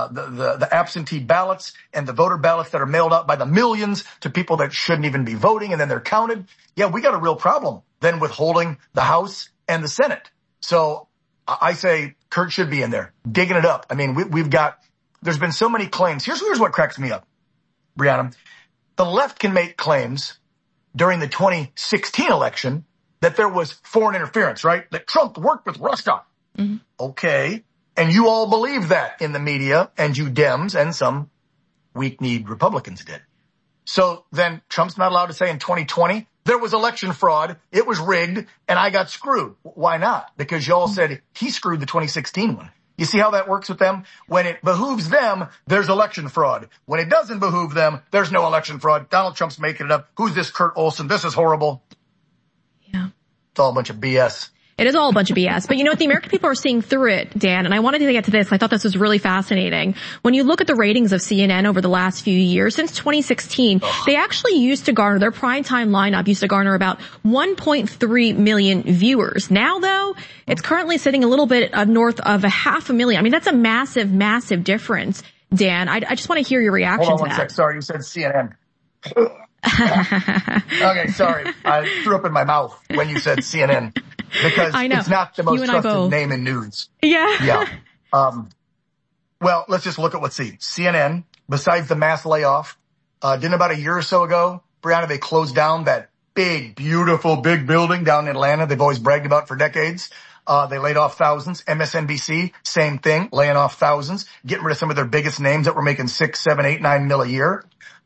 the absentee ballots and the voter ballots that are mailed out by the millions to people that shouldn't even be voting and then they're counted, yeah, we got a real problem then with holding the House and the Senate. So I say Kurt should be in there, digging it up. I mean, there's been so many claims. Here's what cracks me up, Brianna. The left can make claims during the 2016 election that there was foreign interference, right? That Trump worked with Russia. Mm-hmm. Okay. And you all believe that in the media, and you Dems and some weak-kneed Republicans did. So then Trump's not allowed to say in 2020, there was election fraud, it was rigged, and I got screwed. Why not? Because y'all said he screwed the 2016 one. You see how that works with them? When it behooves them, there's election fraud. When it doesn't behoove them, there's no election fraud. Donald Trump's making it up. Who's this Kurt Olson? This is horrible. Yeah. It's all a bunch of BS. It is all a bunch of BS. But you know what? The American people are seeing through it, Dan, and I wanted to get to this. I thought this was really fascinating. When you look at the ratings of CNN over the last few years, since 2016, they actually used to garner, their primetime lineup used to garner about 1.3 million viewers. Now, though, it's currently sitting a little bit north of 500,000. I mean, that's a massive, massive difference, Dan. I just want to hear your reaction to that. Hold on 1 sec. Sorry, you said CNN. Okay, sorry. I threw up in my mouth when you said CNN. Because it's not the most trusted name in news. Yeah. Yeah. Well, let's just look at what's CNN, besides the mass layoff, didn't about a year or so ago, Brianna, they closed down that big, beautiful, big building down in Atlanta they've always bragged about for decades. They laid off thousands. MSNBC, same thing, laying off thousands, getting rid of some of their biggest names that were making 6, 7, 8, 9 mil a year.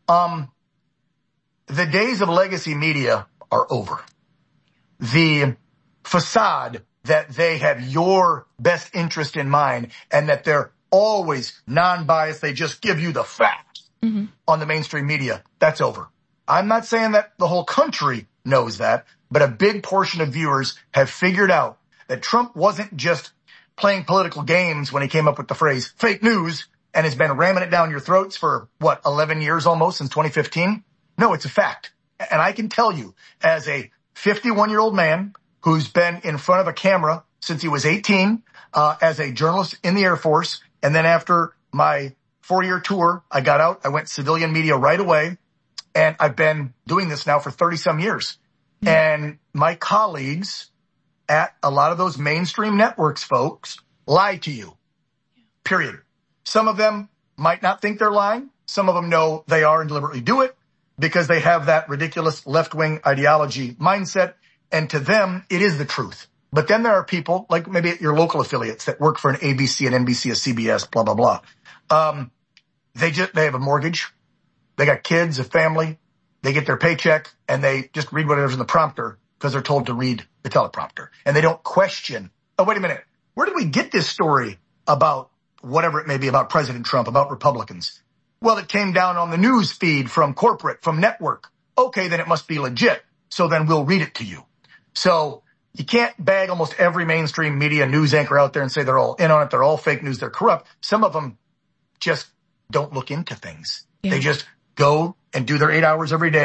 The days of legacy media are over. The facade that they have your best interest in mind and that they're always non-biased, they just give you the facts on the mainstream media, that's over. I'm not saying that the whole country knows that, but a big portion of viewers have figured out that Trump wasn't just playing political games when he came up with the phrase fake news and has been ramming it down your throats for, 11 years almost, since 2015? No, it's a fact. And I can tell you, as a 51-year-old man who's been in front of a camera since he was 18, as a journalist in the Air Force. And then after my 4-year tour, I got out, I went civilian media right away. And I've been doing this now for 30-some years. And my colleagues at a lot of those mainstream networks, folks, lie to you. Period. Some of them might not think they're lying. Some of them know they are and deliberately do it because they have that ridiculous left-wing ideology mindset. And to them, it is the truth. But then there are people, like maybe at your local affiliates that work for an ABC, an NBC, a CBS, blah, blah, blah. They have a mortgage. They got kids, a family. They get their paycheck and they just read whatever's in the prompter because they're told to read the teleprompter. And they don't question, oh, wait a minute. Where did we get this story about whatever it may be, about President Trump, about Republicans? Well, it came down on the news feed from corporate, from network. Okay, then it must be legit. So then we'll read it to you. So you can't bag almost every mainstream media news anchor out there and say they're all in on it. They're all fake news. They're corrupt. Some of them just don't look into things. Yeah. They just go and do their 8 hours every day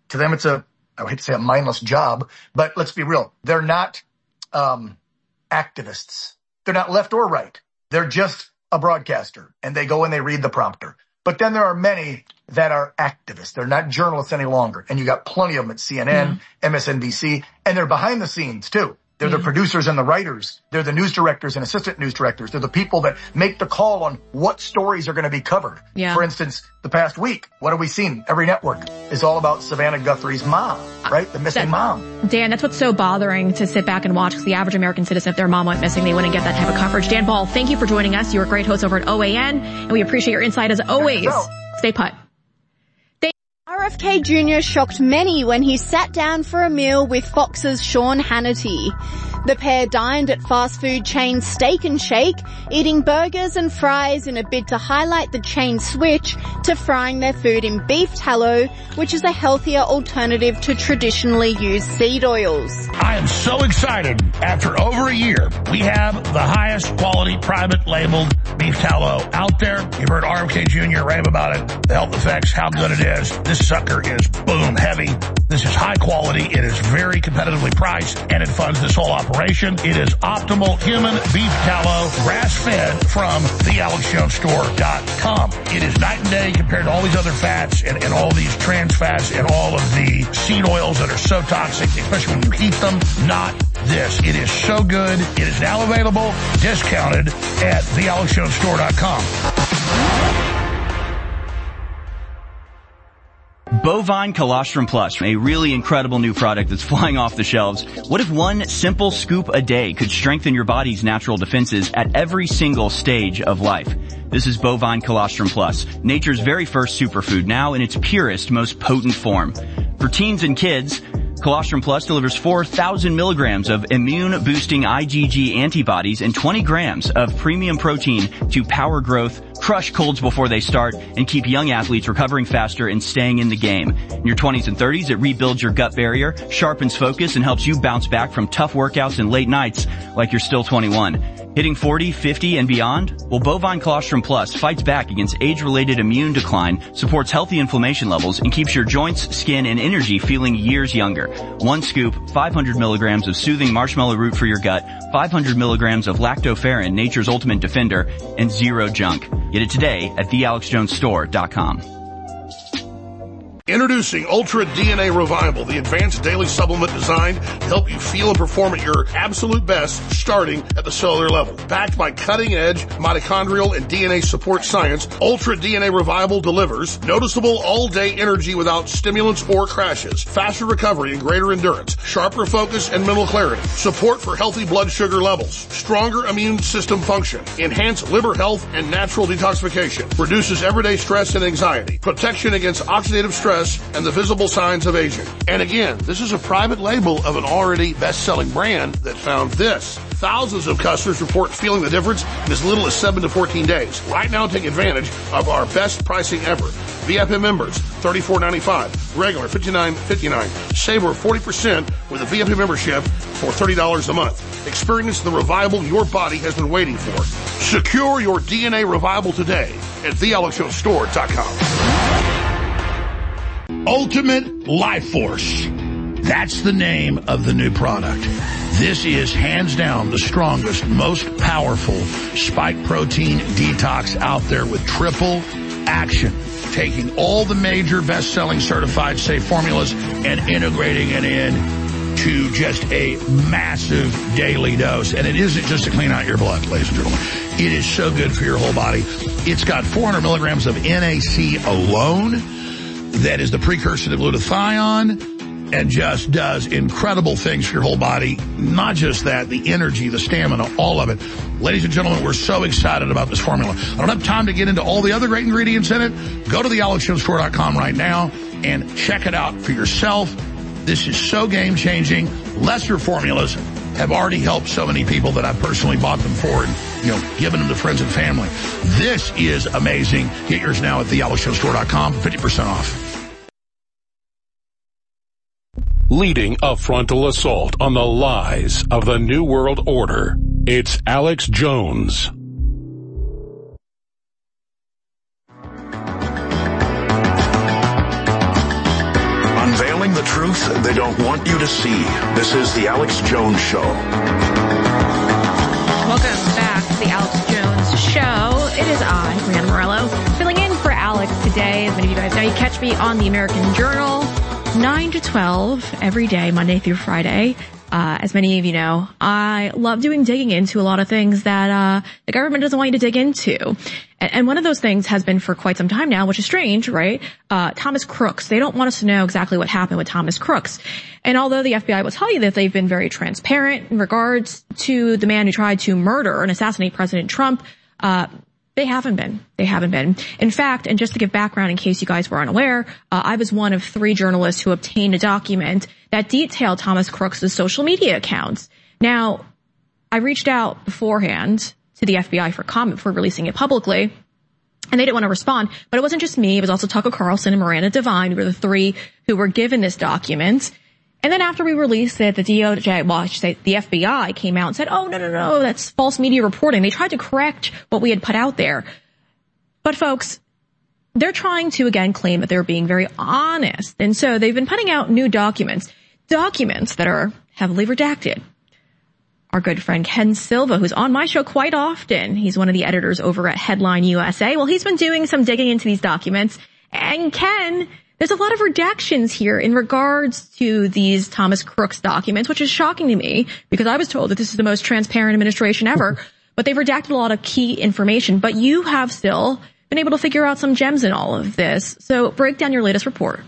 to them, I would hate to say a mindless job, but let's be real. They're not activists. They're not left or right. They're just a broadcaster, and they go and they read the prompter. But then there are many that are activists. They're not journalists any longer. And you got plenty of them at CNN, MSNBC, and they're behind the scenes too. They're the producers and the writers. They're the news directors and assistant news directors. They're the people that make the call on what stories are going to be covered. Yeah. For instance, the past week, what have we seen? Every network is all about Savannah Guthrie's mom, right? The missing mom. Dan, that's what's so bothering to sit back and watch, because the average American citizen, if their mom went missing, they wouldn't get that type of coverage. Dan Ball, thank you for joining us. You're a great host over at OAN, and we appreciate your insight as always. Stay put. RFK Jr. shocked many when he sat down for a meal with Fox's Sean Hannity. The pair dined at fast food chain Steak and Shake, eating burgers and fries in a bid to highlight the chain's switch to frying their food in beef tallow, which is a healthier alternative to traditionally used seed oils. I am so excited. After over a year, we have the highest quality private labeled beef tallow out there. You've heard RFK Jr. rave about it, the health effects, how good it is. This sucker is boom heavy. This is high quality. It is very competitively priced, and it funds this whole operation. It is optimal human beef tallow, grass-fed from thealexjonesstore.com. It is night and day compared to all these other fats and all these trans fats and all of the seed oils that are so toxic, especially when you heat them. Not this. It is so good. It is now available, discounted at thealexjonesstore.com. Bovine Colostrum Plus, a really incredible new product that's flying off the shelves. What if one simple scoop a day could strengthen your body's natural defenses at every single stage of life? This is Bovine Colostrum Plus, nature's very first superfood, now in its purest, most potent form. For teens and kids, Colostrum Plus delivers 4,000 milligrams of immune-boosting IgG antibodies and 20 grams of premium protein to power growth, crush colds before they start, and keep young athletes recovering faster and staying in the game. In your 20s and 30s, it rebuilds your gut barrier, sharpens focus, and helps you bounce back from tough workouts and late nights like you're still 21. Hitting 40, 50, and beyond? Well, Bovine Colostrum Plus fights back against age-related immune decline, supports healthy inflammation levels, and keeps your joints, skin, and energy feeling years younger. One scoop, 500 milligrams of soothing marshmallow root for your gut, 500 milligrams of lactoferrin, nature's ultimate defender, and zero junk. Get it today at thealexjonesstore.com. Introducing Ultra DNA Revival, the advanced daily supplement designed to help you feel and perform at your absolute best, starting at the cellular level. Backed by cutting-edge mitochondrial and DNA support science, Ultra DNA Revival delivers noticeable all-day energy without stimulants or crashes, faster recovery and greater endurance, sharper focus and mental clarity, support for healthy blood sugar levels, stronger immune system function, enhanced liver health and natural detoxification, reduces everyday stress and anxiety, protection against oxidative stress, and the visible signs of aging. And again, this is a private label of an already best-selling brand that found this. Thousands of customers report feeling the difference in as little as 7 to 14 days. Right now, take advantage of our best pricing ever. VIP members, $34.95. Regular, $59.59. Save over 40% with a VIP membership for $30 a month. Experience the revival your body has been waiting for. Secure your DNA revival today at thealexjonesstore.com. Ultimate Life Force. That's the name of the new product. This is hands down the strongest, most powerful spike protein detox out there with triple action. Taking all the major best-selling certified safe formulas and integrating it in to just a massive daily dose. And it isn't just to clean out your blood, ladies and gentlemen. It is so good for your whole body. It's got 400 milligrams of NAC alone. That is the precursor to glutathione and just does incredible things for your whole body. Not just that, the energy, the stamina, all of it. Ladies and gentlemen, we're so excited about this formula. I don't have time to get into all the other great ingredients in it. Go to thealexjonesstore.com right now and check it out for yourself. This is so game-changing. Lesser formulas have already helped so many people that I've personally bought them for and, given them to friends and family. This is amazing. Get yours now at thealexjonesstore.com for 50% off. Leading a frontal assault on the lies of the New World Order, it's Alex Jones. Unveiling telling the truth they don't want you to see. This is The Alex Jones Show. Welcome back to The Alex Jones Show. It is I, Brianna Morello, filling in for Alex today. As many of you guys know, you catch me on the American Journal, 9 to 12 every day, Monday through Friday. As many of you know, I love digging into a lot of things that the government doesn't want you to dig into. And one of those things has been for quite some time now, which is strange, right? Thomas Crooks. They don't want us to know exactly what happened with Thomas Crooks. And although the FBI will tell you that they've been very transparent in regards to the man who tried to murder and assassinate President Trump, they haven't been. In fact, and just to give background in case you guys were unaware, I was one of 3 journalists who obtained a document that detailed Thomas Crooks' social media accounts. Now, I reached out beforehand to the FBI for comment for releasing it publicly, and they didn't want to respond. But it wasn't just me. It was also Tucker Carlson and Miranda Devine. We were the 3 who were given this document. And then after we released it, the DOJ, well, I should say the FBI came out and said, oh, no, that's false media reporting. They tried to correct what we had put out there. But folks, they're trying to, again, claim that they're being very honest. And so they've been putting out new documents that are heavily redacted. Our good friend Ken Silva, who's on my show quite often, he's one of the editors over at Headline USA. Well, he's been doing some digging into these documents. And Ken, there's a lot of redactions here in regards to these Thomas Crooks documents, which is shocking to me because I was told that this is the most transparent administration ever. But they've redacted a lot of key information. But you have still been able to figure out some gems in all of this. So break down your latest report.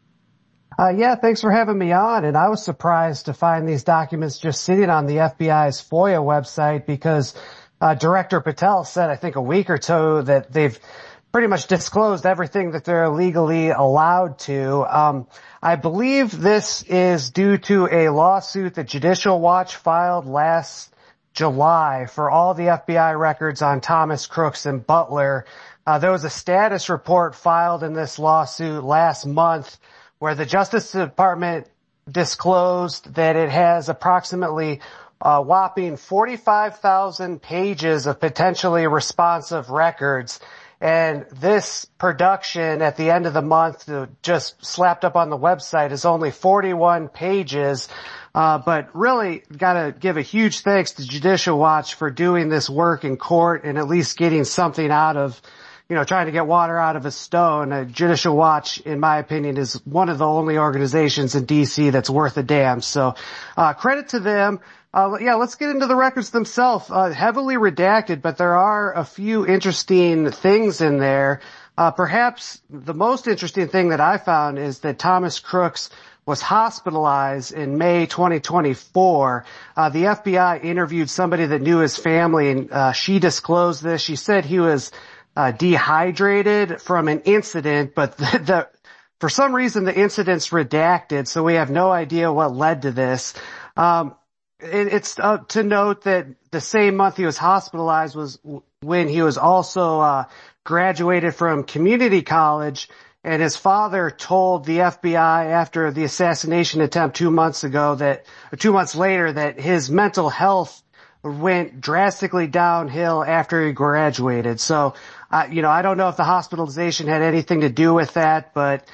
Yeah, thanks for having me on. And I was surprised to find these documents just sitting on the FBI's FOIA website because Director Patel said, I think a week or two, that they've pretty much disclosed everything that they're legally allowed to. I believe this is due to a lawsuit that Judicial Watch filed last July for all the FBI records on Thomas Crooks and Butler. There was a status report filed in this lawsuit last month where the Justice Department disclosed that it has approximately whopping 45,000 pages of potentially responsive records. And this production at the end of the month, just slapped up on the website, is only 41 pages. But really got to give a huge thanks to Judicial Watch for doing this work in court and at least getting something out of, trying to get water out of a stone. Judicial Watch, in my opinion, is one of the only organizations in D.C. that's worth a damn. So, credit to them. Let's get into the records themselves. Heavily redacted, but there are a few interesting things in there. Perhaps the most interesting thing that I found is that Thomas Crooks was hospitalized in May 2024. The FBI interviewed somebody that knew his family, and she disclosed this. She said he was dehydrated from an incident, but for some reason the incident's redacted, so we have no idea what led to this. It's to note that the same month he was hospitalized was when he was also graduated from community college, and his father told the FBI after the assassination attempt 2 months later that his mental health went drastically downhill after he graduated. So, I don't know if the hospitalization had anything to do with that, but,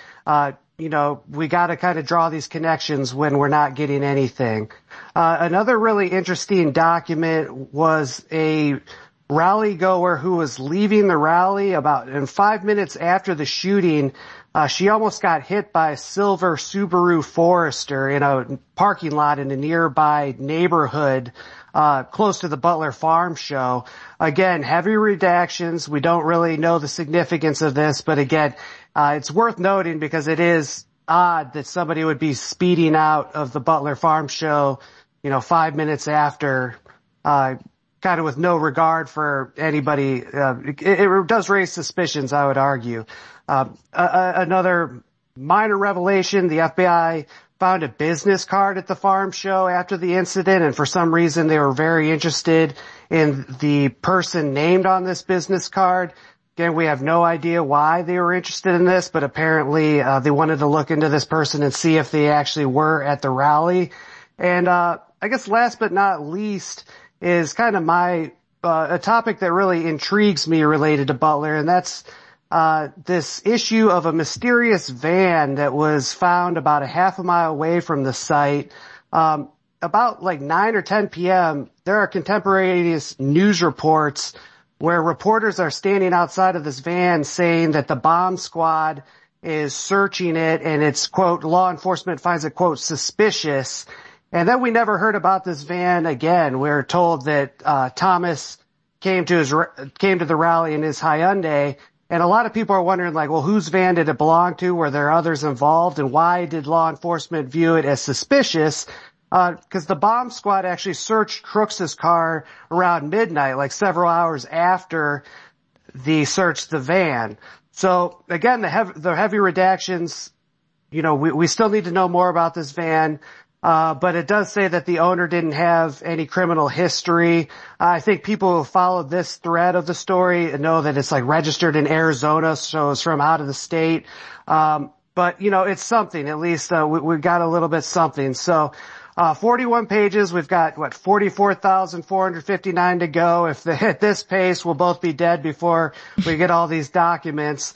we got to kind of draw these connections when we're not getting anything. Another really interesting document was a rally goer who was leaving the rally and 5 minutes after the shooting. She almost got hit by a silver Subaru Forester in a parking lot in a nearby neighborhood close to the Butler Farm Show. Again, heavy redactions. We don't really know the significance of this, but again, it's worth noting because it is odd that somebody would be speeding out of the Butler Farm Show, 5 minutes after, kind of with no regard for anybody. It does raise suspicions, I would argue. Another minor revelation, the FBI found a business card at the farm show after the incident, and for some reason they were very interested in the person named on this business card. Again, we have no idea why they were interested in this, but apparently they wanted to look into this person and see if they actually were at the rally. And I guess last but not least is kind of a topic that really intrigues me related to Butler, and that's this issue of a mysterious van that was found about a half a mile away from the site. About like 9 or 10 p.m., there are contemporaneous news reports where reporters are standing outside of this van saying that the bomb squad is searching it and it's, quote, law enforcement finds it, quote, suspicious. And then we never heard about this van again. We're told that Thomas came to the rally in his Hyundai. And a lot of people are wondering, like, well, whose van did it belong to? Were there others involved? And why did law enforcement view it as suspicious? Because the bomb squad actually searched Crooks's car around midnight, like several hours after they searched the van. So again, the heavy redactions, you know, we still need to know more about this van. But it does say that the owner didn't have any criminal history. I think people who followed this thread of the story know that it's like registered in Arizona, so it's from out of the state. But you know, it's something. At least we got a little bit something. So 41 pages. We've got 44,459 to go. If they hit this pace, we'll both be dead before we get all these documents.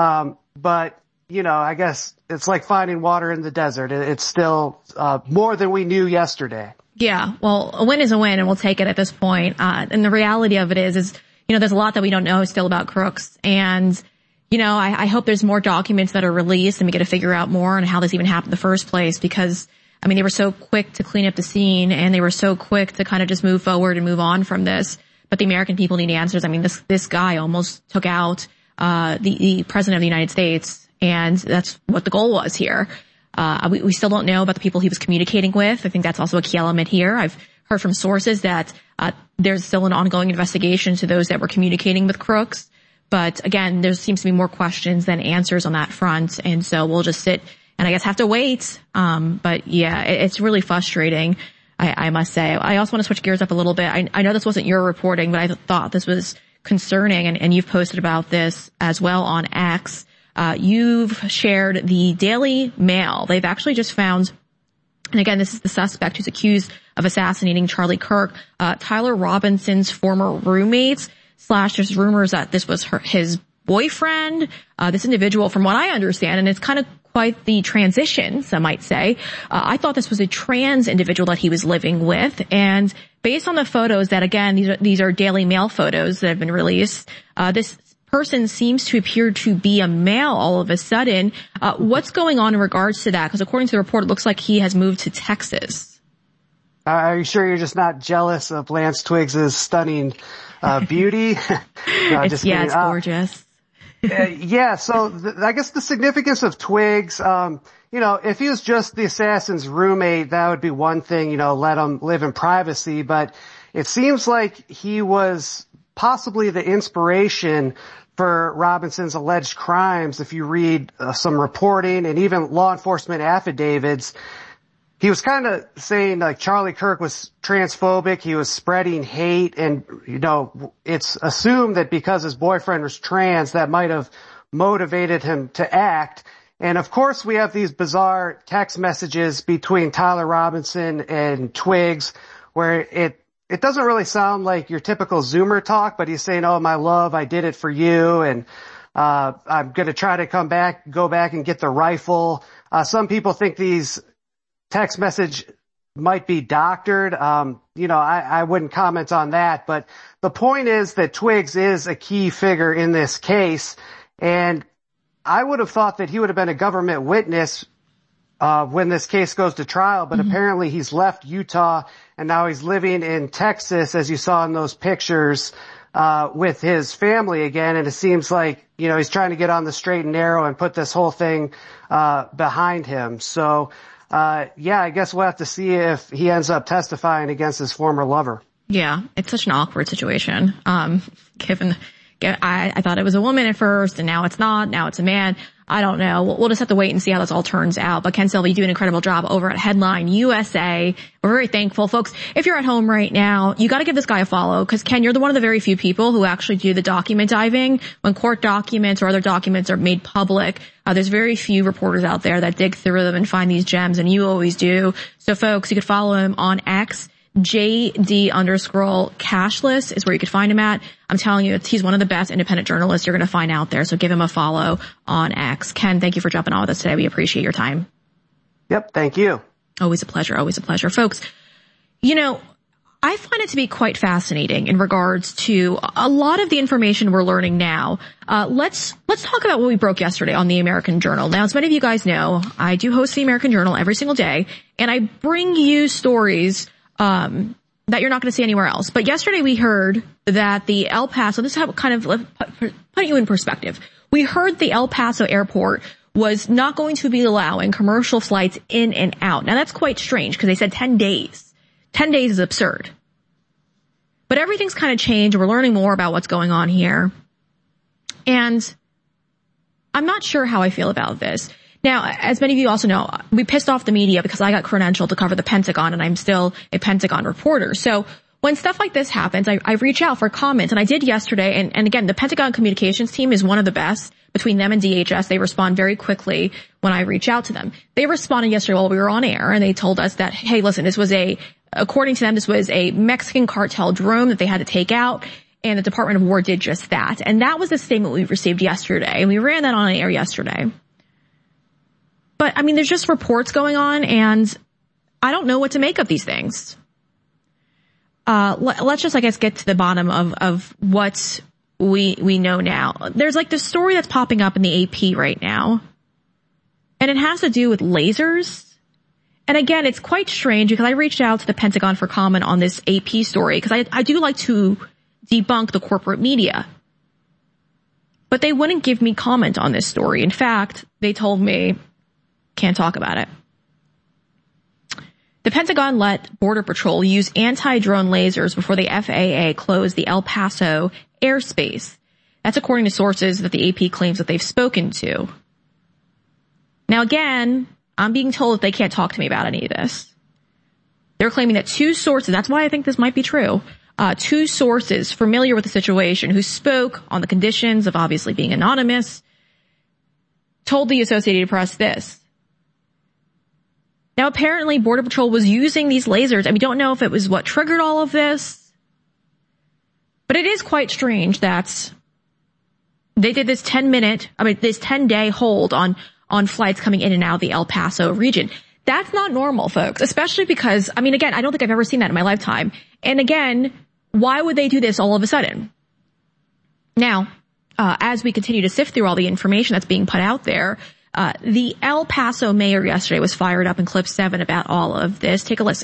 But you know, I guess it's like finding water in the desert. It's still more than we knew yesterday. Yeah, well, a win is a win, and we'll take it at this point. And the reality of it is, you know, there's a lot that we don't know still about Crooks. And, you know, I hope there's more documents that are released and we get to figure out more on how this even happened in the first place. Because, I mean, they were so quick to clean up the scene, and they were so quick to kind of just move forward and move on from this. But the American people need answers. I mean, this guy almost took out the president of the United States. And that's what the goal was here. We still don't know about the people he was communicating with. I think that's also a key element here. I've heard from sources that there's still an ongoing investigation to those that were communicating with Crooks. But again, there seems to be more questions than answers on that front. And so we'll just sit and I guess have to wait. But yeah, it's really frustrating, I must say. I also want to switch gears up a little bit. I know this wasn't your reporting, but I thought this was concerning, and you've posted about this as well on X. You've shared the Daily Mail. They've actually just found, and again, this is the suspect who's accused of assassinating Charlie Kirk, Tyler Robinson's former roommates / there's rumors that this was his boyfriend, this individual, from what I understand, and it's kind of quite the transition, some might say. I thought this was a trans individual that he was living with, and based on the photos that, again, these are Daily Mail photos that have been released, this person seems to appear to be a male all of a sudden. What's going on in regards to that? Because according to the report, it looks like he has moved to Texas. Are you sure you're just not jealous of Lance Twiggs' stunning beauty? No, it's gorgeous. Yeah, so I guess the significance of Twiggs, you know, if he was just the assassin's roommate, that would be one thing, you know, let him live in privacy. But it seems like he was possibly the inspiration for Robinson's alleged crimes. If you read some reporting and even law enforcement affidavits, he was kind of saying like Charlie Kirk was transphobic. He was spreading hate, and, you know, it's assumed that because his boyfriend was trans, that might have motivated him to act. And of course, we have these bizarre text messages between Tyler Robinson and Twiggs where it doesn't really sound like your typical Zoomer talk, but he's saying, oh, my love, I did it for you. And, I'm going to try to go back and get the rifle. Some people think these text message might be doctored. You know, I wouldn't comment on that, but the point is that Twiggs is a key figure in this case. And I would have thought that he would have been a government witness when this case goes to trial, but apparently he's left Utah and now he's living in Texas, as you saw in those pictures, with his family again. And it seems like, you know, he's trying to get on the straight and narrow and put this whole thing behind him. So, yeah, I guess we'll have to see if he ends up testifying against his former lover. Yeah, it's such an awkward situation. Given, I thought it was a woman at first, and now it's not. Now it's a man. I don't know. We'll just have to wait and see how this all turns out. But Ken Silva, you do an incredible job over at Headline USA. We're very thankful. Folks, if you're at home right now, you got to give this guy a follow, because Ken, you're one of the very few people who actually do the document diving. When court documents or other documents are made public, there's very few reporters out there that dig through them and find these gems, and you always do. So folks, you could follow him on X. JD_cashless is where you could find him at. I'm telling you, he's one of the best independent journalists you're going to find out there. So give him a follow on X. Ken, thank you for jumping on with us today. We appreciate your time. Yep. Thank you. Always a pleasure. Always a pleasure. Folks, you know, I find it to be quite fascinating in regards to a lot of the information we're learning now. Let's talk about what we broke yesterday on the American Journal. Now, as many of you guys know, I do host the American Journal every single day, and I bring you stories that you're not going to see anywhere else. But yesterday we heard that the El Paso, this is how kind of put you in perspective. We heard the El Paso airport was not going to be allowing commercial flights in and out. Now, that's quite strange because they said 10 days. 10 days is absurd. But everything's kind of changed. We're learning more about what's going on here. And I'm not sure how I feel about this. Now, as many of you also know, we pissed off the media because I got credentialed to cover the Pentagon, and I'm still a Pentagon reporter. So when stuff like this happens, I reach out for comments, and I did yesterday. And again, the Pentagon communications team is one of the best. Between them and DHS, they respond very quickly when I reach out to them. They responded yesterday while we were on air, and they told us that, hey, listen, according to them, this was a Mexican cartel drone that they had to take out, and the Department of War did just that. And that was the statement we received yesterday, and we ran that on air yesterday. But, I mean, there's just reports going on, and I don't know what to make of these things. Let's just, I guess, get to the bottom of what we know now. There's like this story that's popping up in the AP right now, and it has to do with lasers. And again, it's quite strange because I reached out to the Pentagon for comment on this AP story because I do like to debunk the corporate media. But they wouldn't give me comment on this story. In fact, they told me, can't talk about it. The Pentagon let Border Patrol use anti-drone lasers before the FAA closed the El Paso airspace. That's according to sources that the AP claims that they've spoken to. Now again, I'm being told that they can't talk to me about any of this. They're claiming that two sources, that's why I think this might be true, two sources familiar with the situation who spoke on the conditions of obviously being anonymous, told the Associated Press this. Now, apparently, Border Patrol was using these lasers, and we don't know if it was what triggered all of this. But it is quite strange that they did this 10-day hold on flights coming in and out of the El Paso region. That's not normal, folks, especially because, I mean, again, I don't think I've ever seen that in my lifetime. And again, why would they do this all of a sudden? Now, as we continue to sift through all the information that's being put out there, the El Paso mayor yesterday was fired up in clip 7 about all of this. Take a listen.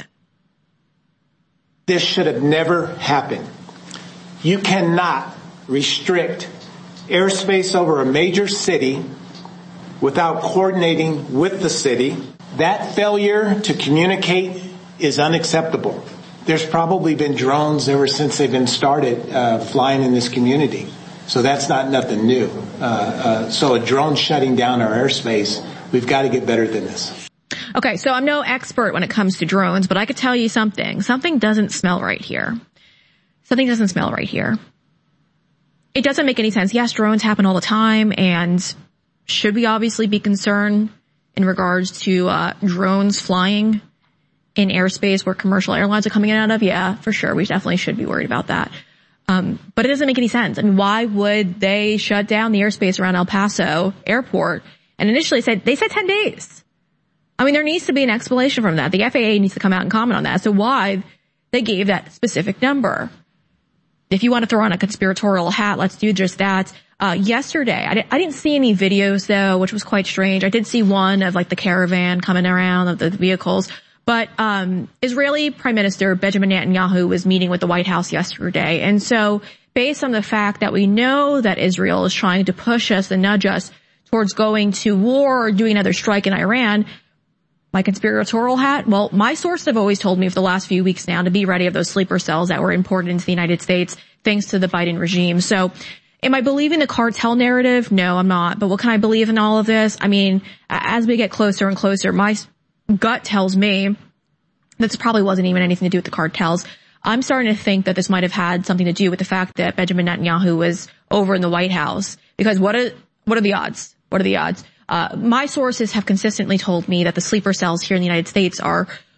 This should have never happened. You cannot restrict airspace over a major city without coordinating with the city. That failure to communicate is unacceptable. There's probably been drones ever since they've been started flying in this community. So that's not nothing new. So a drone shutting down our airspace, we've got to get better than this. Okay, so I'm no expert when it comes to drones, but I could tell you something. Something doesn't smell right here. Something doesn't smell right here. It doesn't make any sense. Yes, drones happen all the time, and should we obviously be concerned in regards to drones flying in airspace where commercial airlines are coming in and out of? Yeah, for sure. We definitely should be worried about that. But it doesn't make any sense. I mean, why would they shut down the airspace around El Paso airport? And initially they said 10 days. I mean, there needs to be an explanation from that. The FAA needs to come out and comment on that. So why they gave that specific number. If you want to throw on a conspiratorial hat, let's do just that. Yesterday, I didn't see any videos though, which was quite strange. I did see one of like the caravan coming around of the vehicles. But Israeli Prime Minister Benjamin Netanyahu was meeting with the White House yesterday. And so based on the fact that we know that Israel is trying to push us and nudge us towards going to war or doing another strike in Iran, my conspiratorial hat, well, my sources have always told me for the last few weeks now to be ready of those sleeper cells that were imported into the United States thanks to the Biden regime. So am I believing the cartel narrative? No, I'm not. But what can I believe in all of this? I mean, as we get closer and closer, my gut tells me that this probably wasn't even anything to do with the cartels. I'm starting to think that this might have had something to do with the fact that Benjamin Netanyahu was over in the White House. Because what are the odds? What are the odds? My sources have consistently told me that the sleeper cells here in the United States are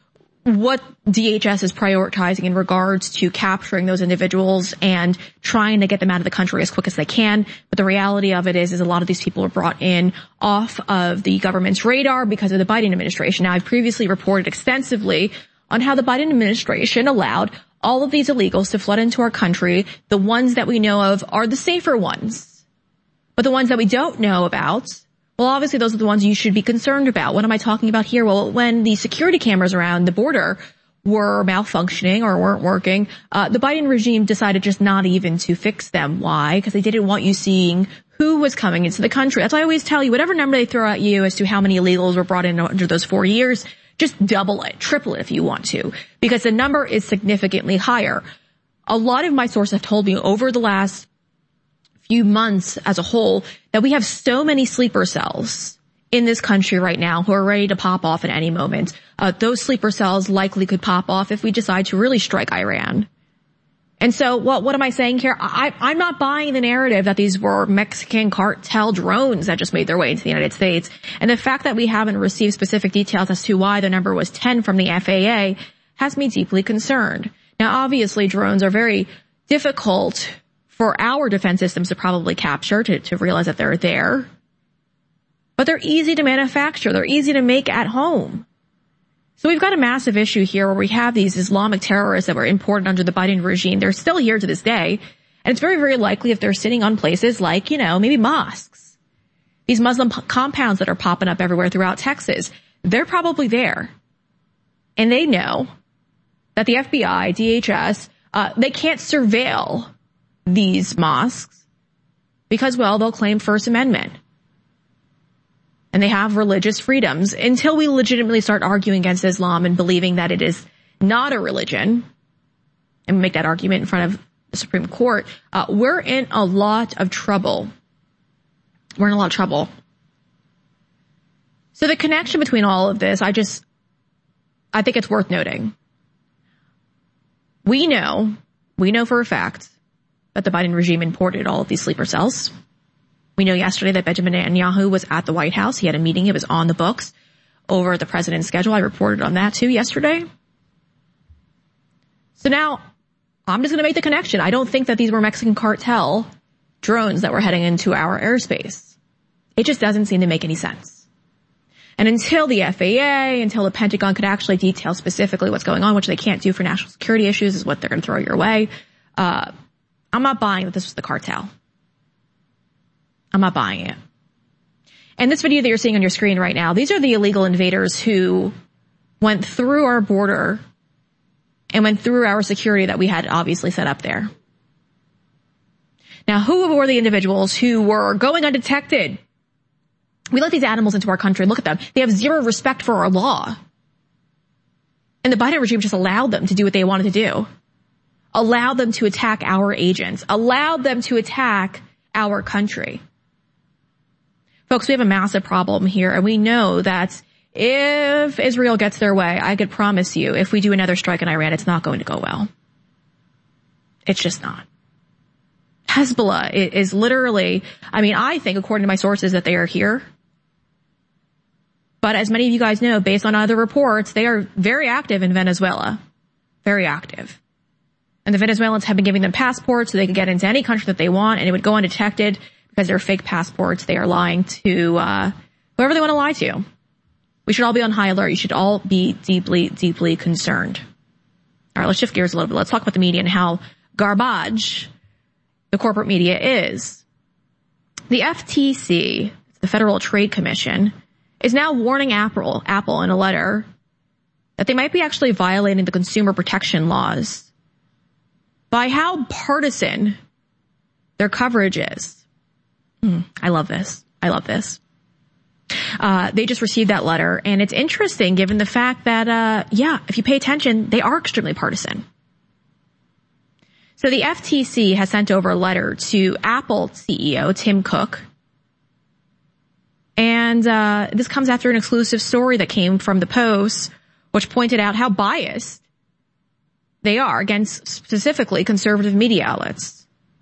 what DHS is prioritizing in regards to capturing those individuals and trying to get them out of the country as quick as they can. But the reality of it is a lot of these people are brought in off of the government's radar because of the Biden administration. Now, I've previously reported extensively on how the Biden administration allowed all of these illegals to flood into our country. The ones that we know of are the safer ones. But the ones that we don't know about, well, obviously those are the ones you should be concerned about. What am I talking about here? Well, when the security cameras around the border were malfunctioning or weren't working, the Biden regime decided just not even to fix them. Why? Because they didn't want you seeing who was coming into the country. That's why I always tell you, whatever number they throw at you as to how many illegals were brought in under those 4 years, just double it, triple it if you want to, because the number is significantly higher. A lot of my sources have told me over the last few months as a whole that we have so many sleeper cells in this country right now who are ready to pop off at any moment. Those sleeper cells likely could pop off if we decide to really strike Iran. And so what am I saying here? I'm not buying the narrative that these were Mexican cartel drones that just made their way into the United States. And the fact that we haven't received specific details as to why the number was 10 from the FAA has me deeply concerned. Now, obviously, drones are very difficult for our defense systems to probably capture, to realize that they're there. But they're easy to manufacture. They're easy to make at home. So we've got a massive issue here where we have these Islamic terrorists that were imported under the Biden regime. They're still here to this day. And it's very, very likely if they're sitting on places like, maybe mosques, these Muslim compounds that are popping up everywhere throughout Texas, they're probably there. And they know that the FBI, DHS, they can't surveil these mosques because, well, they'll claim First Amendment. And they have religious freedoms until we legitimately start arguing against Islam and believing that it is not a religion, and we make that argument in front of the Supreme Court. We're in a lot of trouble. We're in a lot of trouble. So the connection between all of this, I think it's worth noting. We know for a fact that the Biden regime imported all of these sleeper cells. We know yesterday that Benjamin Netanyahu was at the White House. He had a meeting. It was on the books over the president's schedule. I reported on that too yesterday. So now I'm just going to make the connection. I don't think that these were Mexican cartel drones that were heading into our airspace. It just doesn't seem to make any sense. And until the FAA, until the Pentagon could actually detail specifically what's going on, which they can't do for national security issues, is what they're going to throw your way. I'm not buying that this was the cartel. I'm not buying it. And this video that you're seeing on your screen right now, these are the illegal invaders who went through our border and went through our security that we had obviously set up there. Now, who were the individuals who were going undetected? We let these animals into our country. Look at them. They have zero respect for our law. And the Biden regime just allowed them to do what they wanted to do. Allowed them to attack our agents. Allowed them to attack our country. Folks, we have a massive problem here, and we know that if Israel gets their way, I could promise you, if we do another strike in Iran, it's not going to go well. It's just not. Hezbollah is literally, I think, according to my sources, that they are here. But as many of you guys know, based on other reports, they are very active in Venezuela. Very active. And the Venezuelans have been giving them passports so they could get into any country that they want, and it would go undetected. Because they're fake passports, they are lying to whoever they want to lie to. We should all be on high alert. You should all be deeply, deeply concerned. All right, let's shift gears a little bit. Let's talk about the media and how garbage the corporate media is. The FTC, the Federal Trade Commission, is now warning Apple in a letter that they might be actually violating the consumer protection laws by how partisan their coverage is. I love this. They just received that letter, and it's interesting given the fact that, if you pay attention, they are extremely partisan. So the FTC has sent over a letter to Apple CEO Tim Cook, and this comes after an exclusive story that came from the Post, which pointed out how biased they are against specifically conservative media outlets.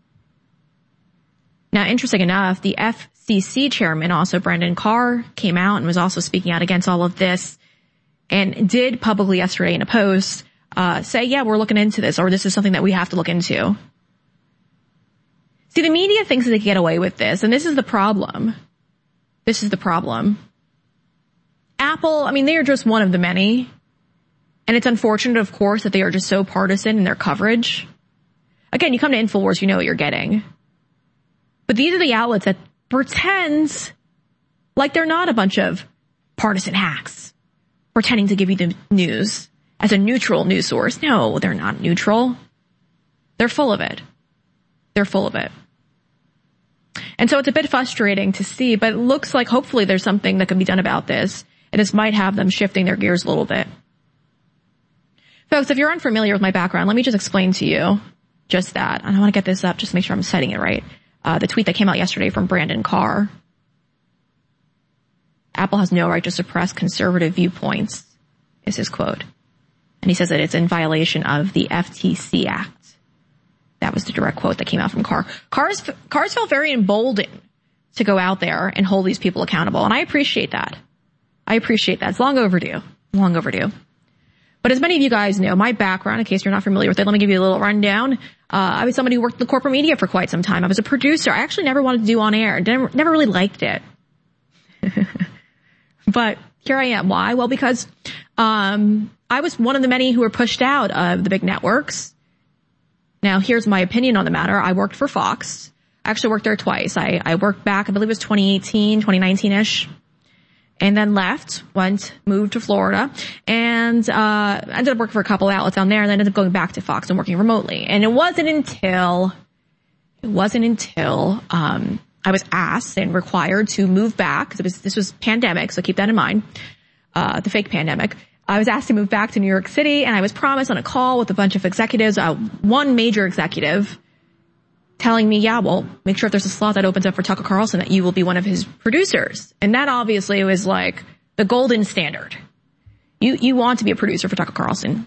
Now, interesting enough, the FCC chairman, also Brendan Carr, came out and was also speaking out against all of this. and did publicly yesterday in a post say, yeah, we're looking into this, or this is something that we have to look into. See, the media thinks they can get away with this, and this is the problem. This is the problem. Apple, I mean, they are just one of the many. And it's unfortunate, of course, that they are just so partisan in their coverage. Again, you come to InfoWars, you know what you're getting. But these are the outlets that pretend like they're not a bunch of partisan hacks pretending to give you the news as a neutral news source. No, they're not neutral. They're full of it. They're full of it. And so it's a bit frustrating to see, but it looks like hopefully there's something that can be done about this, and this might have them shifting their gears a little bit. Folks, if you're unfamiliar with my background, let me just explain to you just that. I want to get this up just to make sure I'm citing it right. The tweet that came out yesterday from Brandon Carr. Apple has no right to suppress conservative viewpoints, is his quote. And he says that it's in violation of the FTC Act. That was the direct quote that came out from Carr. Carr's felt very emboldened to go out there and hold these people accountable. And I appreciate that. I appreciate that. It's long overdue. Long overdue. But as many of you guys know, my background, in case you're not familiar with it, let me give you a little rundown. I was somebody who worked in the corporate media for quite some time. I was a producer. I actually never wanted to do on air. Never really liked it. But here I am. Why? Well, because I was one of the many who were pushed out of the big networks. Now, here's my opinion on the matter. I worked for Fox. I actually worked there twice. I worked back, I believe it was 2018, 2019-ish. And then left, moved to Florida, and ended up working for a couple outlets down there, and then ended up going back to Fox and working remotely. And it wasn't until I was asked and required to move back, because this was pandemic, so keep that in mind, the fake pandemic. I was asked to move back to New York City, and I was promised on a call with a bunch of executives, one major executive telling me, yeah, well, make sure if there's a slot that opens up for Tucker Carlson that you will be one of his producers. And that obviously was like the golden standard. You want to be a producer for Tucker Carlson.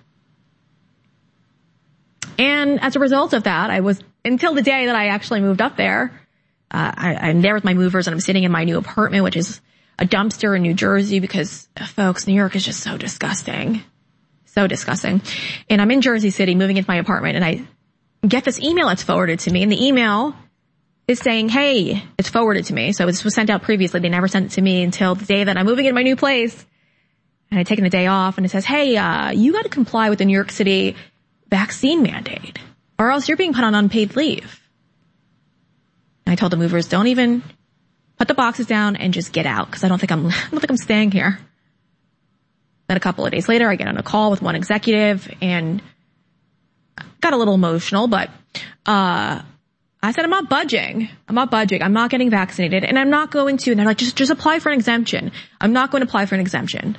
And as a result of that, I was, until the day that I actually moved up there, I'm there with my movers, and I'm sitting in my new apartment, which is a dumpster in New Jersey, because, folks, New York is just so disgusting. So disgusting. And I'm in Jersey City moving into my apartment, and I get this email that's forwarded to me, and the email is saying, hey, it's forwarded to me. So this was sent out previously. They never sent it to me until the day that I'm moving into my new place. And I'd taken the day off, and it says, hey, you got to comply with the New York City vaccine mandate, or else you're being put on unpaid leave. And I told the movers, don't even put the boxes down and just get out, because I don't think I'm staying here. Then a couple of days later, I get on a call with one executive, and got a little emotional, but I said, I'm not budging. I'm not getting vaccinated, and I'm not going to. And they're like, just apply for an exemption. I'm not going to apply for an exemption.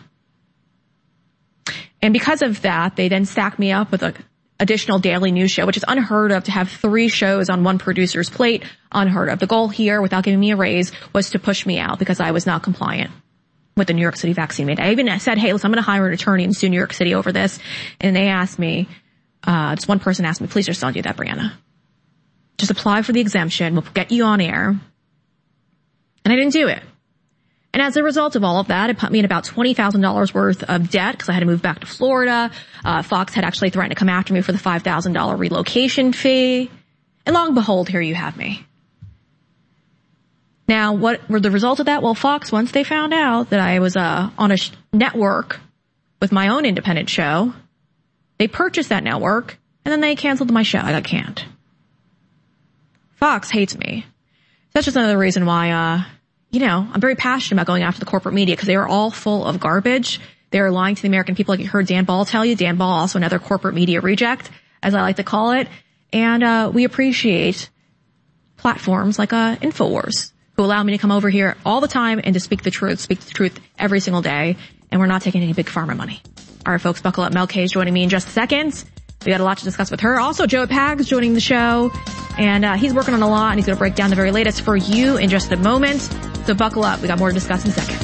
And because of that, they then stacked me up with an additional daily news show, which is unheard of, to have 3 shows on one producer's plate. Unheard of. The goal here, without giving me a raise, was to push me out because I was not compliant with the New York City vaccine mandate. I even said, hey, listen, I'm going to hire an attorney and sue New York City over this. And they asked me, just one person asked me, please just don't do that, Brianna. Just apply for the exemption. We'll get you on air. And I didn't do it. And as a result of all of that, it put me in about $20,000 worth of debt, because I had to move back to Florida. Fox had actually threatened to come after me for the $5,000 relocation fee. And lo and behold, here you have me. Now, what were the results of that? Well, Fox, once they found out that I was on a network with my own independent show, they purchased that network, and then they canceled my show. I got canned. Fox hates me. That's just another reason why, I'm very passionate about going after the corporate media, because they are all full of garbage. They are lying to the American people, like you heard Dan Ball tell you. Dan Ball, also another corporate media reject, as I like to call it. And we appreciate platforms like InfoWars, who allow me to come over here all the time and to speak the truth every single day. And we're not taking any big pharma money. All right, folks, buckle up. Mel K is joining me in just a second. We got a lot to discuss with her. Also, Joe Pags joining the show. And he's working on a lot, and he's going to break down the very latest for you in just a moment. So buckle up. We got more to discuss in a second.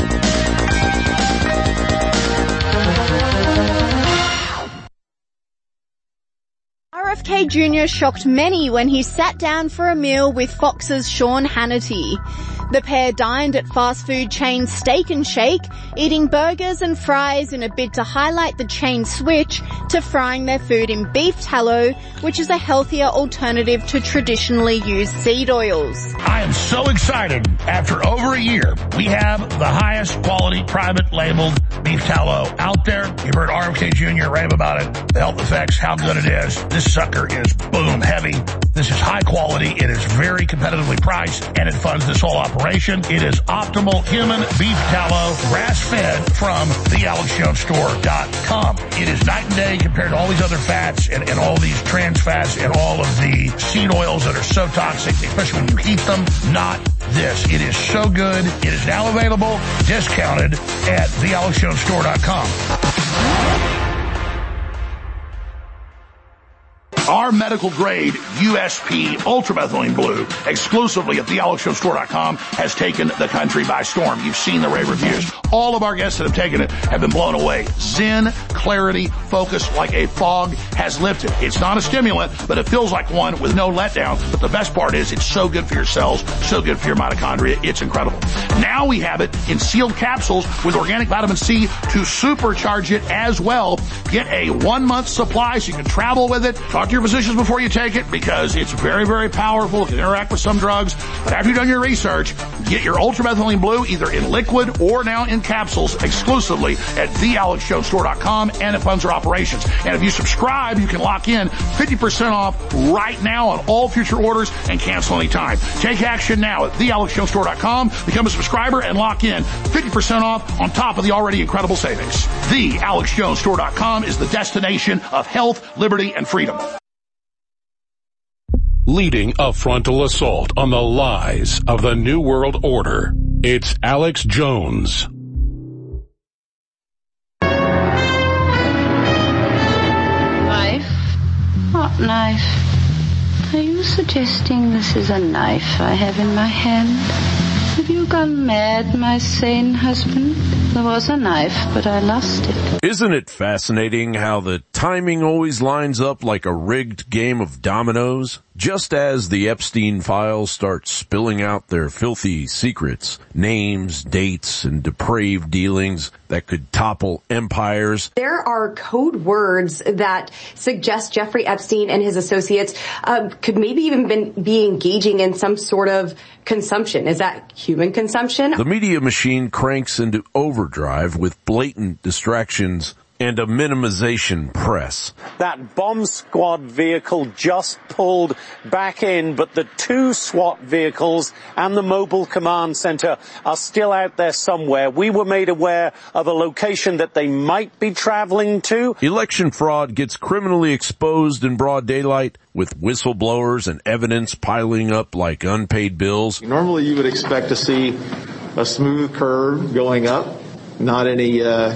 RFK Jr. shocked many when he sat down for a meal with Fox's Sean Hannity. The pair dined at fast food chain Steak and Shake, eating burgers and fries in a bid to highlight the chain's switch to frying their food in beef tallow, which is a healthier alternative to traditionally used seed oils. I am so excited. After over a year, we have the highest quality private labeled beef tallow out there. You've heard RFK Jr. rave about it, the health effects, how good it is. This sucker is boom heavy. This is high quality. It is very competitively priced, and it funds this whole operation. It is optimal human beef tallow, grass-fed from thealexjonesstore.com. It is night and day compared to all these other fats and all these trans fats and all of the seed oils that are so toxic, especially when you heat them. Not this. It is so good. It is now available, discounted at thealexjonesstore.com. Our medical grade USP Ultramethylene Blue, exclusively at thealexjonesstore.com, has taken the country by storm. You've seen the rave reviews. All of our guests that have taken it have been blown away. Zen, clarity, focus like a fog has lifted. It's not a stimulant, but it feels like one with no letdown. But the best part is it's so good for your cells, so good for your mitochondria. It's incredible. Now we have it in sealed capsules with organic vitamin C to supercharge it as well. Get a 1-month supply so you can travel with it. Talk to your physicians before you take it because it's very, very powerful. It can interact with some drugs. But after you've done your research, get your Ultramethylene Blue either in liquid or now in capsules exclusively at thealexjonesstore.com, and it funds our operations. And if you subscribe, you can lock in 50% off right now on all future orders and cancel anytime. Take action now at thealexjonesstore.com. Become a subscriber and lock in 50% off on top of the already incredible savings. Thealexjonesstore.com is the destination of health, liberty, and freedom. Leading a frontal assault on the lies of the New World Order, it's Alex Jones. Knife? What knife? Are you suggesting this is a knife I have in my hand? Have you gone mad, my sane husband? There was a knife, but I lost it. Isn't it fascinating how the timing always lines up like a rigged game of dominoes? Just as the Epstein files start spilling out their filthy secrets, names, dates, and depraved dealings that could topple empires. There are code words that suggest Jeffrey Epstein and his associates could maybe even be engaging in some sort of consumption. Is that human consumption? The media machine cranks into overdrive with blatant distractions and a minimization press. That bomb squad vehicle just pulled back in, but the 2 SWAT vehicles and the mobile command center are still out there somewhere. We were made aware of a location that they might be traveling to. Election fraud gets criminally exposed in broad daylight with whistleblowers and evidence piling up like unpaid bills. Normally you would expect to see a smooth curve going up, not any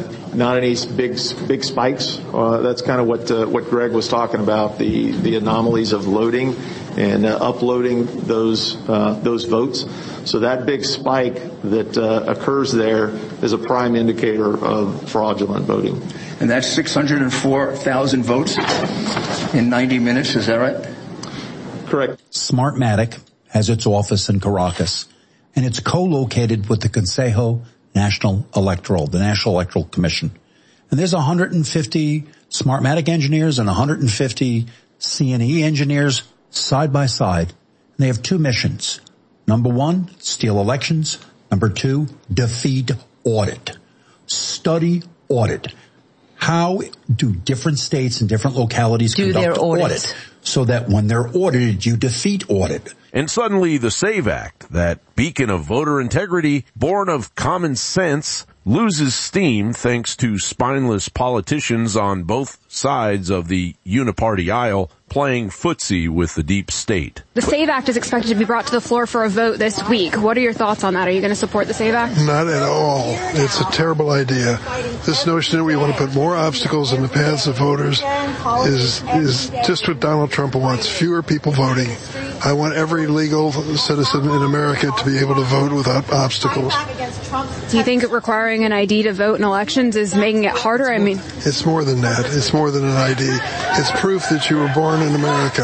big spikes. That's kind of what Greg was talking about, the anomalies of loading and uploading those votes. So that big spike that occurs there is a prime indicator of fraudulent voting. And that's 604,000 votes in 90 minutes, is that right? Correct. Smartmatic has its office in Caracas, and it's co-located with the Consejo National Electoral, the National Electoral Commission. And there's 150 Smartmatic engineers and 150 C&E engineers side by side. And they have 2 missions. Number 1, steal elections. Number 2, defeat audit. Study audit. How do different states and different localities conduct audit so that when they're audited, you defeat audit? And suddenly the SAVE Act, that beacon of voter integrity, born of common sense, loses steam thanks to spineless politicians on both sides of the uniparty aisle playing footsie with the deep state. The SAVE Act is expected to be brought to the floor for a vote this week. What are your thoughts on that? Are you going to support the SAVE Act? Not at all. It's a terrible idea. This notion that we want to put more obstacles in the paths of voters is just what Donald Trump wants. Fewer people voting. I want every legal citizen in America to be able to vote without obstacles. Do you think requiring an ID to vote in elections is making it harder? I mean, it's more than that. It's more than an ID. It's proof that you were born in America.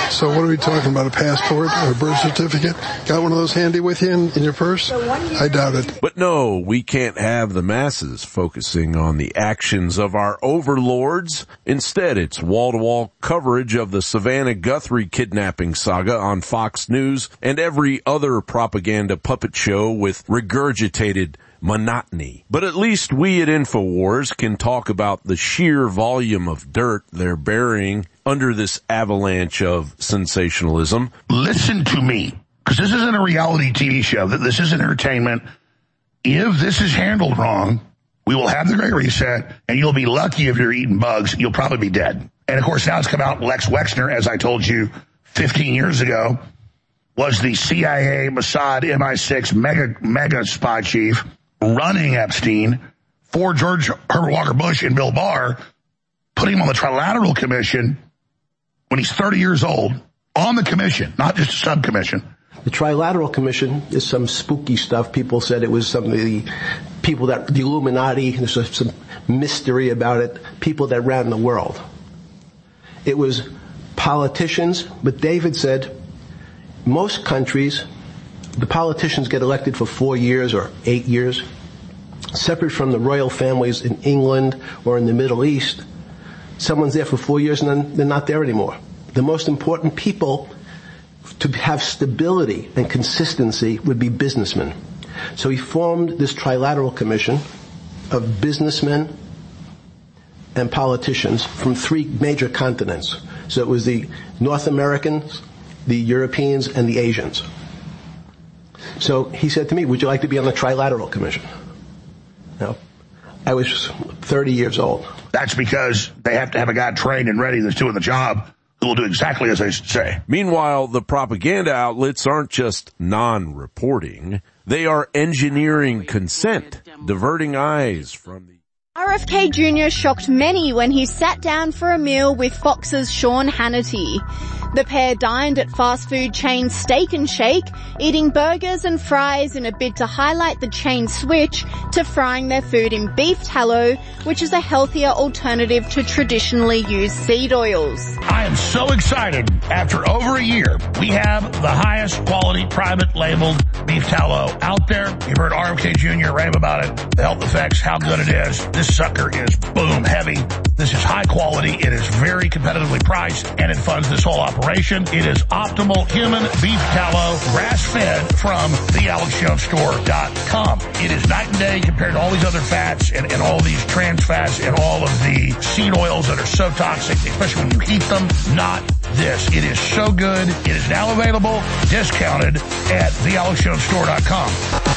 So what are we talking about, a passport or a birth certificate? Got one of those handy with you in your purse? I doubt it. But no, we can't have the masses focusing on the actions of our overlords. Instead, it's wall-to-wall coverage of the Savannah Guthrie kidnapping saga on Fox News and every other propaganda puppet show with regurgitated monotony. But at least we at InfoWars can talk about the sheer volume of dirt they're burying under this avalanche of sensationalism. Listen to me, because this isn't a reality TV show. This is entertainment. If this is handled wrong, we will have the Great Reset, and you'll be lucky if you're eating bugs. You'll probably be dead. And, of course, now it's come out, Lex Wexner, as I told you 15 years ago, was the CIA, Mossad, MI6 mega spy chief running Epstein for George Herbert Walker Bush and Bill Barr, putting him on the Trilateral Commission when he's 30 years old, on the commission, not just a subcommission. The Trilateral Commission is some spooky stuff. People said it was some of the people that, the Illuminati, there's some mystery about it, people that ran the world. It was politicians, but David said most countries, the politicians get elected for 4 years or 8 years, separate from the royal families in England or in the Middle East. Someone's there for 4 years and then they're not there anymore. The most important people to have stability and consistency would be businessmen. So he formed this Trilateral Commission of businessmen and politicians from 3 major continents. So it was the North Americans, the Europeans, and the Asians. So he said to me, would you like to be on the Trilateral Commission? Now, I was 30 years old. That's because they have to have a guy trained and ready that's doing the job who will do exactly as they say. Meanwhile, the propaganda outlets aren't just non-reporting. They are engineering consent, diverting eyes from the... RFK Jr. shocked many when he sat down for a meal with Fox's Sean Hannity. The pair dined at fast food chain Steak and Shake, eating burgers and fries in a bid to highlight the chain's switch to frying their food in beef tallow, which is a healthier alternative to traditionally used seed oils. I am so excited. After over a year, we have the highest quality private labeled beef tallow out there. You've heard RFK Jr. rave about it, the health effects, how good it is. This sucker is boom heavy. This is high quality. It is very competitively priced, and it funds this whole operation. It is optimal human beef tallow, grass-fed from thealexjonesstore.com. It is night and day compared to all these other fats and all these trans fats and all of the seed oils that are so toxic, especially when you heat them. Not this. It is so good. It is now available, discounted at thealexjonesstore.com.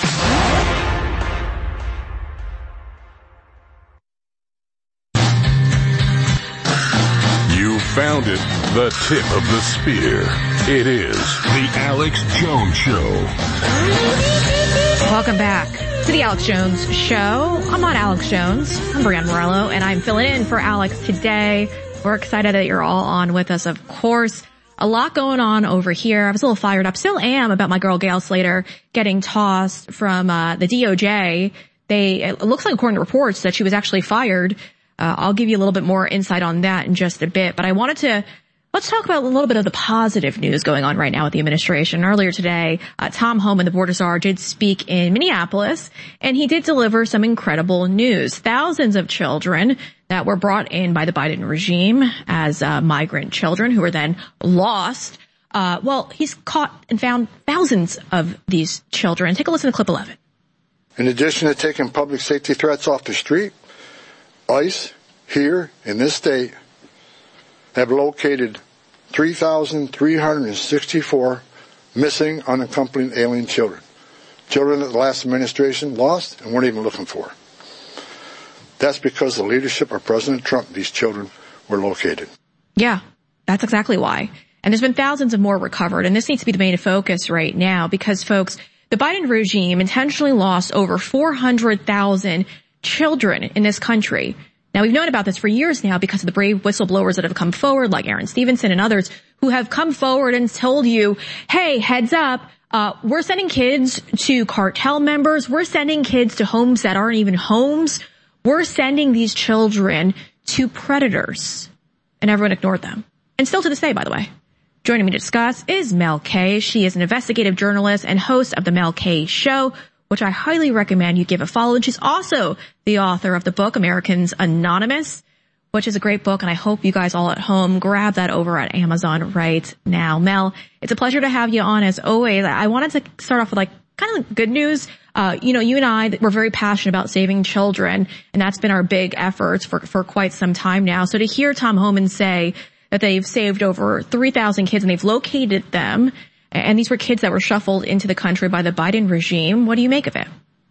Found it, the tip of the spear. It is the Alex Jones Show. Welcome back to the Alex Jones Show. I'm not Alex Jones. I'm Brianna Morello, and I'm filling in for Alex today. We're excited that you're all on with us, of course. A lot going on over here. I was a little fired up, still am, about my girl Gail Slater getting tossed from the DOJ. It looks like, according to reports, that she was actually fired. I'll give you a little bit more insight on that in just a bit, but let's talk about a little bit of the positive news going on right now with the administration. Earlier today, Tom Homan, the border czar, did speak in Minneapolis, and he did deliver some incredible news. Thousands of children that were brought in by the Biden regime as migrant children who were then lost. He's caught and found thousands of these children. Take a listen to clip 11. In addition to taking public safety threats off the street, ICE, here in this state, have located 3,364 missing unaccompanied alien children. Children that the last administration lost and weren't even looking for. That's because the leadership of President Trump, these children were located. Yeah, that's exactly why. And there's been thousands of more recovered, and this needs to be the main focus right now because, folks, the Biden regime intentionally lost over 400,000 children in this country. Now, we've known about this for years now because of the brave whistleblowers that have come forward, like Aaron Stevenson and others, who have come forward and told you, hey, heads up, we're sending kids to cartel members. We're sending kids to homes that aren't even homes. We're sending these children to predators. And everyone ignored them. And still to this day, by the way. Joining me to discuss is Mel K. She is an investigative journalist and host of The Mel K Show, which I highly recommend you give a follow. And she's also the author of the book Americans Anonymous, which is a great book, and I hope you guys all at home grab that over at Amazon right now. Mel, it's a pleasure to have you on as always. I wanted to start off with kind of good news. You and I, we're very passionate about saving children, and that's been our big efforts for quite some time now. So to hear Tom Homan say that they've saved over 3,000 kids and they've located them, and these were kids that were shuffled into the country by the Biden regime, what do you make of it?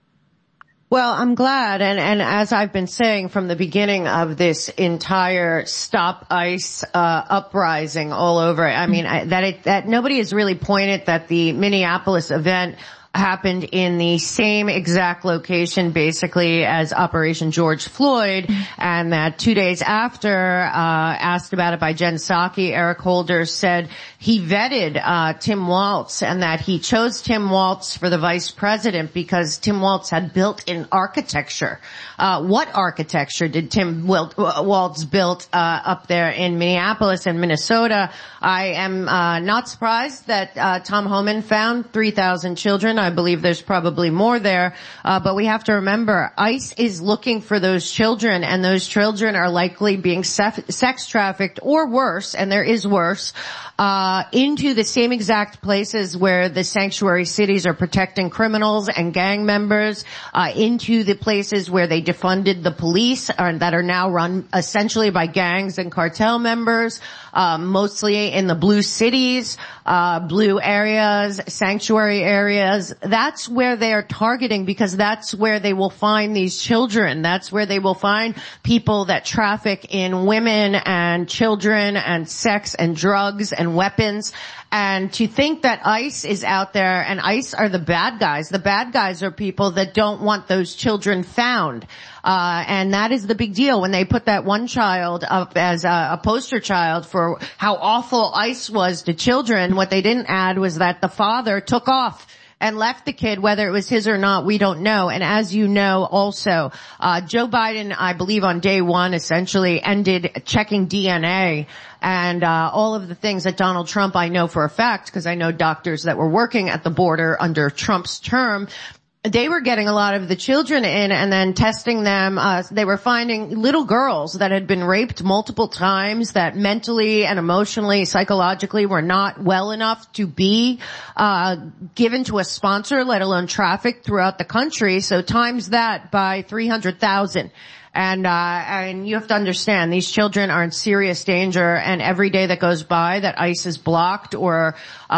Well, I'm glad, and as I've been saying from the beginning of this entire Stop ICE uprising all over, I mean, that nobody has really pointed that the Minneapolis event happened in the same exact location basically as Operation George Floyd, and that 2 days after, asked about it by Jen Psaki, Eric Holder said he vetted Tim Walz and that he chose Tim Walz for the vice president because Tim Walz had built in architecture. What architecture did Tim Walz built up there in Minneapolis and Minnesota? I am not surprised that Tom Homan found 3,000 children. I believe there's probably more there, but we have to remember ICE is looking for those children, and those children are likely being sex trafficked or worse, and there is worse, into the same exact places where the sanctuary cities are protecting criminals and gang members, into the places where they defunded the police that are now run essentially by gangs and cartel members, mostly in the blue cities, blue areas, sanctuary areas. That's where they are targeting because that's where they will find these children. That's where they will find people that traffic in women and children and sex and drugs and weapons. And to think that ICE is out there, and ICE are the bad guys. The bad guys are people that don't want those children found. And that is the big deal. When they put that one child up as a poster child for how awful ICE was to children, what they didn't add was that the father took off and left the kid, whether it was his or not, we don't know. And as you know also, Joe Biden, I believe on day one, essentially ended checking DNA and all of the things that Donald Trump, I know for a fact, because I know doctors that were working at the border under Trump's term, they were getting a lot of the children in and then testing them. They were finding little girls that had been raped multiple times, that mentally and emotionally, psychologically were not well enough to be given to a sponsor, let alone trafficked throughout the country. So times that by 300,000. And you have to understand, these children are in serious danger, and every day that goes by that ICE is blocked or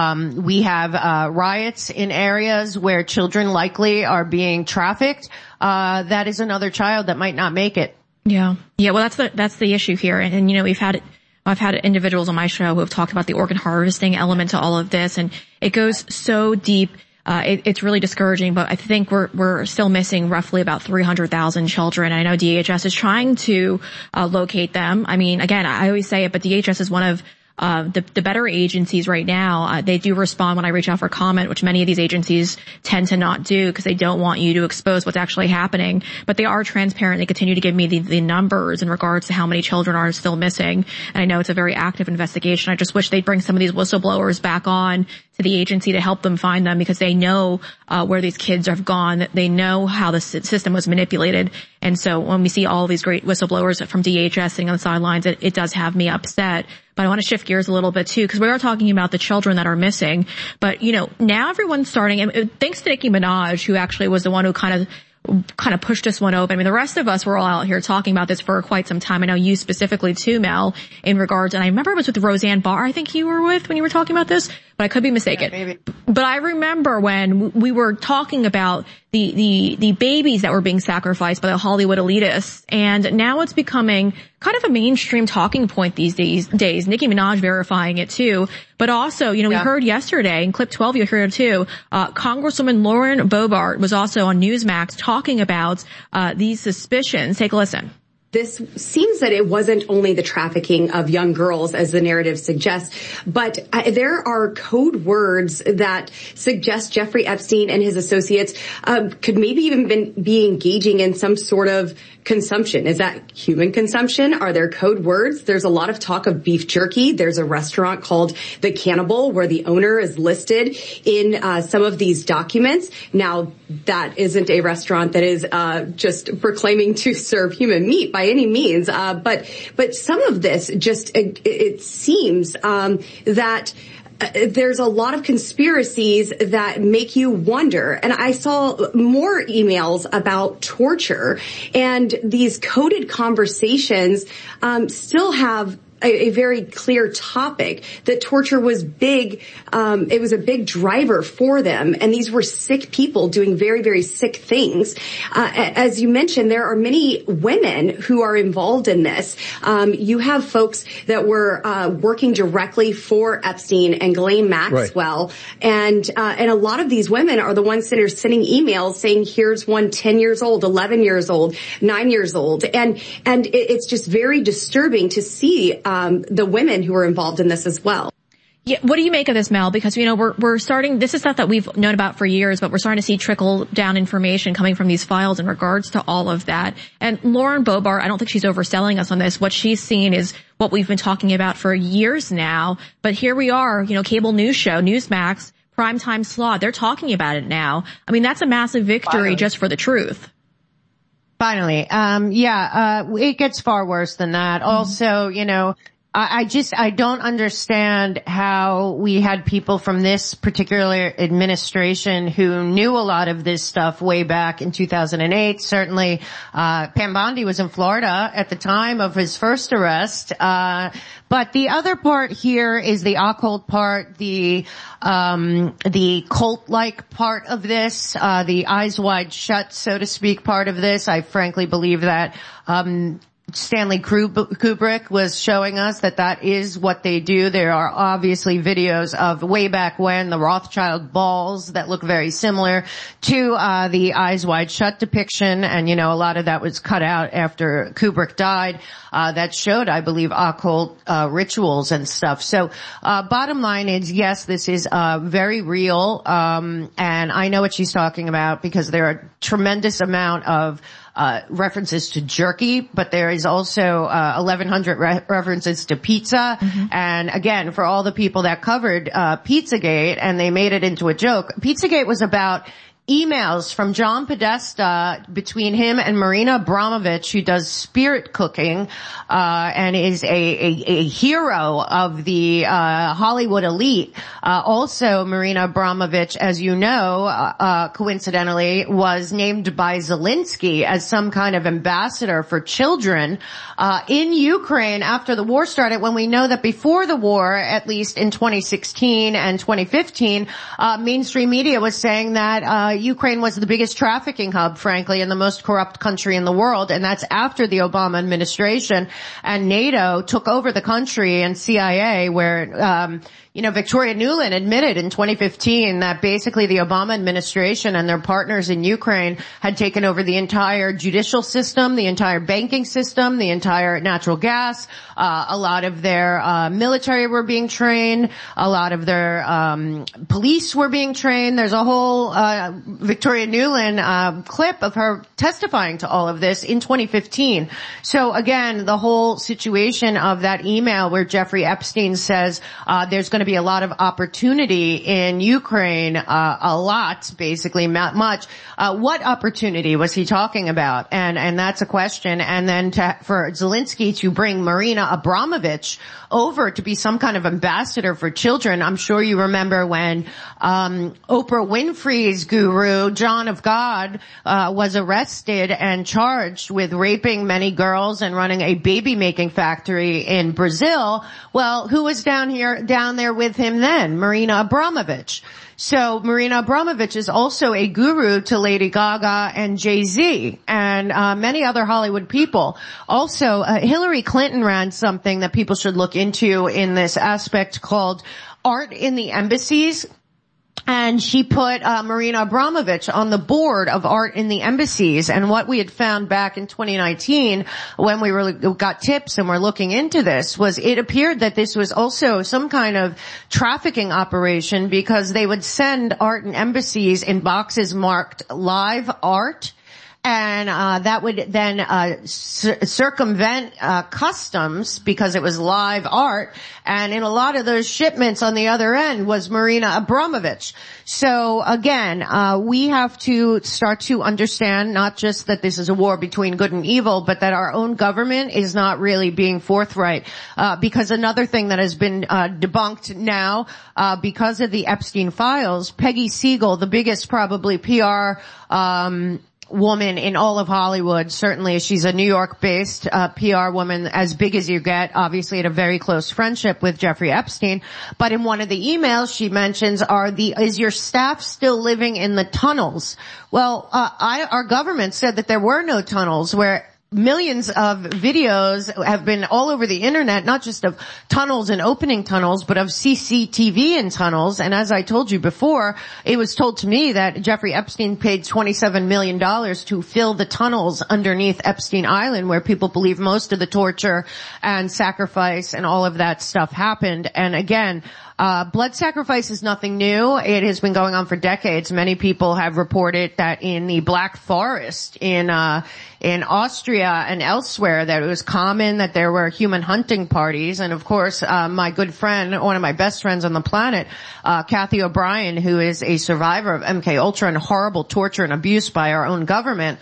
we have riots in areas where children likely are being trafficked, that is another child that might not make it. Yeah. Well, that's the issue here. And I've had individuals on my show who have talked about the organ harvesting element to all of this, and it goes so deep. It's really discouraging, but I think we're still missing roughly about 300,000 children. I know DHS is trying to locate them. I mean, again, I always say it, but DHS is one of the better agencies right now. They do respond when I reach out for comment, which many of these agencies tend to not do because they don't want you to expose what's actually happening. But they are transparent. They continue to give me the numbers in regards to how many children are still missing. And I know it's a very active investigation. I just wish they'd bring some of these whistleblowers back on to the agency to help them find them because they know where these kids have gone. They know how the system was manipulated. And so when we see all these great whistleblowers from DHS sitting on the sidelines, it does have me upset. But I want to shift gears a little bit too, because we are talking about the children that are missing. But, now everyone's starting, and thanks to Nicki Minaj, who actually was the one who kind of pushed this one open. I mean, the rest of us were all out here talking about this for quite some time. I know you specifically too, Mel, in regards, and I remember it was with Roseanne Barr, I think you were with when you were talking about this, but I could be mistaken. Yeah, maybe. But I remember when we were talking about the babies that were being sacrificed by the Hollywood elitists, and now it's becoming kind of a mainstream talking point these days. Nicki Minaj verifying it too. But also, we heard yesterday in clip 12, you heard it too, Congresswoman Lauren Boebert was also on Newsmax talking about these suspicions. Take a listen. this seems that it wasn't only the trafficking of young girls, as the narrative suggests, but there are code words that suggest Jeffrey Epstein and his associates could maybe even be engaging in some sort of consumption. Is that human consumption? Are there code words? There's a lot of talk of beef jerky. There's a restaurant called The Cannibal where the owner is listed in some of these documents. Now, that isn't a restaurant that is just proclaiming to serve human meat by any means, but some of this just it seems that there's a lot of conspiracies that make you wonder. And I saw more emails about torture, and these coded conversations still have a very clear topic that torture was big. It was a big driver for them. And these were sick people doing very, very sick things. As you mentioned, there are many women who are involved in this. You have folks that were working directly for Epstein and Ghislaine Maxwell. Right. And a lot of these women are the ones that are sending emails saying, here's one 10 years old, 11 years old, 9 years old. And it's just very disturbing to see the women who are involved in this as well. Yeah, what do you make of this, Mel? Because, we're starting, this is stuff that we've known about for years, but we're starting to see trickle down information coming from these files in regards to all of that. And Lauren Boebert, I don't think she's overselling us on this. What she's seen is what we've been talking about for years now. But here we are, cable news show, Newsmax, primetime slot. They're talking about it now. I mean, that's a massive victory just for the truth. Finally. It gets far worse than that. Mm-hmm. Also, I don't understand how we had people from this particular administration who knew a lot of this stuff way back in 2008. Certainly, Pam Bondi was in Florida at the time of his first arrest. But the other part here is the occult part, the cult-like part of this, the eyes wide shut, so to speak, part of this. I frankly believe that, Stanley Kubrick was showing us that is what they do. There are obviously videos of way back when, the Rothschild balls that look very similar to the Eyes Wide Shut depiction, and a lot of that was cut out after Kubrick died. That showed, I believe, occult rituals and stuff. So bottom line is, yes, this is very real, and I know what she's talking about because there are a tremendous amount of references to jerky, but there is also 1,100 references to pizza. Mm-hmm. And again, for all the people that covered Pizzagate and they made it into a joke, Pizzagate was about emails from John Podesta between him and Marina Abramovich, who does spirit cooking, and is a hero of the Hollywood elite. Also, Marina Abramovich, as you know, coincidentally, was named by Zelensky as some kind of ambassador for children in Ukraine after the war started, when we know that before the war, at least in 2016 and 2015, mainstream media was saying that Ukraine was the biggest trafficking hub, frankly, and the most corrupt country in the world. And that's after the Obama administration and NATO took over the country, and CIA, where Victoria Nuland admitted in 2015 that basically the Obama administration and their partners in Ukraine had taken over the entire judicial system, the entire banking system, the entire natural gas. A lot of their military were being trained. A lot of their police were being trained. There's a whole Victoria Nuland clip of her testifying to all of this in 2015. So again, the whole situation of that email where Jeffrey Epstein says there's going to be a lot of opportunity in Ukraine, a lot, basically, not much. What opportunity was he talking about? And that's a question. And then for Zelensky to bring Marina Abramovich over to be some kind of ambassador for children. I'm sure you remember when Oprah Winfrey's guru, John of God, was arrested and charged with raping many girls and running a baby-making factory in Brazil. Well, who was down there with him then? Marina Abramovich. So Marina Abramovich is also a guru to Lady Gaga and Jay-Z and many other Hollywood people. Also, Hillary Clinton ran something that people should look into in this aspect called Art in the Embassies. And she put Marina Abramovich on the board of art in the embassies. And what we had found back in 2019 when we got tips and were looking into this was it appeared that this was also some kind of trafficking operation, because they would send art in embassies in boxes marked live art. And that would then circumvent customs because it was live art. And in a lot of those shipments on the other end was Marina Abramovich. So again, we have to start to understand not just that this is a war between good and evil, but that our own government is not really being forthright. Because another thing that has been debunked now because of the Epstein files, Peggy Siegel, the biggest probably PR woman in all of Hollywood. Certainly she's a New York-based PR woman, as big as you get, obviously had a very close friendship with Jeffrey Epstein. But in one of the emails she mentions is your staff still living in the tunnels? Well, our government said that there were no tunnels, where millions of videos have been all over the internet, not just of tunnels and opening tunnels, but of CCTV in tunnels. And as I told you before, it was told to me that Jeffrey Epstein paid $27 million to fill the tunnels underneath Epstein Island, where people believe most of the torture and sacrifice and all of that stuff happened. And again, blood sacrifice is nothing new. It has been going on for decades. Many people have reported that in the Black Forest in Austria and elsewhere, that it was common that there were human hunting parties. And of course, my good friend, one of my best friends on the planet, Kathy O'Brien, who is a survivor of MKUltra and horrible torture and abuse by our own government,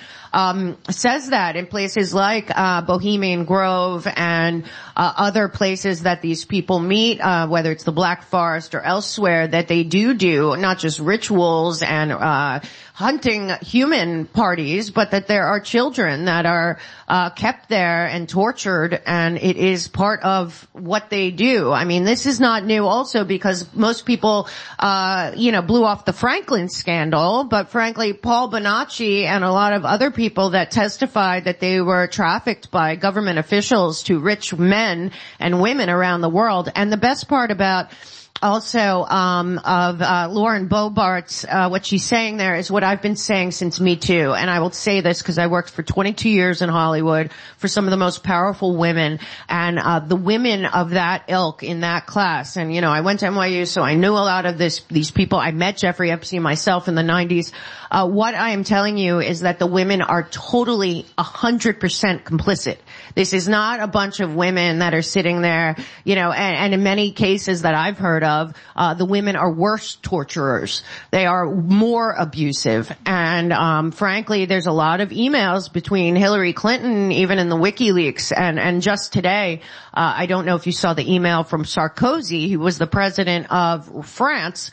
says that in places like Bohemian Grove and other places that these people meet, whether it's the Black Forest or elsewhere, that they do not just rituals and hunting human parties, but that there are children that are kept there and tortured, and it is part of what they do. I mean, this is not new also, because most people blew off the Franklin scandal, but frankly, Paul Bonacci and a lot of other people that testified that they were trafficked by government officials to rich men and women around the world. And the best part about also of Lauren Boebart's what she's saying there is what I've been saying since Me Too. And I will say this because I worked for 22 years in Hollywood for some of the most powerful women, and the women of that ilk in that class. And I went to NYU, so I knew a lot of these people. I met Jeffrey Epstein myself in the 90s. What I am telling you is that the women are totally 100% complicit. This is not a bunch of women that are sitting there, and in many cases that I've heard of, the women are worse torturers. They are more abusive. And frankly, there's a lot of emails between Hillary Clinton, even in the WikiLeaks, and just today, I don't know if you saw the email from Sarkozy, who was the president of France,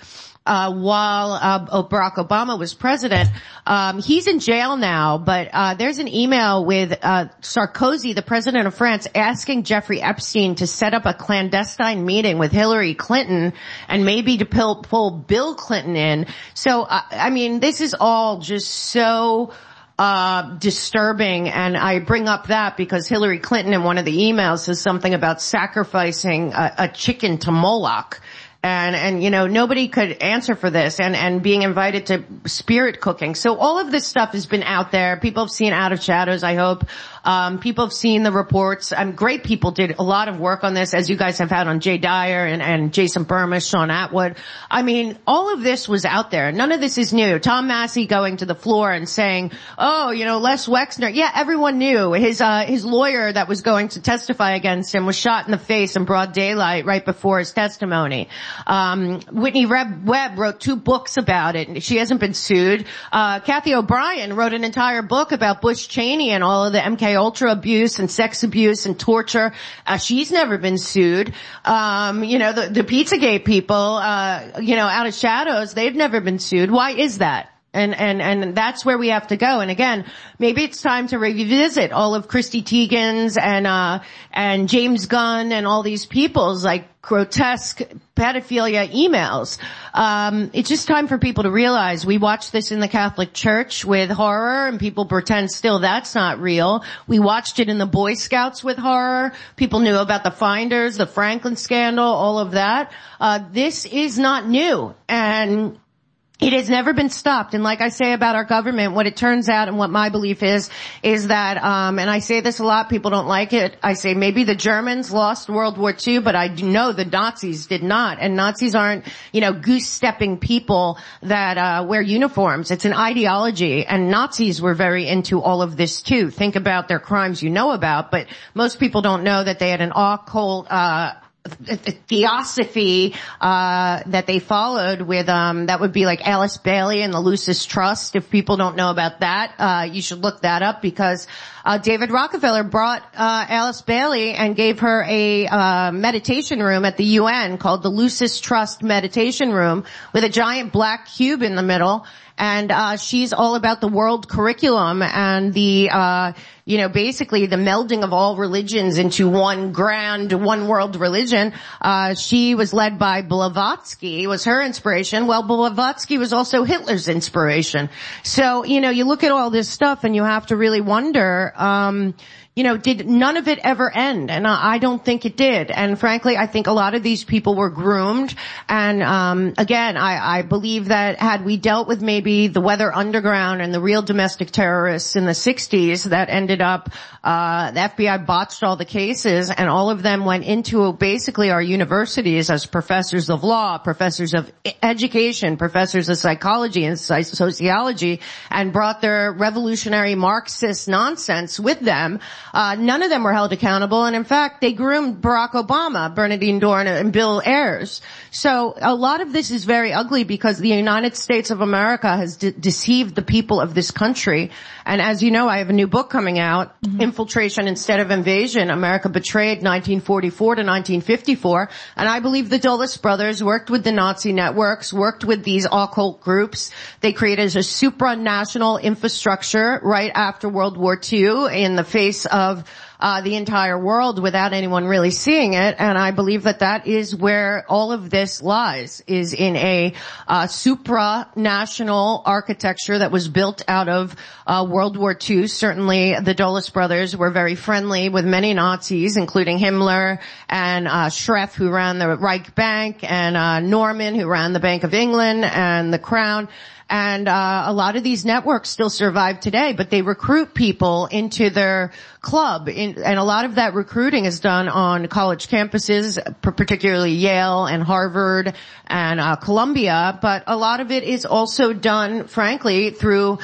while Barack Obama was president. He's in jail now, but there's an email with Sarkozy, the president of France, asking Jeffrey Epstein to set up a clandestine meeting with Hillary Clinton and maybe to pull Bill Clinton in. So, I mean, this is all just so disturbing, and I bring up that because Hillary Clinton in one of the emails says something about sacrificing a chicken to Moloch. And nobody could answer for this, and being invited to spirit cooking. So all of this stuff has been out there. People have seen Out of Shadows, I hope. People have seen the reports. Great people did a lot of work on this, as you guys have had on Jay Dyer and Jason Burmish, Sean Atwood. I mean, all of this was out there. None of this is new. Tom Massey going to the floor and saying, Les Wexner. Yeah, everyone knew. His lawyer that was going to testify against him was shot in the face in broad daylight right before his testimony. Whitney Webb wrote 2 books about it, and she hasn't been sued. Kathy O'Brien wrote an entire book about Bush Cheney and all of the MKUltra abuse and sex abuse and torture. She's never been sued. The Pizzagate people, Out of Shadows, they've never been sued. Why is that? And that's where we have to go. And again, maybe it's time to revisit all of Christy Teigen's and James Gunn and all these people's grotesque pedophilia emails. It's just time for people to realize we watched this in the Catholic Church with horror, and people pretend still that's not real. We watched it in the Boy Scouts with horror. People knew about the Finders, the Franklin scandal, all of that. This is not new. And It has never been stopped. And like I say about our government, what it turns out and what my belief is that, and I say this a lot, people don't like it. I say maybe the Germans lost World War II, but I know the Nazis did not. And Nazis aren't, goose-stepping people that, wear uniforms. It's an ideology. And Nazis were very into all of this too. Think about their crimes you know about, but most people don't know that they had an occult, theosophy that they followed with that would be like Alice Bailey and the Lucis Trust. If people don't know about that, you should look that up, because David Rockefeller brought Alice Bailey and gave her a meditation room at the UN called the Lucis Trust Meditation Room with a giant black cube in the middle. And she's all about the world curriculum and the basically the melding of all religions into one world religion. She was led by Blavatsky, was her inspiration. Well, Blavatsky was also Hitler's inspiration. So, you look at all this stuff and you have to really wonder, did none of it ever end? And I don't think it did. And frankly, I think a lot of these people were groomed. And, again, I believe that had we dealt with maybe the Weather Underground and the real domestic terrorists in the 60s that ended up, the FBI botched all the cases, and all of them went into basically our universities as professors of law, professors of education, professors of psychology and sociology, and brought their revolutionary Marxist nonsense with them. None of them were held accountable, and in fact, they groomed Barack Obama, Bernardine Dohrn, and Bill Ayers. So a lot of this is very ugly because the United States of America has deceived the people of this country. And as you know, I have a new book coming out, Infiltration Instead of Invasion, America Betrayed 1944 to 1954. And I believe the Dulles brothers worked with the Nazi networks, worked with these occult groups. They created a supranational infrastructure right after World War II in the face of the entire world without anyone really seeing it. And I believe that is where all of this lies, is in a supranational architecture that was built out of World War II. Certainly the Dulles brothers were very friendly with many Nazis, including Himmler and Schreff, who ran the Reich Bank, and Norman, who ran the Bank of England and the Crown. And a lot of these networks still survive today, but they recruit people into their club. And a lot of that recruiting is done on college campuses, particularly Yale and Harvard and Columbia. But a lot of it is also done, frankly, through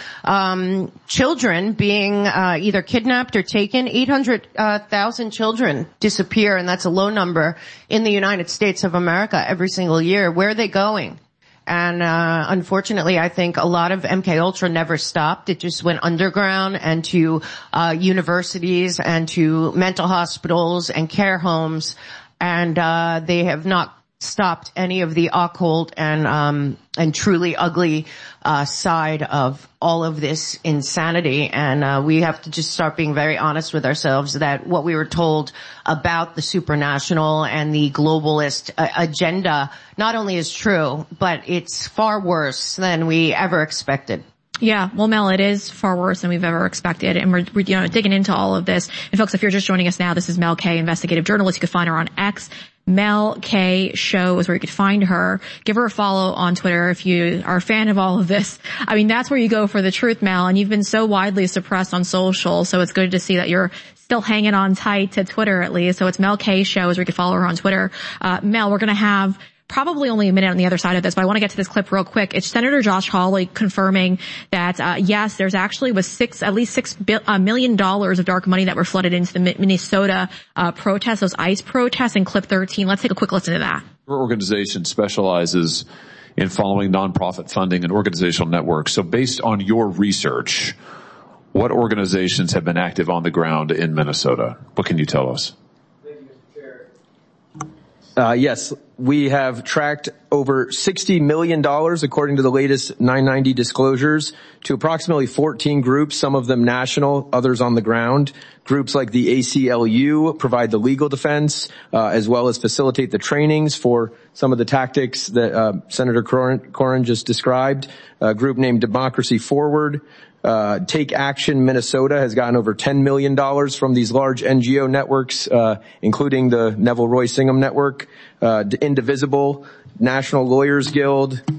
children being either kidnapped or taken. 800,000 children disappear, and that's a low number, in the United States of America every single year. Where are they going? And unfortunately, I think a lot of MKUltra never stopped. It just went underground and to universities and to mental hospitals and care homes, and they have not stopped any of the occult and truly ugly side of all of this insanity. And we have to just start being very honest with ourselves that what we were told about the supranational and the globalist agenda not only is true, but it's far worse than we ever expected. Yeah, well, Mel, it is far worse than we've ever expected, and we're digging into all of this. And folks, if you're just joining us now, this is Mel K, investigative journalist. You can find her on X. Mel K Show is where you could find her. Give her a follow on Twitter if you are a fan of all of this. I mean, that's where you go for the truth, Mel, and you've been so widely suppressed on social, so it's good to see that you're still hanging on tight to Twitter at least. So it's Mel K Show is where you can follow her on Twitter. Mel, we're going to have probably only a minute on the other side of this, but I want to get to this clip real quick. It's Senator Josh Hawley confirming that, yes, there's actually was at least $6 million of dark money that were flooded into the Minnesota protests, those ICE protests in clip 13. Let's take a quick listen to that. Our organization specializes in following nonprofit funding and organizational networks. So based on your research, what organizations have been active on the ground in Minnesota? What can you tell us? Yes, we have tracked over $60 million, according to the latest 990 disclosures, to approximately 14 groups, some of them national, others on the ground. Groups like the ACLU provide the legal defense, as well as facilitate the trainings for some of the tactics that Senator Corrin just described. A group named Democracy Forward. Take Action Minnesota has gotten over $10 million from these large NGO networks, including the Neville Roy Singham Network, Indivisible, National Lawyers Guild,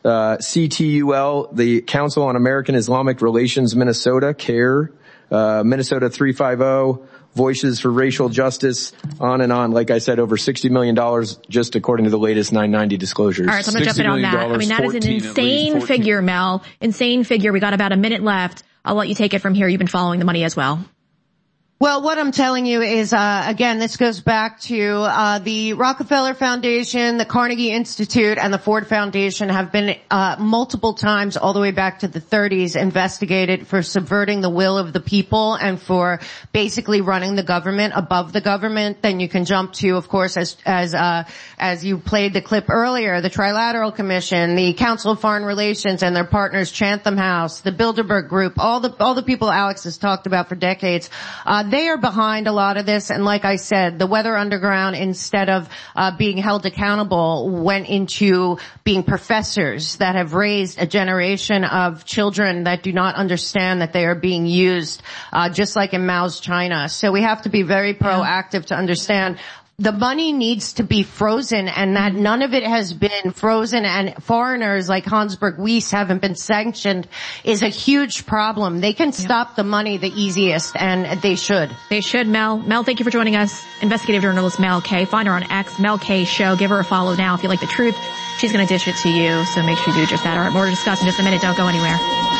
CTUL, the Council on American Islamic Relations Minnesota, CARE, Minnesota 350, Voices for Racial Justice, on and on. Like I said, over $60 million just according to the latest 990 disclosures. All right, so I'm going to jump in on that. I mean, that is an insane figure, Mel. Insane figure. We got about a minute left. I'll let you take it from here. You've been following the money as well. Well, what I'm telling you is, again, this goes back to the Rockefeller Foundation, the Carnegie Institute, and the Ford Foundation have been multiple times, all the way back to the 30s, investigated for subverting the will of the people and for basically running the government above the government. Then you can jump to, of course, as you played the clip earlier, the Trilateral Commission, the Council of Foreign Relations and their partners, Chatham House, the Bilderberg Group, all the people Alex has talked about for decades. They are behind a lot of this, and like I said, the Weather Underground, instead of being held accountable, went into being professors that have raised a generation of children that do not understand that they are being used, just like in Mao's China. So we have to be very proactive to understand the money needs to be frozen, and that none of it has been frozen, and foreigners like Hansberg Weiss haven't been sanctioned is a huge problem. They can stop the money the easiest, and they should. They should, Mel. Mel, thank you for joining us. Investigative journalist Mel K. Find her on X, Mel K Show. Give her a follow now. If you like the truth, she's going to dish it to you, so make sure you do just that. All right, more to discuss in just a minute. Don't go anywhere.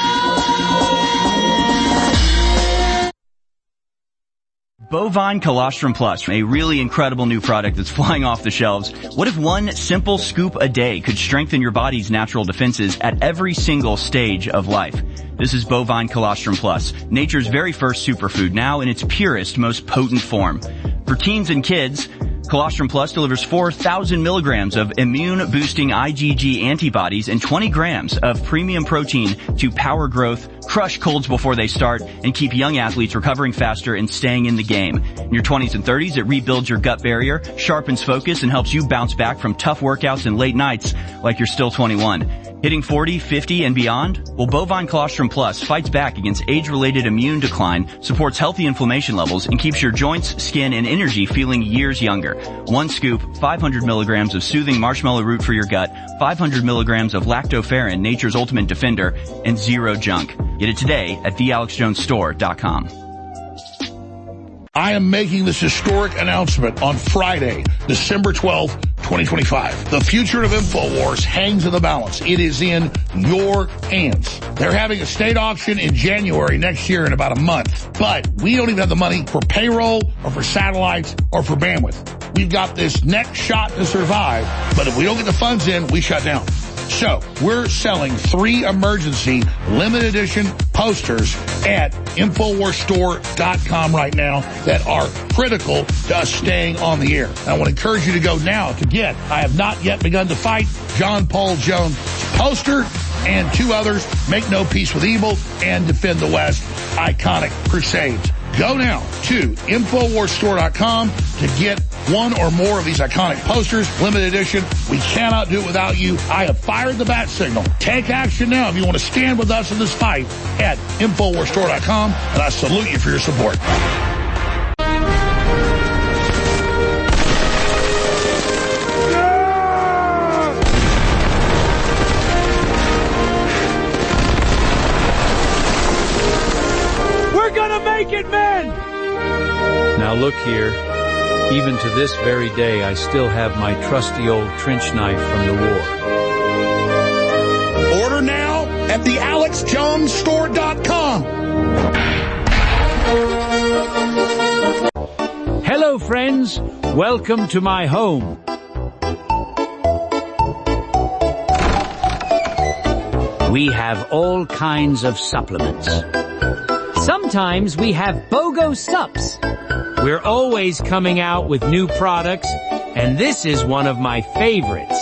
Bovine Colostrum Plus, a really incredible new product that's flying off the shelves. What if one simple scoop a day could strengthen your body's natural defenses at every single stage of life? This is Bovine Colostrum Plus, nature's very first superfood, now in its purest, most potent form. For teens and kids, Colostrum Plus delivers 4,000 milligrams of immune-boosting IgG antibodies and 20 grams of premium protein to power growth, crush colds before they start, and keep young athletes recovering faster and staying in the game. In your 20s and 30s, it rebuilds your gut barrier, sharpens focus, and helps you bounce back from tough workouts and late nights like you're still 21. Hitting 40, 50, and beyond? Well, Bovine Colostrum Plus fights back against age-related immune decline, supports healthy inflammation levels, and keeps your joints, skin, and energy feeling years younger. One scoop, 500 milligrams of soothing marshmallow root for your gut, 500 milligrams of lactoferrin, nature's ultimate defender, and zero junk. Get it today at thealexjonesstore.com. I am making this historic announcement on Friday, December 12th, 2025. The future of InfoWars hangs in the balance. It is in your hands. They're having a state auction in January next year in about a month. But we don't even have the money for payroll or for satellites or for bandwidth. We've got this next shot to survive, but if we don't get the funds in, we shut down. So we're selling 3 emergency limited edition posters at InfoWarsStore.com right now that are critical to us staying on the air. And I want to encourage you to go now to get I Have Not Yet Begun to Fight, John Paul Jones poster, and 2 others, Make No Peace with Evil and Defend the West, Iconic Crusades. Go now to InfoWarsStore.com to get 1 or more of these iconic posters, limited edition. We cannot do it without you. I have fired the bat signal. Take action now if you want to stand with us in this fight at InfoWarsStore.com, and I salute you for your support. We're gonna make it, men! Now look here. Even to this very day, I still have my trusty old trench knife from the war. Order now at thealexjonesstore.com. Hello, friends. Welcome to my home. We have all kinds of supplements. Sometimes we have BOGO Sups. We're always coming out with new products, and this is one of my favorites.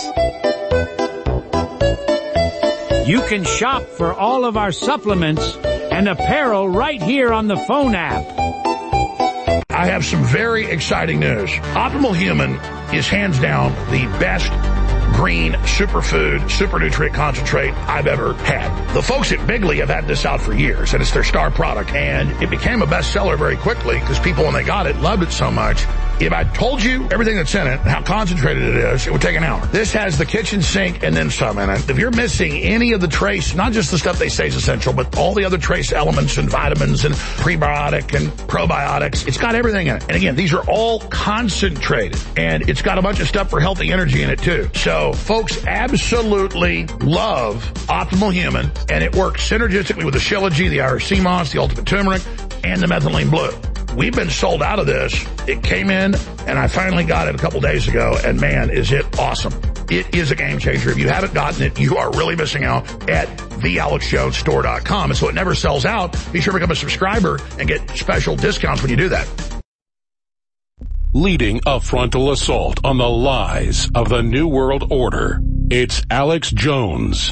You can shop for all of our supplements and apparel right here on the phone app. I have some very exciting news. Optimal Human is hands down the best green superfood, super nutrient concentrate I've ever had. The folks at Bigley have had this out for years, and it's their star product. And it became a bestseller very quickly because people, when they got it, loved it so much If I told you everything that's in it and how concentrated it is, it would take an hour. This has the kitchen sink and then some in it. If you're missing any of the trace, not just the stuff they say is essential, but all the other trace elements and vitamins and prebiotic and probiotics, it's got everything in it. And again, these are all concentrated, and it's got a bunch of stuff for healthy energy in it too. So folks absolutely love Optimal Human, and it works synergistically with the Shilajit, the Irish Sea Moss, the Ultimate Turmeric, and the Methylene Blue. We've been sold out of this. It came in, and I finally got it a couple days ago, and man, is it awesome. It is a game changer. If you haven't gotten it, you are really missing out at thealexjonesstore.com. And so it never sells out. Be sure to become a subscriber and get special discounts when you do that. Leading a frontal assault on the lies of the New World Order, it's Alex Jones.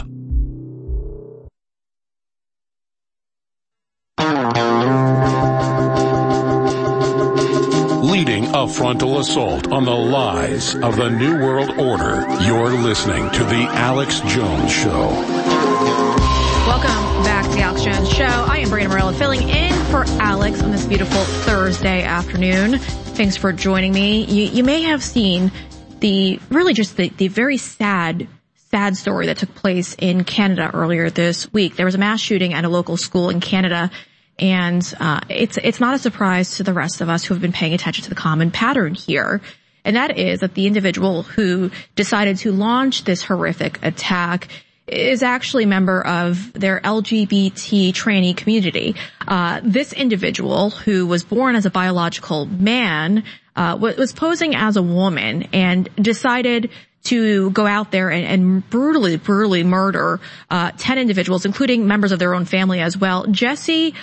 Leading a frontal assault on the lies of the New World Order, you're listening to The Alex Jones Show. Welcome back to The Alex Jones Show. I am Brianna Morella, filling in for Alex on this beautiful Thursday afternoon. Thanks for joining me. You may have seen the very sad story that took place in Canada earlier this week. There was a mass shooting at a local school in Canada. And it's not a surprise to the rest of us who have been paying attention to the common pattern here. And that is that the individual who decided to launch this horrific attack is actually a member of their LGBT trainee community. This individual, who was born as a biological man, was posing as a woman and decided to go out there and brutally murder 10 individuals, including members of their own family as well. Jesse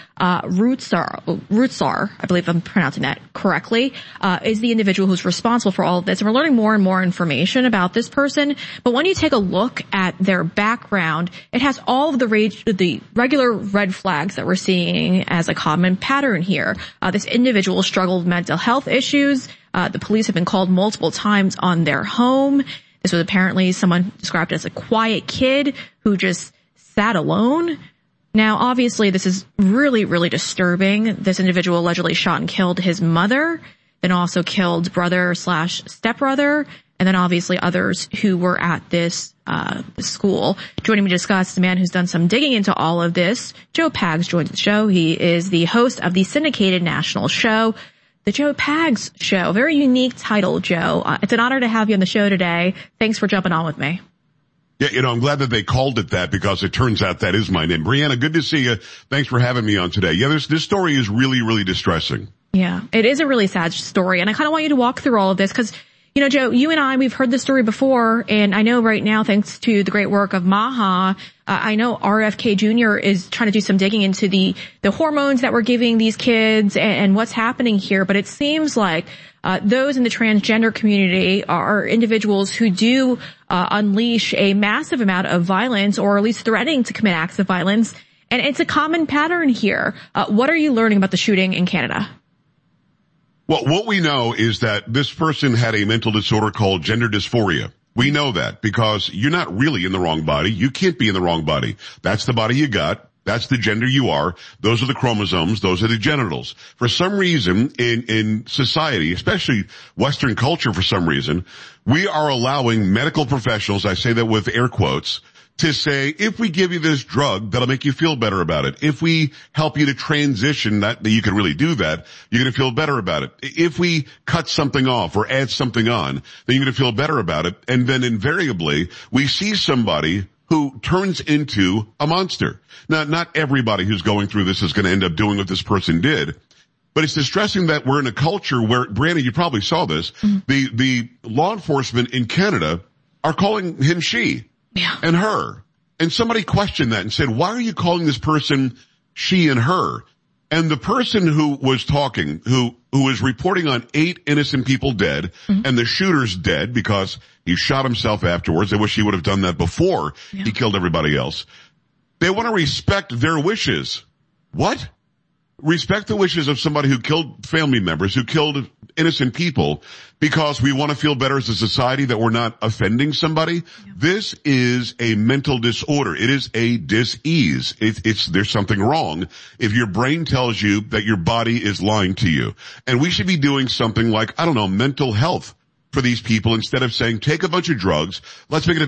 Rutsar, I believe I'm pronouncing that correctly, is the individual who's responsible for all of this. And we're learning more and more information about this person. But when you take a look at their background, it has all of the regular red flags that we're seeing as a common pattern here. This individual struggled with mental health issues. The police have been called multiple times on their home. This was apparently someone described as a quiet kid who just sat alone. Now, obviously, this is really, really disturbing. This individual allegedly shot and killed his mother, then also killed brother/stepbrother, and then obviously others who were at this school. Joining me to discuss, the man who's done some digging into all of this, Joe Pags joins the show. He is the host of the syndicated national show, The Joe Pags Show. Very unique title, Joe. It's an honor to have you on the show today. Thanks for jumping on with me. Yeah, I'm glad that they called it that, because it turns out that is my name. Brianna, good to see you. Thanks for having me on today. Yeah, this story is really, really distressing. Yeah, it is a really sad story. And I kind of want you to walk through all of this because, you know, Joe, you and we've heard this story before. And I know right now, thanks to the great work of Maha, I know RFK Jr. is trying to do some digging into the hormones that we're giving these kids and what's happening here. But it seems like those in the transgender community are individuals who do unleash a massive amount of violence, or at least threatening to commit acts of violence. And it's a common pattern here. What are you learning about the shooting in Canada? Well, what we know is that this person had a mental disorder called gender dysphoria. We know that because you're not really in the wrong body. You can't be in the wrong body. That's the body you got. That's the gender you are. Those are the chromosomes. Those are the genitals. For some reason in society, especially Western culture, for some reason, we are allowing medical professionals, I say that with air quotes, to say, if we give you this drug, that'll make you feel better about it. If we help you to transition, that you can really do that, you're going to feel better about it. If we cut something off or add something on, then you're going to feel better about it. And then invariably, we see somebody who turns into a monster. Now, not everybody who's going through this is going to end up doing what this person did. But it's distressing that we're in a culture where, Brandon, you probably saw this, the law enforcement in Canada are calling him she. Yeah. And her. And somebody questioned that and said, why are you calling this person she and her? And the person who was talking, who is reporting on 8 innocent people dead, and the shooter's dead because he shot himself afterwards. I wish he would have done that before he killed everybody else. They want to respect their wishes. What? respect the wishes of somebody who killed family members, who killed innocent people, because we want to feel better as a society that we're not offending somebody. Yeah. This is a mental disorder. It is a dis-ease. There's something wrong if your brain tells you that your body is lying to you. And we should be doing something like, I don't know, mental health for these people, instead of saying, take a bunch of drugs, let's make it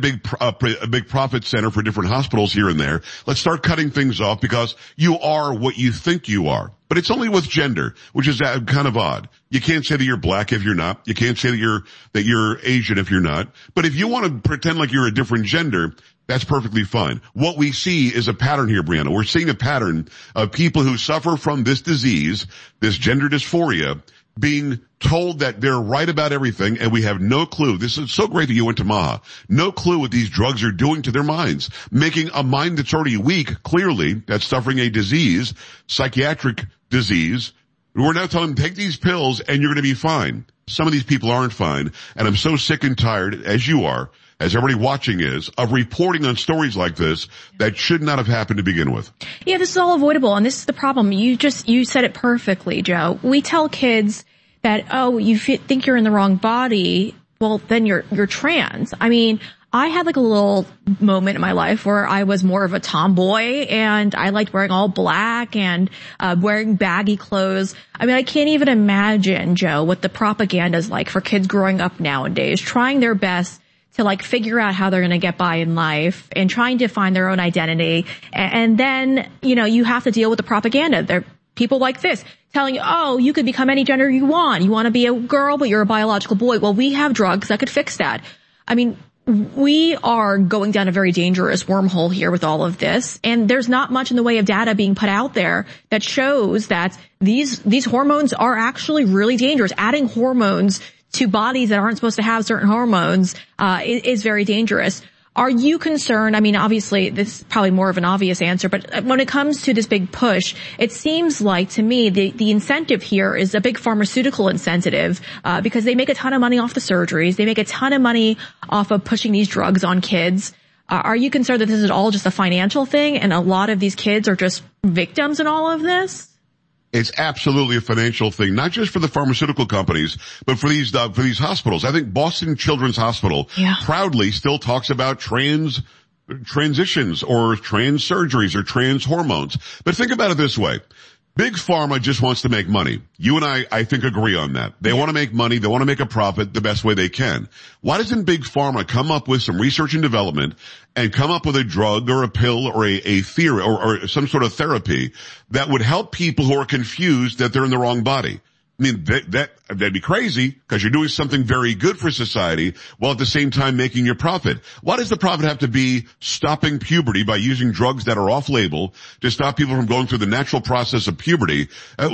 a big profit center for different hospitals here and there. Let's start cutting things off because you are what you think you are. But it's only with gender, which is kind of odd. You can't say that you're black if you're not. You can't say that you're Asian if you're not. But if you want to pretend like you're a different gender, that's perfectly fine. What we see is a pattern here, Brianna. We're seeing a pattern of people who suffer from this disease, this gender dysphoria, being told that they're right about everything, and we have no clue. This is so great that you went to Maha. No clue what these drugs are doing to their minds, making a mind that's already weak, clearly, that's suffering a disease, psychiatric disease. We're now telling them, take these pills and you're going to be fine. Some of these people aren't fine, and I'm so sick and tired, as you are, as everybody watching is, of reporting on stories like this that should not have happened to begin with. Yeah, this is all avoidable, and this is the problem. You said it perfectly, Joe. We tell kids that, oh, you think you're in the wrong body, well, then you're trans. I mean, I had like a little moment in my life where I was more of a tomboy, and I liked wearing all black and wearing baggy clothes. I mean, I can't even imagine, Joe, what the propaganda is like for kids growing up nowadays, trying their best to like figure out how they're going to get by in life and trying to find their own identity. And then, you have to deal with the propaganda. There are people like this telling you, oh, you could become any gender you want. You want to be a girl, but you're a biological boy. Well, we have drugs that could fix that. I mean, we are going down a very dangerous wormhole here with all of this. And there's not much in the way of data being put out there that shows that these hormones are actually really dangerous. Adding hormones to bodies that aren't supposed to have certain hormones is very dangerous. Are you concerned? I mean, obviously, this is probably more of an obvious answer, but when it comes to this big push, it seems like to me the incentive here is a big pharmaceutical incentive because they make a ton of money off the surgeries. They make a ton of money off of pushing these drugs on kids. Are you concerned that this is all just a financial thing and a lot of these kids are just victims in all of this? It's absolutely a financial thing, not just for the pharmaceutical companies, but for these hospitals. I think Boston Children's Hospital proudly still talks about transitions or trans surgeries or trans hormones. But think about it this way. Big Pharma just wants to make money. You and I think, agree on that. They want to make money. They want to make a profit the best way they can. Why doesn't Big Pharma come up with some research and development and come up with a drug or a pill or a theory or some sort of therapy that would help people who are confused that they're in the wrong body? I mean, that'd be crazy because you're doing something very good for society while at the same time making your profit. Why does the profit have to be stopping puberty by using drugs that are off label to stop people from going through the natural process of puberty?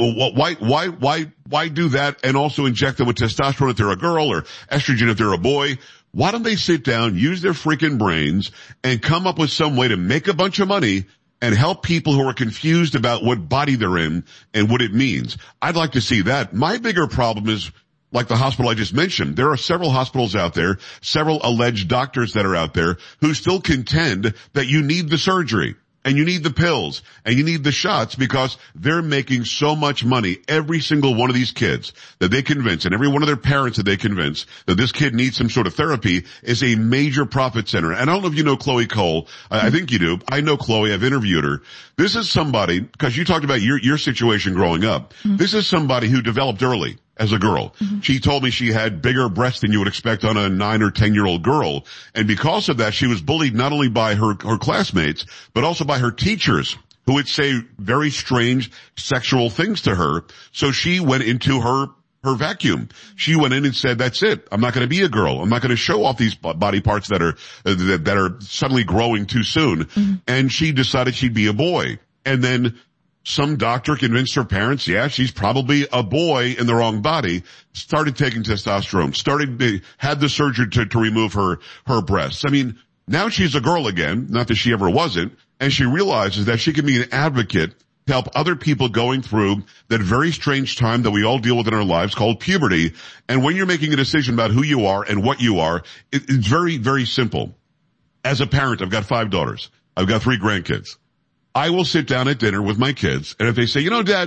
Why do that and also inject them with testosterone if they're a girl or estrogen if they're a boy? Why don't they sit down, use their freaking brains and come up with some way to make a bunch of money and help people who are confused about what body they're in and what it means? I'd like to see that. My bigger problem is, like the hospital I just mentioned, there are several hospitals out there, several alleged doctors that are out there who still contend that you need the surgery and you need the pills and you need the shots because they're making so much money. Every single one of these kids that they convince and every one of their parents that they convince that this kid needs some sort of therapy is a major profit center. And I don't know if you know Chloe Cole. I think you do. I know Chloe. I've interviewed her. This is somebody, because you talked about your situation growing up. Mm-hmm. This is somebody who developed early as a girl. Mm-hmm. She told me she had bigger breasts than you would expect on a 9 or 10-year-old girl. And because of that, she was bullied not only by her classmates, but also by her teachers, who would say very strange sexual things to her. So she went into her vacuum. She went in and said, that's it. I'm not going to be a girl. I'm not going to show off these body parts that are suddenly growing too soon. Mm-hmm. And she decided she'd be a boy. And then some doctor convinced her parents, yeah, she's probably a boy in the wrong body, started taking testosterone, had the surgery to remove her breasts. I mean, now she's a girl again, not that she ever wasn't, and she realizes that she can be an advocate to help other people going through that very strange time that we all deal with in our lives called puberty. And when you're making a decision about who you are and what you are, it's very, very simple. As a parent, I've got 5 daughters. I've got 3 grandkids. I will sit down at dinner with my kids, and if they say, Dad,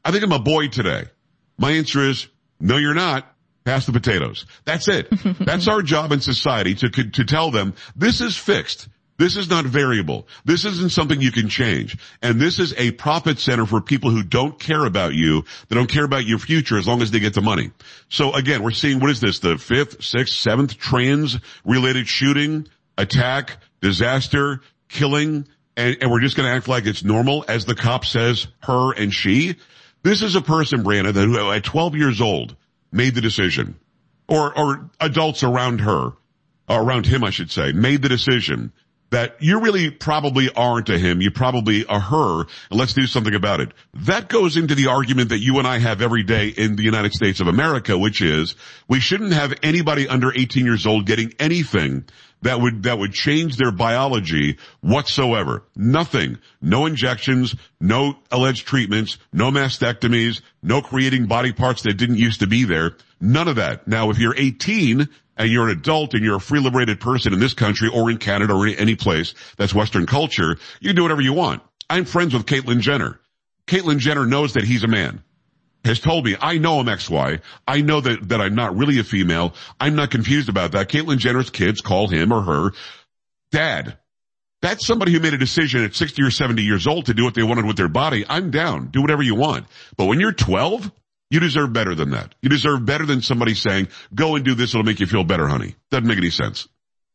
I think I'm a boy today. My answer is, no, you're not. Pass the potatoes. That's it. That's our job in society to tell them this is fixed. This is not variable. This isn't something you can change. And this is a profit center for people who don't care about you. They don't care about your future as long as they get the money. So again, we're seeing, what is this? The 5th, 6th, 7th trans-related shooting, attack, disaster, killing, and we're just going to act like it's normal as the cop says her and she. This is a person, Brianna, that who at 12 years old made the decision, or adults around her, or around him, I should say, made the decision that you really probably aren't a him, you probably are her, and let's do something about it. That goes into the argument that you and I have every day in the United States of America, which is we shouldn't have anybody under 18 years old getting anything that would change their biology whatsoever. Nothing. No injections, no alleged treatments, no mastectomies, no creating body parts that didn't used to be there. None of that. Now, if you're 18 and you're an adult and you're a free liberated person in this country or in Canada or any place that's Western culture, you can do whatever you want. I'm friends with Caitlyn Jenner. Caitlyn Jenner knows that he's a man. Has told me, I know I'm XY. I know that I'm not really a female. I'm not confused about that. Caitlyn Jenner's kids call him or her dad. That's somebody who made a decision at 60 or 70 years old to do what they wanted with their body. I'm down. Do whatever you want. But when you're 12, you deserve better than that. You deserve better than somebody saying, go and do this. It'll make you feel better, honey. Doesn't make any sense.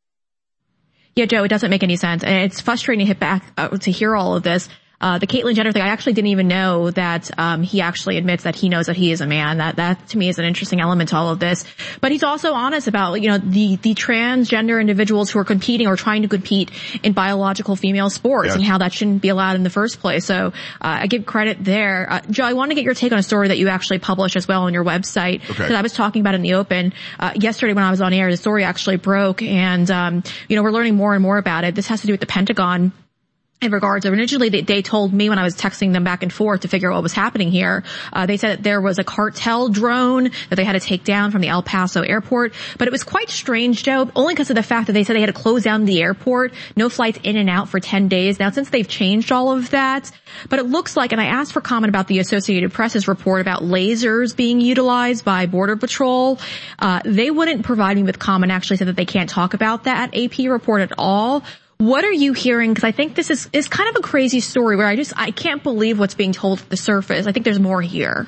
Yeah, Joe, it doesn't make any sense. And it's frustrating to hit back to hear all of this. The Caitlyn Jenner thing, I actually didn't even know that he actually admits that he knows that he is a man. That to me is an interesting element to all of this. But he's also honest about, the transgender individuals who are competing or trying to compete in biological female sports, yes, and how that shouldn't be allowed in the first place. So I give credit there. Joe, I want to get your take on a story that you actually published as well on your website. Okay. That I was talking about in the open. Yesterday when I was on air, the story actually broke, and we're learning more and more about it. This has to do with the Pentagon. In regards, originally they told me when I was texting them back and forth to figure out what was happening here, they said that there was a cartel drone that they had to take down from the El Paso airport. But it was quite strange, Joe, only because of the fact that they said they had to close down the airport, no flights in and out for 10 days. Now, since they've changed all of that, but it looks like, and I asked for comment about the Associated Press's report about lasers being utilized by Border Patrol. They wouldn't provide me with comment, actually said that they can't talk about that AP report at all. What are you hearing? Because I think this is kind of a crazy story where I can't believe what's being told at the surface. I think there's more here.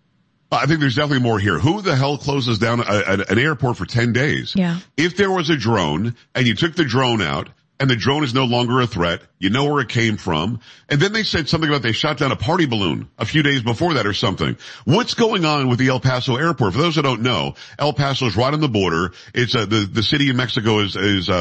I think there's definitely more here. Who the hell closes down an airport for 10 days? Yeah. If there was a drone and you took the drone out and the drone is no longer a threat, you know where it came from, and then they said something about they shot down a party balloon a few days before that or something. What's going on with the El Paso airport? For those who don't know, El Paso is right on the border. It's the city in Mexico is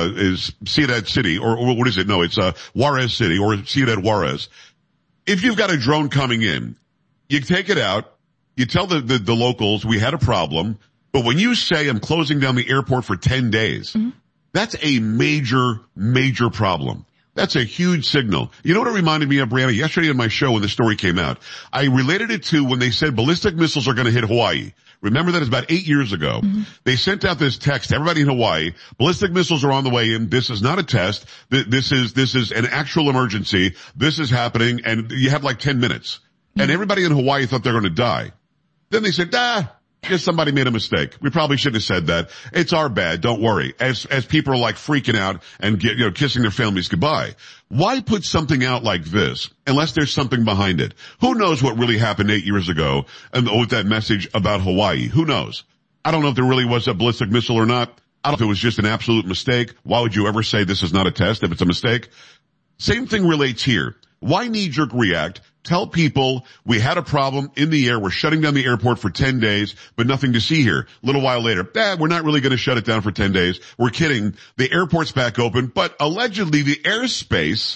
Ciudad City, or what is it? No, it's Juarez City or Ciudad Juarez. If you've got a drone coming in, you take it out, you tell the locals we had a problem, but when you say I'm closing down the airport for 10 days, mm-hmm. That's a major, major problem. That's a huge signal. You know what it reminded me of, Brianna? Yesterday on my show when the story came out, I related it to when they said ballistic missiles are going to hit Hawaii. Remember that? It's about 8 years ago. Mm-hmm. They sent out this text to everybody in Hawaii. Ballistic missiles are on the way in. This is not a test. This is an actual emergency. This is happening, and you have like 10 minutes. Mm-hmm. And everybody in Hawaii thought they're going to die. Then they said, just somebody made a mistake. We probably shouldn't have said that. It's our bad. Don't worry. As people are like freaking out and kissing their families goodbye. Why put something out like this unless there's something behind it? Who knows what really happened 8 years ago and with that message about Hawaii? Who knows? I don't know if there really was a ballistic missile or not. I don't know if it was just an absolute mistake. Why would you ever say this is not a test if it's a mistake? Same thing relates here. Why knee-jerk react? Tell people we had a problem in the air. We're shutting down the airport for 10 days, but nothing to see here. A little while later, we're not really going to shut it down for 10 days. We're kidding. The airport's back open, but allegedly the airspace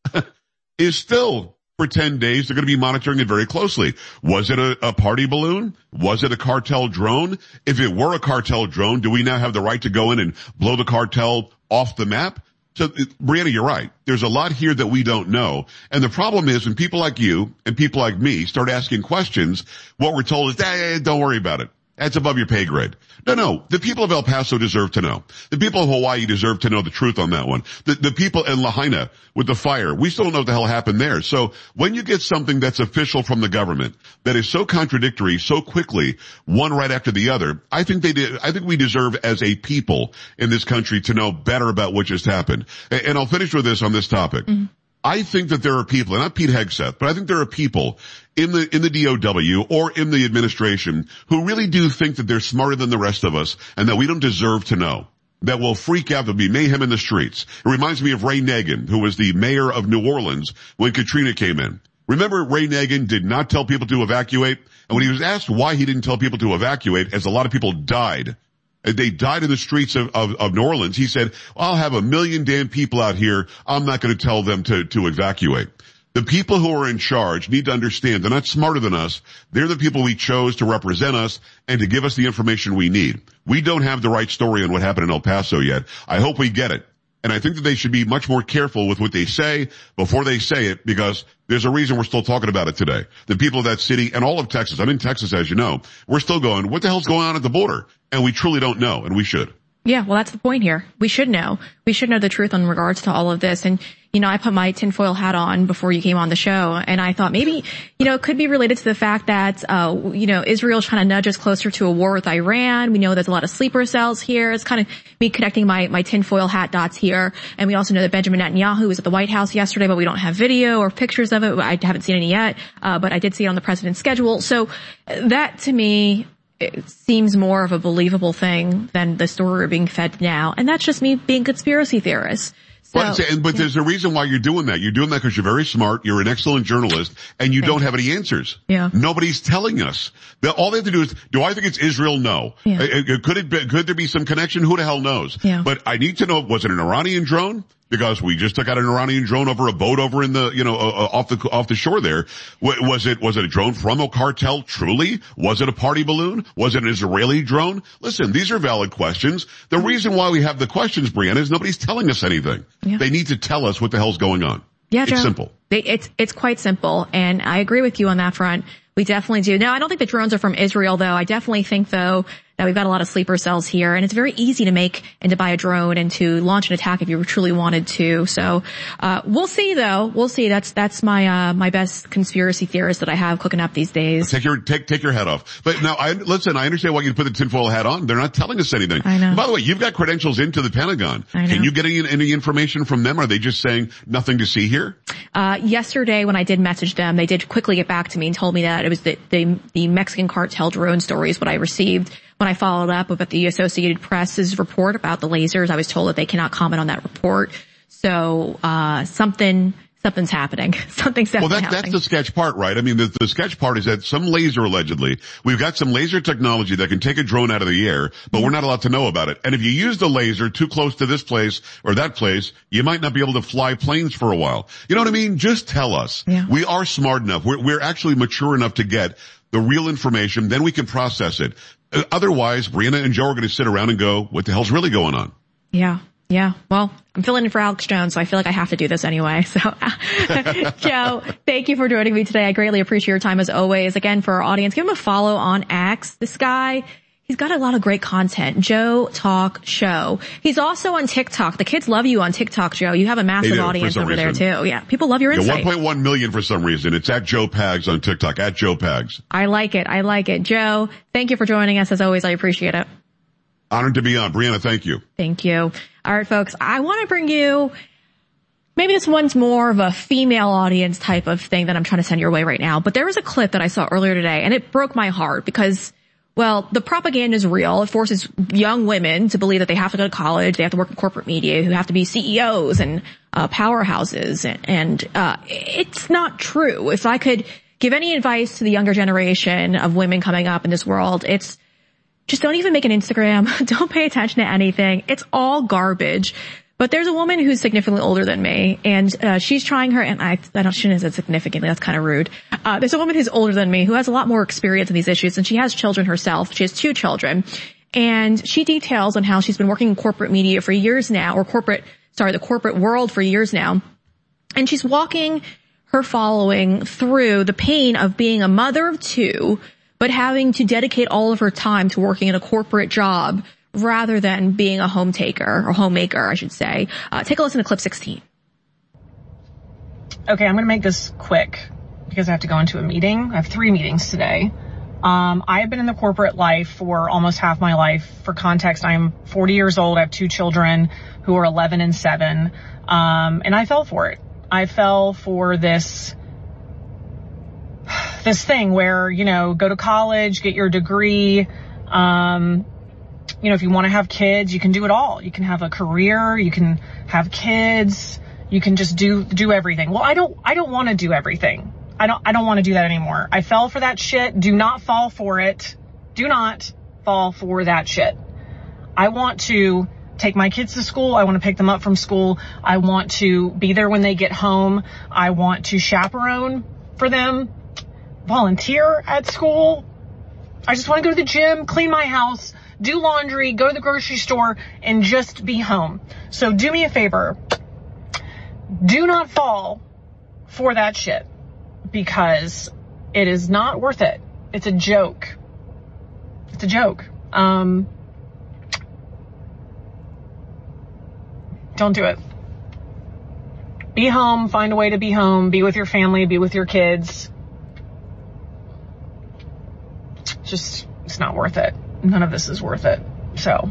is still for 10 days. They're going to be monitoring it very closely. Was it a party balloon? Was it a cartel drone? If it were a cartel drone, do we now have the right to go in and blow the cartel off the map? So, Brianna, you're right. There's a lot here that we don't know. And the problem is when people like you and people like me start asking questions, what we're told is, don't worry about it. That's above your pay grade. No. The people of El Paso deserve to know. The people of Hawaii deserve to know the truth on that one. The people in Lahaina with the fire, we still don't know what the hell happened there. So when you get something that's official from the government that is so contradictory so quickly, one right after the other, I think we deserve as a people in this country to know better about what just happened. And I'll finish with this on this topic. Mm-hmm. I think that there are people, and not Pete Hegseth, but I think there are people in the DOW or in the administration who really do think that they're smarter than the rest of us and that we don't deserve to know. That will freak out. There'll be mayhem in the streets. It reminds me of Ray Nagin, who was the mayor of New Orleans when Katrina came in. Remember, Ray Nagin did not tell people to evacuate, and when he was asked why he didn't tell people to evacuate, as a lot of people died, they died in the streets of New Orleans. He said, I'll have 1 million damn people out here. I'm not going to tell them to evacuate. The people who are in charge need to understand they're not smarter than us. They're the people we chose to represent us and to give us the information we need. We don't have the right story on what happened in El Paso yet. I hope we get it. And I think that they should be much more careful with what they say before they say it, because there's a reason we're still talking about it today. The people of that city and all of Texas, I'm in Texas as you know, we're still going, what the hell's going on at the border? And we truly don't know, and we should. Yeah, well, that's the point here. We should know. We should know the truth in regards to all of this. And, I put my tinfoil hat on before you came on the show, and I thought maybe, it could be related to the fact that, Israel's trying to nudge us closer to a war with Iran. We know there's a lot of sleeper cells here. It's kind of me connecting my tinfoil hat dots here. And we also know that Benjamin Netanyahu was at the White House yesterday, but we don't have video or pictures of it. I haven't seen any yet, but I did see it on the president's schedule. So that, to me, it seems more of a believable thing than the story we're being fed now. And that's just me being conspiracy theorist. But there's a reason why you're doing that. You're doing that because you're very smart, you're an excellent journalist, and you don't have any answers. Yeah. Nobody's telling us. All they have to do is, do I think it's Israel? No. Yeah. Could there be some connection? Who the hell knows? Yeah. But I need to know, was it an Iranian drone? Because we just took out an Iranian drone over a boat over in the, off the shore there. Was it a drone from a cartel truly? Was it a party balloon? Was it an Israeli drone? Listen, these are valid questions. The reason why we have the questions, Brianna, is nobody's telling us anything. Yeah. They need to tell us what the hell's going on. Yeah, Joe. It's simple. It's quite simple, and I agree with you on that front. We definitely do. Now, I don't think the drones are from Israel, though. I definitely think, though, that we've got a lot of sleeper cells here, and it's very easy to make and to buy a drone and to launch an attack if you truly wanted to. So, we'll see, though. We'll see. That's my best conspiracy theorist that I have cooking up these days. Take your head off. But now, I understand why you put the tinfoil hat on. They're not telling us anything. I know. By the way, you've got credentials into the Pentagon. I know. Can you get any information from them? Are they just saying nothing to see here? Yesterday when I did message them, they did quickly get back to me and told me that it was the Mexican cartel drone stories what I received. When I followed up about the Associated Press's report about the lasers, I was told that they cannot comment on that report. So, something's happening. Something's definitely happening. That's the sketch part, right? I mean, the sketch part is that some laser allegedly, we've got some laser technology that can take a drone out of the air, but we're not allowed to know about it. And if you use the laser too close to this place or that place, you might not be able to fly planes for a while. You know what I mean? Just tell us. Yeah. We are smart enough. We're actually mature enough to get the real information, then we can process it. Otherwise, Brianna and Joe are going to sit around and go, what the hell's really going on? Yeah. Well, I'm filling in for Alex Jones, so I feel like I have to do this anyway. So, Joe, thank you for joining me today. I greatly appreciate your time as always. Again, for our audience, give him a follow on X. This guy, he's got a lot of great content. Joe Talk Show. He's also on TikTok. The kids love you on TikTok, Joe. You have a massive audience over there too. Yeah. People love your insight. 1.1 million for some reason. It's at Joe Pags on TikTok, at Joe Pags. I like it. Joe, thank you for joining us as always. I appreciate it. Honored to be on. Brianna, thank you. Thank you. All right, folks. I want to bring you, maybe this one's more of a female audience type of thing that I'm trying to send your way right now. But there was a clip that I saw earlier today, and it broke my heart because, well, the propaganda is real. It forces young women to believe that they have to go to college, they have to work in corporate media, who have to be CEOs and powerhouses, and it's not true. If I could give any advice to the younger generation of women coming up in this world, it's just don't even make an Instagram. Don't pay attention to anything. It's all garbage. But there's a woman who's significantly older than me, and she's trying her, and I shouldn't have said significantly, that's kind of rude. There's a woman who's older than me who has a lot more experience in these issues, and she has children herself. She has 2 children. And she details on how she's been working in corporate media for years now, or the corporate world for years now. And she's walking her following through the pain of being a mother of 2, but having to dedicate all of her time to working in a corporate job rather than being a homemaker, I should say. Take a listen to clip 16. Okay, I'm going to make this quick because I have to go into a meeting. I have 3 meetings today. I have been in the corporate life for almost half my life. For context, I'm 40 years old. I have 2 children who are 11 and 7. And I fell for it. I fell for this thing where, go to college, get your degree. If you want to have kids, you can do it all. You can have a career, you can have kids, you can just do everything. Well, I don't want to do everything. I don't want to do that anymore. I fell for that shit. Do not fall for it. Do not fall for that shit. I want to take my kids to school. I want to pick them up from school. I want to be there when they get home. I want to chaperone for them, volunteer at school. I just want to go to the gym, clean my house, do laundry, go to the grocery store, and just be home. So do me a favor. Do not fall for that shit, because it is not worth it. It's a joke. It's a joke. Don't do it. Be home. Find a way to be home. Be with your family. Be with your kids. It's not worth it. None of this is worth it. So.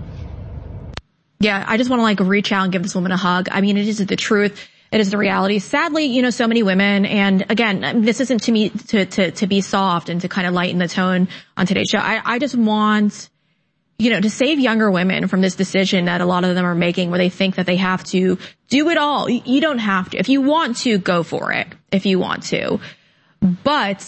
Yeah, I just want to reach out and give this woman a hug. I mean, it is the truth. It is the reality. Sadly, so many women, and again, this isn't to me to be soft and to kind of lighten the tone on today's show. I just want, to save younger women from this decision that a lot of them are making where they think that they have to do it all. You don't have to. If you want to, go for it. If you want to. But,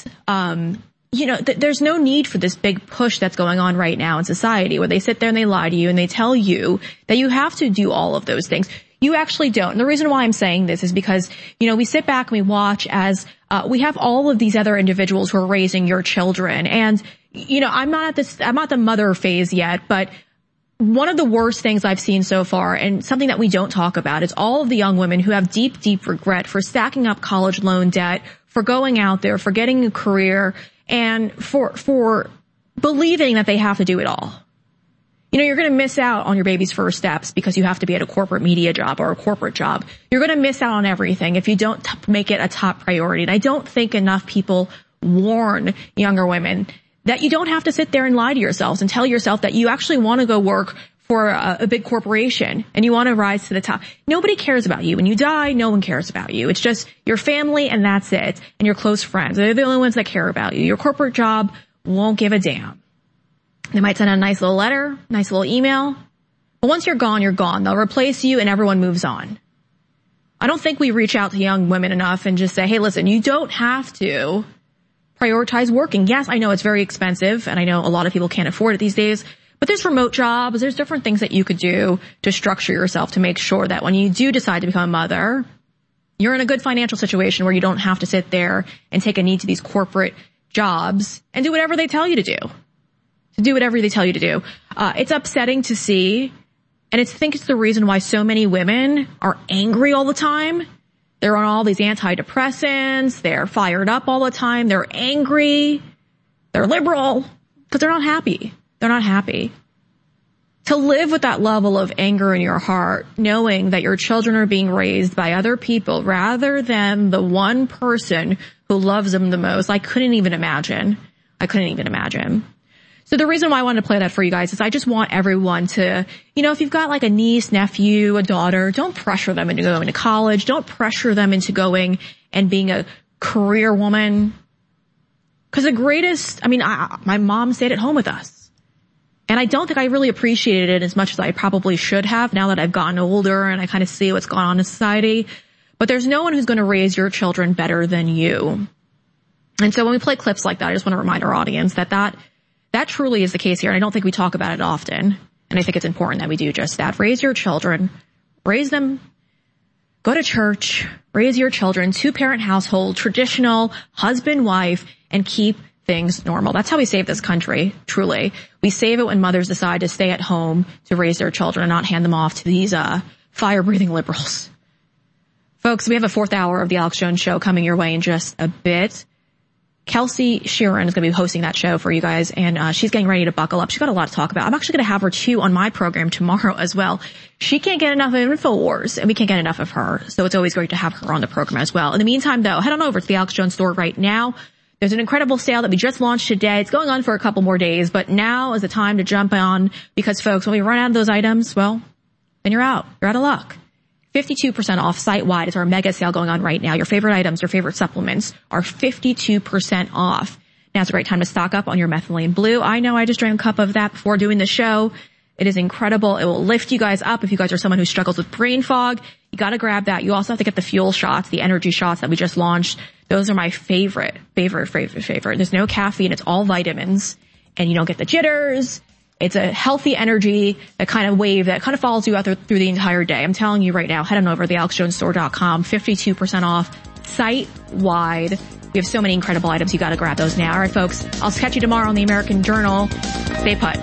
there's no need for this big push that's going on right now in society where they sit there and they lie to you and they tell you that you have to do all of those things. You actually don't. And the reason why I'm saying this is because, we sit back and we watch as, we have all of these other individuals who are raising your children. And, I'm not at the mother phase yet, but one of the worst things I've seen so far, and something that we don't talk about, is all of the young women who have deep, deep regret for stacking up college loan debt, for going out there, for getting a career, and for believing that they have to do it all. You're going to miss out on your baby's first steps because you have to be at a corporate media job or a corporate job. You're going to miss out on everything if you don't make it a top priority. And I don't think enough people warn younger women that you don't have to sit there and lie to yourselves and tell yourself that you actually want to go work for a big corporation and you want to rise to the top. Nobody cares about you. When you die, no one cares about you. It's just your family and that's it. And your close friends. They're the only ones that care about you. Your corporate job won't give a damn. They might send a nice little letter, nice little email. But once you're gone, you're gone. They'll replace you and everyone moves on. I don't think we reach out to young women enough and just say, hey, listen, you don't have to prioritize working. Yes, I know it's very expensive and I know a lot of people can't afford it these days, but there's remote jobs. There's different things that you could do to structure yourself to make sure that when you do decide to become a mother, you're in a good financial situation where you don't have to sit there and take a knee to these corporate jobs and do whatever they tell you to do. It's upsetting to see, and I think it's the reason why so many women are angry all the time. They're on all these antidepressants. They're fired up all the time. They're angry. They're liberal because they're not happy. They're not happy. To live with that level of anger in your heart, knowing that your children are being raised by other people rather than the one person who loves them the most, I couldn't even imagine. So the reason why I wanted to play that for you guys is I just want everyone to, if you've got a niece, nephew, a daughter, don't pressure them into going to college. Don't pressure them into going and being a career woman. Because the greatest, my mom stayed at home with us. And I don't think I really appreciated it as much as I probably should have now that I've gotten older and I kind of see what's going on in society. But there's no one who's going to raise your children better than you. And so when we play clips like that, I just want to remind our audience that truly is the case here. And I don't think we talk about it often. And I think it's important that we do just that. Raise your children. Raise them. Go to church. Raise your children. 2-parent household. Traditional. Husband, wife. And keep things normal. That's how we save this country, truly. We save it when mothers decide to stay at home to raise their children and not hand them off to these fire-breathing liberals. Folks, we have a 4th hour of the Alex Jones Show coming your way in just a bit. Kelsey Sheeran is going to be hosting that show for you guys, and she's getting ready to buckle up. She's got a lot to talk about. I'm actually going to have her too on my program tomorrow as well. She can't get enough of InfoWars, and we can't get enough of her, so it's always great to have her on the program as well. In the meantime, though, head on over to the Alex Jones store right now. There's an incredible sale that we just launched today. It's going on for a couple more days, but now is the time to jump on because, folks, when we run out of those items, well, then you're out. You're out of luck. 52% off site-wide is our mega sale going on right now. Your favorite items, your favorite supplements are 52% off. Now it's a great time to stock up on your methylene blue. I know I just drank a cup of that before doing the show. It is incredible. It will lift you guys up if you guys are someone who struggles with brain fog. You got to grab that. You also have to get the fuel shots, the energy shots that we just launched. Those are my favorite. There's no caffeine. It's all vitamins, and you don't get the jitters. It's a healthy energy, that kind of wave that kind of follows you out through the entire day. I'm telling you right now, head on over to thealexjonesstore.com, 52% off site-wide. We have so many incredible items. You got to grab those now. All right, folks, I'll catch you tomorrow on the American Journal. Stay put.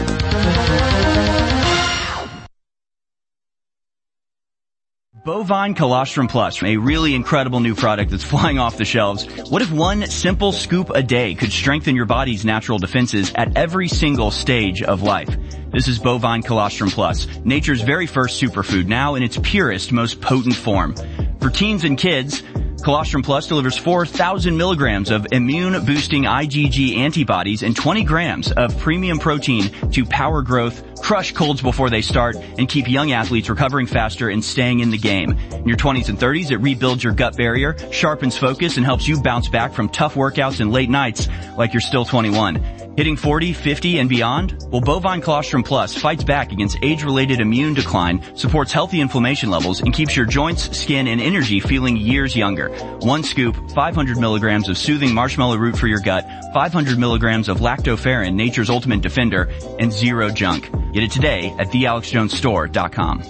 Bovine Colostrum Plus, a really incredible new product that's flying off the shelves. What if one simple scoop a day could strengthen your body's natural defenses at every single stage of life? This is Bovine Colostrum Plus, nature's very first superfood, now in its purest, most potent form. For teens and kids, Colostrum Plus delivers 4,000 milligrams of immune-boosting IgG antibodies and 20 grams of premium protein to power growth, crush colds before they start, and keep young athletes recovering faster and staying in the game. In your 20s and 30s, it rebuilds your gut barrier, sharpens focus, and helps you bounce back from tough workouts and late nights like you're still 21. Hitting 40, 50, and beyond? Well, Bovine Colostrum Plus fights back against age-related immune decline, supports healthy inflammation levels, and keeps your joints, skin, and energy feeling years younger. One scoop, 500 milligrams of soothing marshmallow root for your gut, 500 milligrams of lactoferrin, nature's ultimate defender, and zero junk. Get it today at thealexjonesstore.com.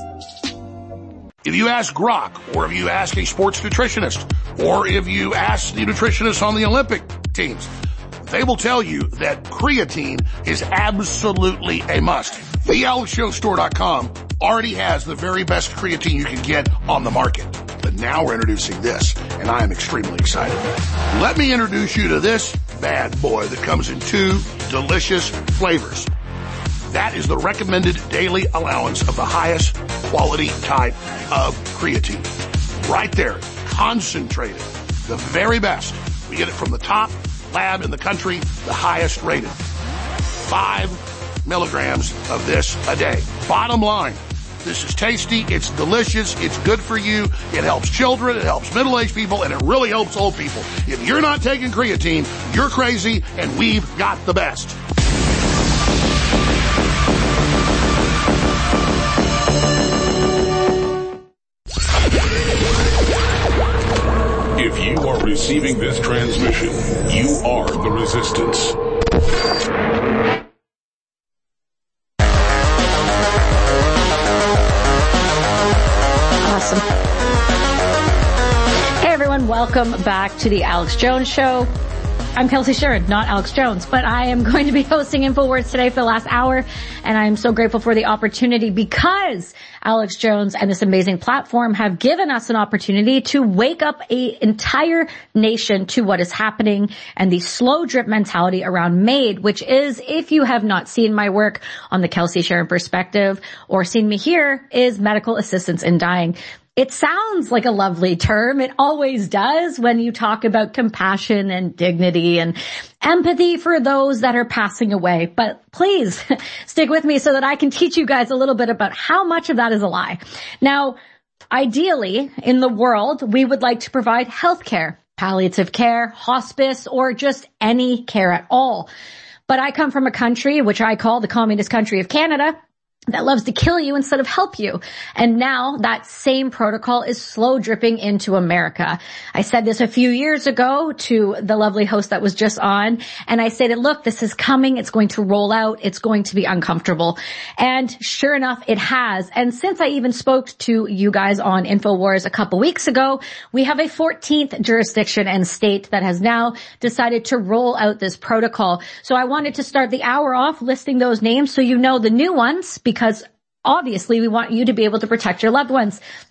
If you ask Grok, or if you ask a sports nutritionist, or if you ask the nutritionists on the Olympic teams, they will tell you that creatine is absolutely a must. TheAlexJonesStore.com already has the very best creatine you can get on the market. But now we're introducing this, and I am extremely excited. Let me introduce you to this bad boy that comes in 2 delicious flavors. That is the recommended daily allowance of the highest quality type of creatine. Right there, concentrated, the very best. We get it from the top lab in the country, the highest rated. 5 milligrams of this a day. Bottom line, this is tasty, it's delicious, it's good for you, it helps children, it helps middle-aged people, and it really helps old people. If you're not taking creatine, you're crazy, and we've got the best. If you are receiving this transmission, you are the resistance. Awesome. Hey everyone, welcome back to the Alex Jones Show. I'm Kelsey Sheeran, not Alex Jones, but I am going to be hosting InfoWars today for the last hour, and I'm so grateful for the opportunity because Alex Jones and this amazing platform have given us an opportunity to wake up an entire nation to what is happening and the slow drip mentality around MAID, which is, if you have not seen my work on the Kelsey Sheeran Perspective or seen me here, is medical assistance in dying. It sounds like a lovely term. It always does when you talk about compassion and dignity and empathy for those that are passing away. But please stick with me so that I can teach you guys a little bit about how much of that is a lie. Now, ideally, in the world, we would like to provide health care, palliative care, hospice, or just any care at all. But I come from a country, which I call the communist country of Canada, that loves to kill you instead of help you. And now that same protocol is slow dripping into America. I said this a few years ago to the lovely host that was just on, and I said, look, this is coming. It's going to roll out. It's going to be uncomfortable. And sure enough, it has. And since I even spoke to you guys on InfoWars a couple weeks ago, we have a 14th jurisdiction and state that has now decided to roll out this protocol. So I wanted to start the hour off listing those names so you know the new ones, because obviously we want you to be able to protect your loved ones.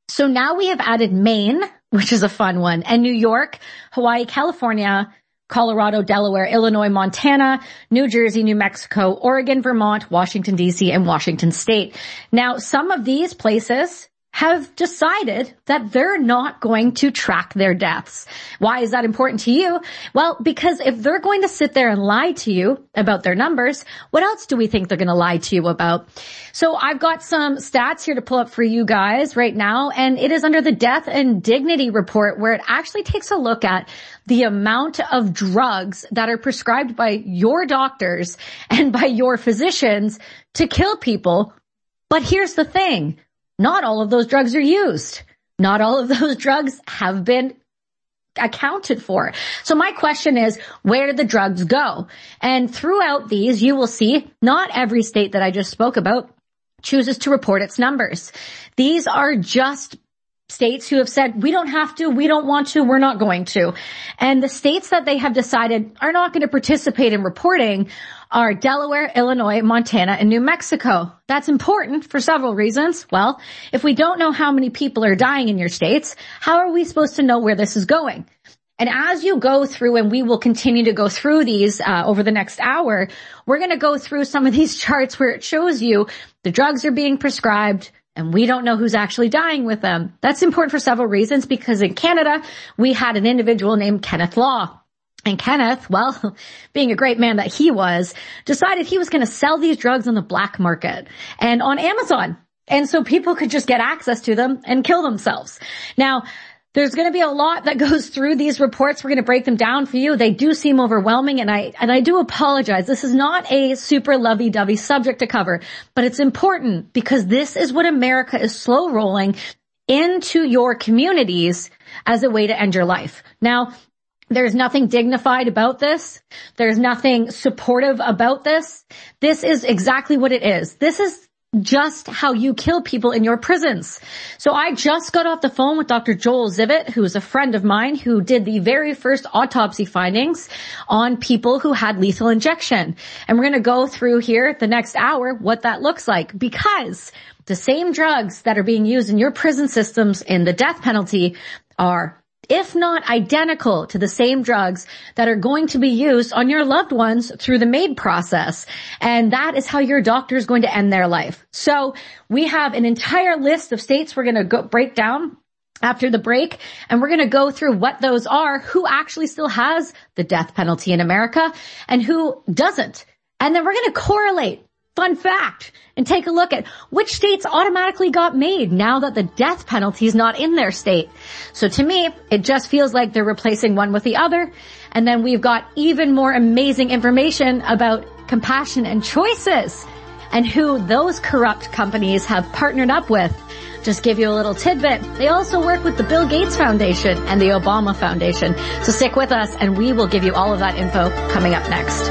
So now we have added Maine, which is a fun one, and New York, Hawaii, California, Colorado, Delaware, Illinois, Montana, New Jersey, New Mexico, Oregon, Vermont, Washington, D.C., and Washington State. Now, some of these places have decided that they're not going to track their deaths. Why is that important to you? Well, because if they're going to sit there and lie to you about their numbers, what else do we think they're going to lie to you about? So I've got some stats here to pull up for you guys right now, and it is under the Death and Dignity Report, where it actually takes a look at the amount of drugs that are prescribed by your doctors and by your physicians to kill people. But here's the thing. Not all of those drugs are used. Not all of those drugs have been accounted for. So my question is, where did the drugs go? And throughout these, you will see not every state that I just spoke about chooses to report its numbers. These are just states who have said, we don't have to, we don't want to, we're not going to. And the states that they have decided are not going to participate in reporting are Delaware, Illinois, Montana, and New Mexico. That's important for several reasons. Well, if we don't know how many people are dying in your states, how are we supposed to know where this is going? And as you go through, and we will continue to go through these over the next hour, we're going to go through some of these charts where it shows you the drugs are being prescribed, and we don't know who's actually dying with them. That's important for several reasons, because in Canada, we had an individual named Kenneth Law. And Kenneth, well, being a great man that he was, decided he was going to sell these drugs on the black market and on Amazon. And so people could just get access to them and kill themselves. Now, there's going to be a lot that goes through these reports. We're going to break them down for you. They do seem overwhelming, and I do apologize. This is not a super lovey-dovey subject to cover, but it's important because this is what America is slow rolling into your communities as a way to end your life. Now, there's nothing dignified about this. There's nothing supportive about this. This is exactly what it is. This is just how you kill people in your prisons. So I just got off the phone with Dr. Joel Zivit, who is a friend of mine who did the very first autopsy findings on people who had lethal injection. And we're going to go through here the next hour what that looks like, because the same drugs that are being used in your prison systems in the death penalty are, if not identical, to the same drugs that are going to be used on your loved ones through the MAID process. And that is how your doctor is going to end their life. So we have an entire list of states we're going to break down after the break, and we're going to go through what those are, who actually still has the death penalty in America and who doesn't. And then we're going to correlate, fun fact, and take a look at which states automatically got MAID now that the death penalty is not in their state. So to me, it just feels like they're replacing one with the other. And then we've got even more amazing information about compassion and choices and who those corrupt companies have partnered up with. Just give you a little tidbit. They also work with the Bill Gates Foundation and the Obama Foundation. So stick with us and we will give you all of that info coming up next.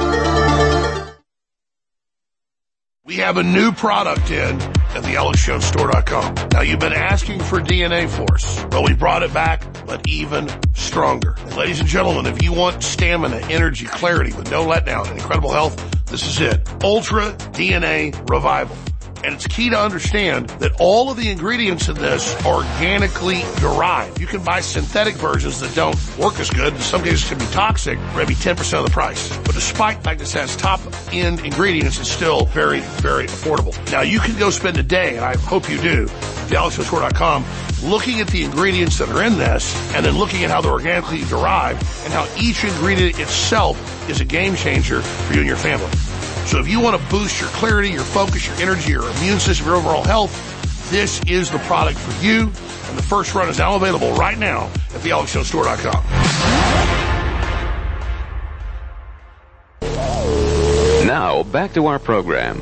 We have a new product in at the AlexJonesStore.com. Now, you've been asking for DNA Force. Well, we brought it back, but even stronger. Ladies and gentlemen, if you want stamina, energy, clarity with no letdown and incredible health, this is it. Ultra DNA Revival. And it's key to understand that all of the ingredients in this are organically derived. You can buy synthetic versions that don't work as good. In some cases can be toxic, for maybe 10% of the price. But despite the fact this has top-end ingredients, it's still very, very affordable. Now, you can go spend a day, and I hope you do, at thealexjonesstore.com, looking at the ingredients that are in this, and then looking at how they're organically derived, and how each ingredient itself is a game changer for you and your family. So if you want to boost your clarity, your focus, your energy, your immune system, your overall health, this is the product for you. And the first run is now available right now at thealexjonesstore.com. Now, back to our program.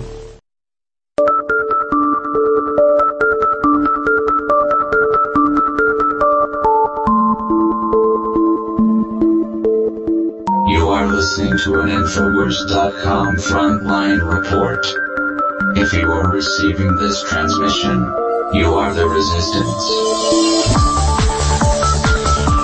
You are listening to an Infowars.com frontline report. If you are receiving this transmission, you are the resistance.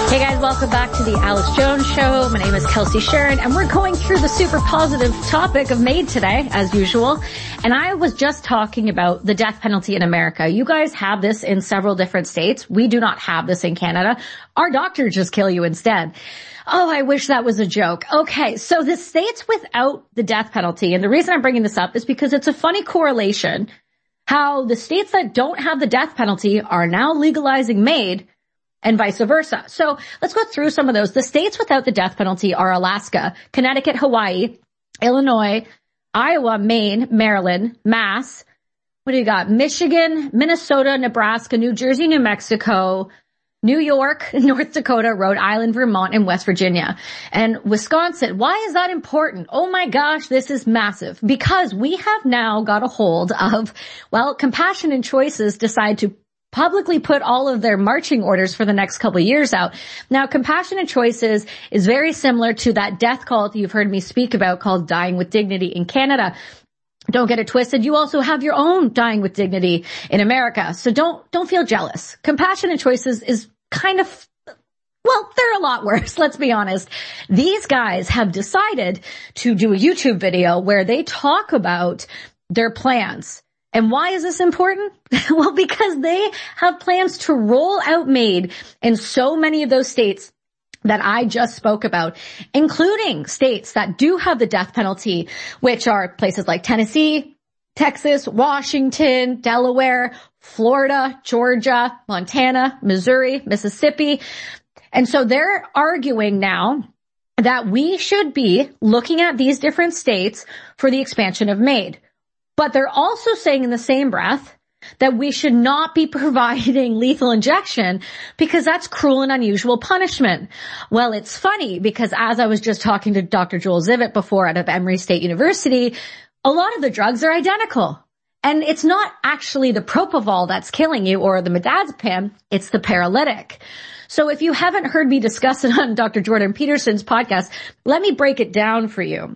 Hey guys, welcome back to the Alex Jones Show. My name is Kelsey Sharon, and we're going through the super positive topic of MAID today, as usual. And I was just talking about the death penalty in America. You guys have this in several different states. We do not have this in Canada. Our doctors just kill you instead. Oh, I wish that was a joke. Okay, so the states without the death penalty, and the reason I'm bringing this up is because it's a funny correlation how the states that don't have the death penalty are now legalizing MAID, and vice versa. So let's go through some of those. The states without the death penalty are Alaska, Connecticut, Hawaii, Illinois, Iowa, Maine, Maryland, Mass. What do you got? Michigan, Minnesota, Nebraska, New Jersey, New Mexico, New York, North Dakota, Rhode Island, Vermont, and West Virginia. And Wisconsin. Why is that important? Oh my gosh, this is massive. Because we have now got a hold of, well, Compassion and Choices decide to publicly put all of their marching orders for the next couple of years out. Now, Compassionate Choices is very similar to that death cult you've heard me speak about called Dying with Dignity in Canada. Don't get it twisted. You also have your own Dying with Dignity in America. So don't feel jealous. Compassionate Choices is kind of, well, they're a lot worse. Let's be honest. These guys have decided to do a YouTube video where they talk about their plans. And why is this important? Well, because they have plans to roll out MAID in so many of those states that I just spoke about, including states that do have the death penalty, which are places like Tennessee, Texas, Washington, Delaware, Florida, Georgia, Montana, Missouri, Mississippi. And so they're arguing now that we should be looking at these different states for the expansion of MAID. But they're also saying in the same breath that we should not be providing lethal injection because that's cruel and unusual punishment. Well, it's funny because as I was just talking to Dr. Joel Zivit before out of Emory State University, a lot of the drugs are identical. And it's not actually the propofol that's killing you or the midazepam, it's the paralytic. So if you haven't heard me discuss it on Dr. Jordan Peterson's podcast, let me break it down for you.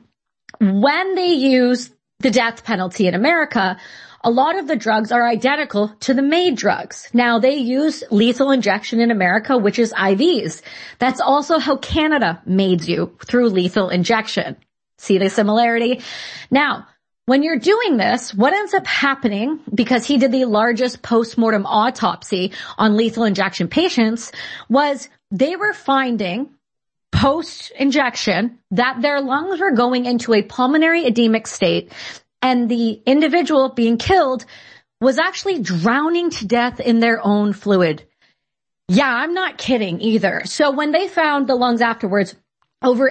When they use the death penalty in America, a lot of the drugs are identical to the MAID drugs. Now, they use lethal injection in America, which is IVs. That's also how Canada MAIDs you, through lethal injection. See the similarity? Now, when you're doing this, what ends up happening, because he did the largest post-mortem autopsy on lethal injection patients, was they were finding post-injection that their lungs were going into a pulmonary edemic state, and the individual being killed was actually drowning to death in their own fluid. Yeah, I'm not kidding either. So when they found the lungs afterwards, over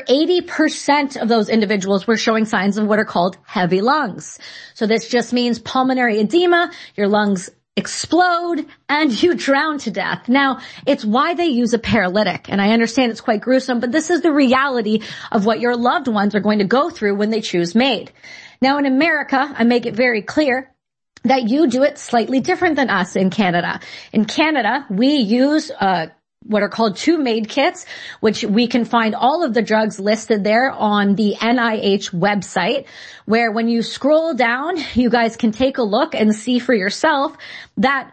80% of those individuals were showing signs of what are called heavy lungs. So this just means pulmonary edema, your lungs explode, and you drown to death. Now, it's why they use a paralytic, and I understand it's quite gruesome, but this is the reality of what your loved ones are going to go through when they choose MAID. Now, in America, I make it very clear that you do it slightly different than us in Canada. In Canada, we use what are called 2 MAID kits, which we can find all of the drugs listed there on the NIH website, where when you scroll down, you guys can take a look and see for yourself that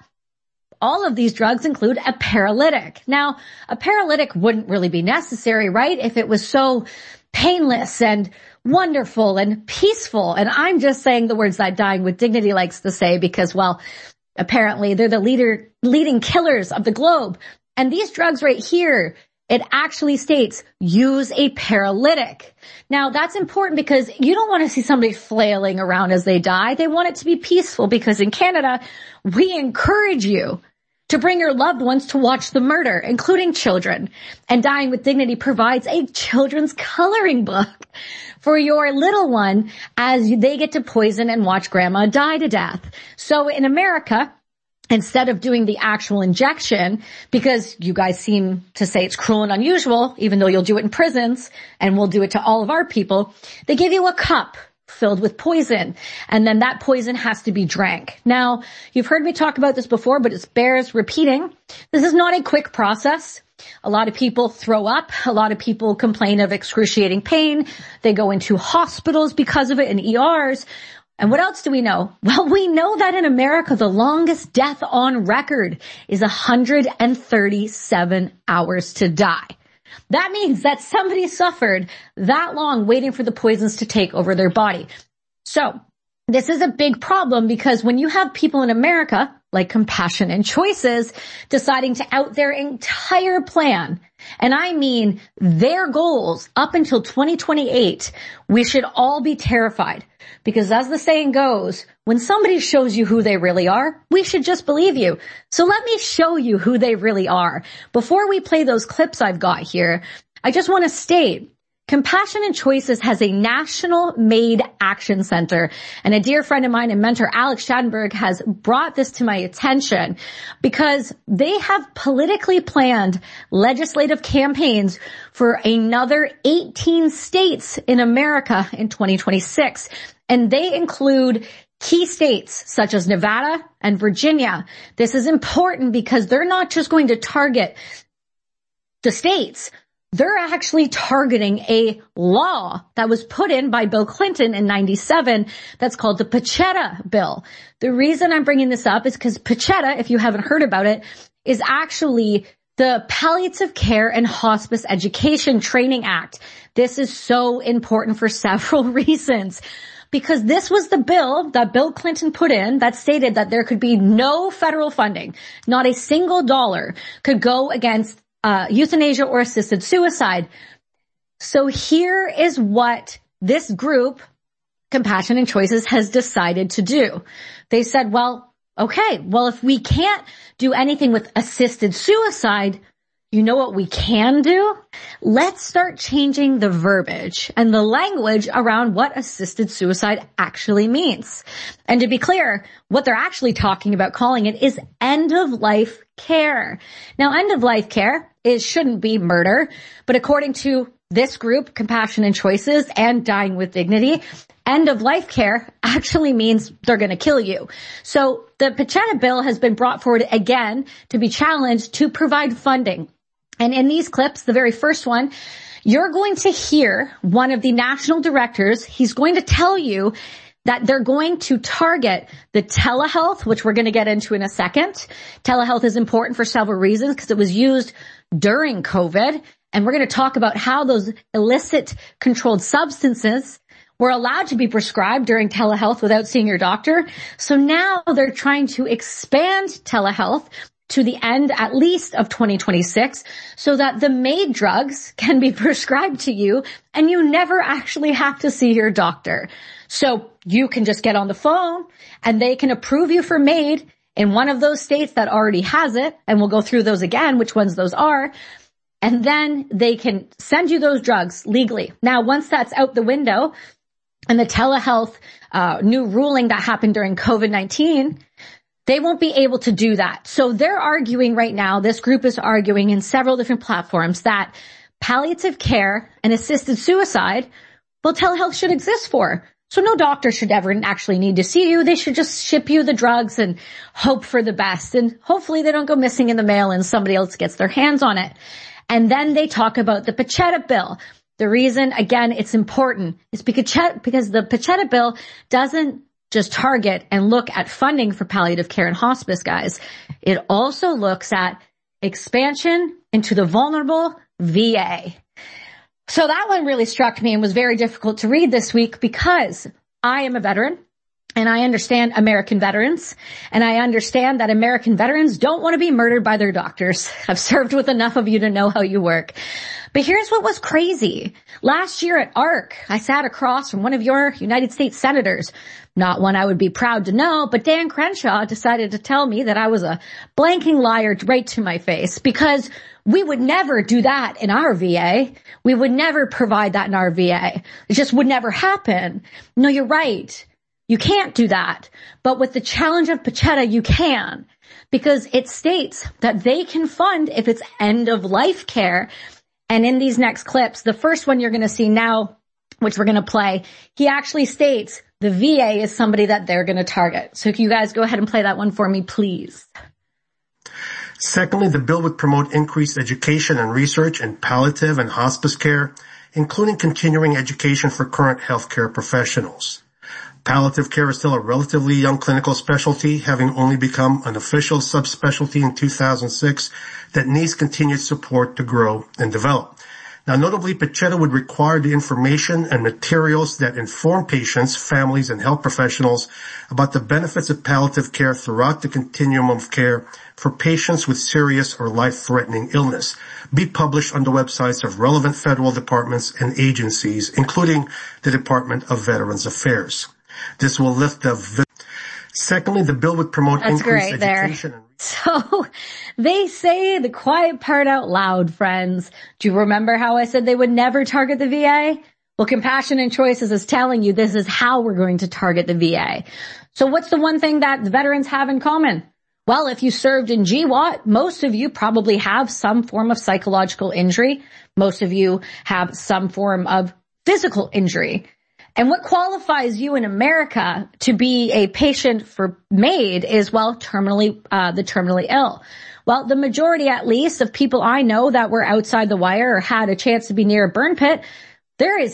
all of these drugs include a paralytic. Now, a paralytic wouldn't really be necessary, right? If it was so painless and wonderful and peaceful. And I'm just saying the words that Dying with Dignity likes to say because, well, apparently they're the leading killers of the globe. And these drugs right here, it actually states use a paralytic. Now that's important because you don't want to see somebody flailing around as they die. They want it to be peaceful because in Canada, we encourage you to bring your loved ones to watch the murder, including children. And Dying with Dignity provides a children's coloring book for your little one as they get to poison and watch grandma die to death. So in America, instead of doing the actual injection, because you guys seem to say it's cruel and unusual, even though you'll do it in prisons, and we'll do it to all of our people, they give you a cup filled with poison, and then that poison has to be drank. Now, you've heard me talk about this before, but it bears repeating. This is not a quick process. A lot of people throw up. A lot of people complain of excruciating pain. They go into hospitals because of it and ERs. And what else do we know? Well, we know that in America, the longest death on record is 137 hours to die. That means that somebody suffered that long waiting for the poisons to take over their body. So this is a big problem because when you have people in America, like Compassion and Choices, deciding to out their entire plan, and I mean their goals up until 2028, we should all be terrified. Because as the saying goes, when somebody shows you who they really are, we should just believe you. So let me show you who they really are. Before we play those clips I've got here, I just want to state, Compassion and Choices has a national MAID action center, and a dear friend of mine and mentor, Alex Schadenberg, has brought this to my attention because they have politically planned legislative campaigns for another 18 states in America in 2026, and they include key states such as Nevada and Virginia. This is important because they're not just going to target the states. They're actually targeting a law that was put in by Bill Clinton in 97 that's called the Pachetta Bill. The reason I'm bringing this up is because Pachetta, if you haven't heard about it, is actually the Palliative Care and Hospice Education Training Act. This is so important for several reasons. Because this was the bill that Bill Clinton put in that stated that there could be no federal funding, not a single dollar could go against euthanasia or assisted suicide. So here is what this group, Compassion and Choices, has decided to do. They said, well, if we can't do anything with assisted suicide, you know what we can do? Let's start changing the verbiage and the language around what assisted suicide actually means. And to be clear, what they're actually talking about calling it is end-of-life care. Now, end-of-life care shouldn't be murder, but according to this group, Compassion and Choices and Dying with Dignity, end-of-life care actually means they're going to kill you. So the Pachetta Bill has been brought forward again to be challenged to provide funding. And in these clips, the very first one, you're going to hear one of the national directors. He's going to tell you that they're going to target the telehealth, which we're going to get into in a second. Telehealth is important for several reasons because it was used during COVID. And we're going to talk about how those illicit controlled substances were allowed to be prescribed during telehealth without seeing your doctor. So now they're trying to expand telehealth to the end at least of 2026 so that the MAID drugs can be prescribed to you and you never actually have to see your doctor. So you can just get on the phone and they can approve you for MAID in one of those states that already has it. And we'll go through those again, which ones those are. And then they can send you those drugs legally. Now, once that's out the window and the telehealth new ruling that happened during COVID-19, they won't be able to do that. So they're arguing right now, this group is arguing in several different platforms that palliative care and assisted suicide, well, telehealth should exist for. So no doctor should ever actually need to see you. They should just ship you the drugs and hope for the best. And hopefully they don't go missing in the mail and somebody else gets their hands on it. And then they talk about the Pachetta Bill. The reason, again, it's important is because the Pachetta Bill doesn't just target and look at funding for palliative care and hospice, guys. It also looks at expansion into the vulnerable VA. So that one really struck me and was very difficult to read this week because I am a veteran and I understand American veterans and I understand that American veterans don't want to be murdered by their doctors. I've served with enough of you to know how you work. But here's what was crazy. Last year at ARC, I sat across from one of your United States senators, not one I would be proud to know, but Dan Crenshaw decided to tell me that I was a blanking liar right to my face because we would never do that in our VA. We would never provide that in our VA. It just would never happen. No, you're right. You can't do that. But with the challenge of Pachetta, you can because it states that they can fund if it's end of life care. And in these next clips, the first one you're going to see now, which we're going to play, he actually states the VA is somebody that they're going to target. So if you guys go ahead and play that one for me, please. Secondly, the bill would promote increased education and research in palliative and hospice care, including continuing education for current healthcare professionals. Palliative care is still a relatively young clinical specialty, having only become an official subspecialty in 2006 that needs continued support to grow and develop. Now, notably, PCHETA would require the information and materials that inform patients, families, and health professionals about the benefits of palliative care throughout the continuum of care for patients with serious or life-threatening illness be published on the websites of relevant federal departments and agencies, including the Department of Veterans Affairs. This will lift the... Secondly, the bill would promote increased education. So they say the quiet part out loud, friends. Do you remember how I said they would never target the VA? Well, Compassion and Choices is telling you this is how we're going to target the VA. So what's the one thing that veterans have in common? Well, if you served in GWAT, most of you probably have some form of psychological injury. Most of you have some form of physical injury. And what qualifies you in America to be a patient for MAID is, well, the terminally ill. Well, the majority, at least, of people I know that were outside the wire or had a chance to be near a burn pit, there is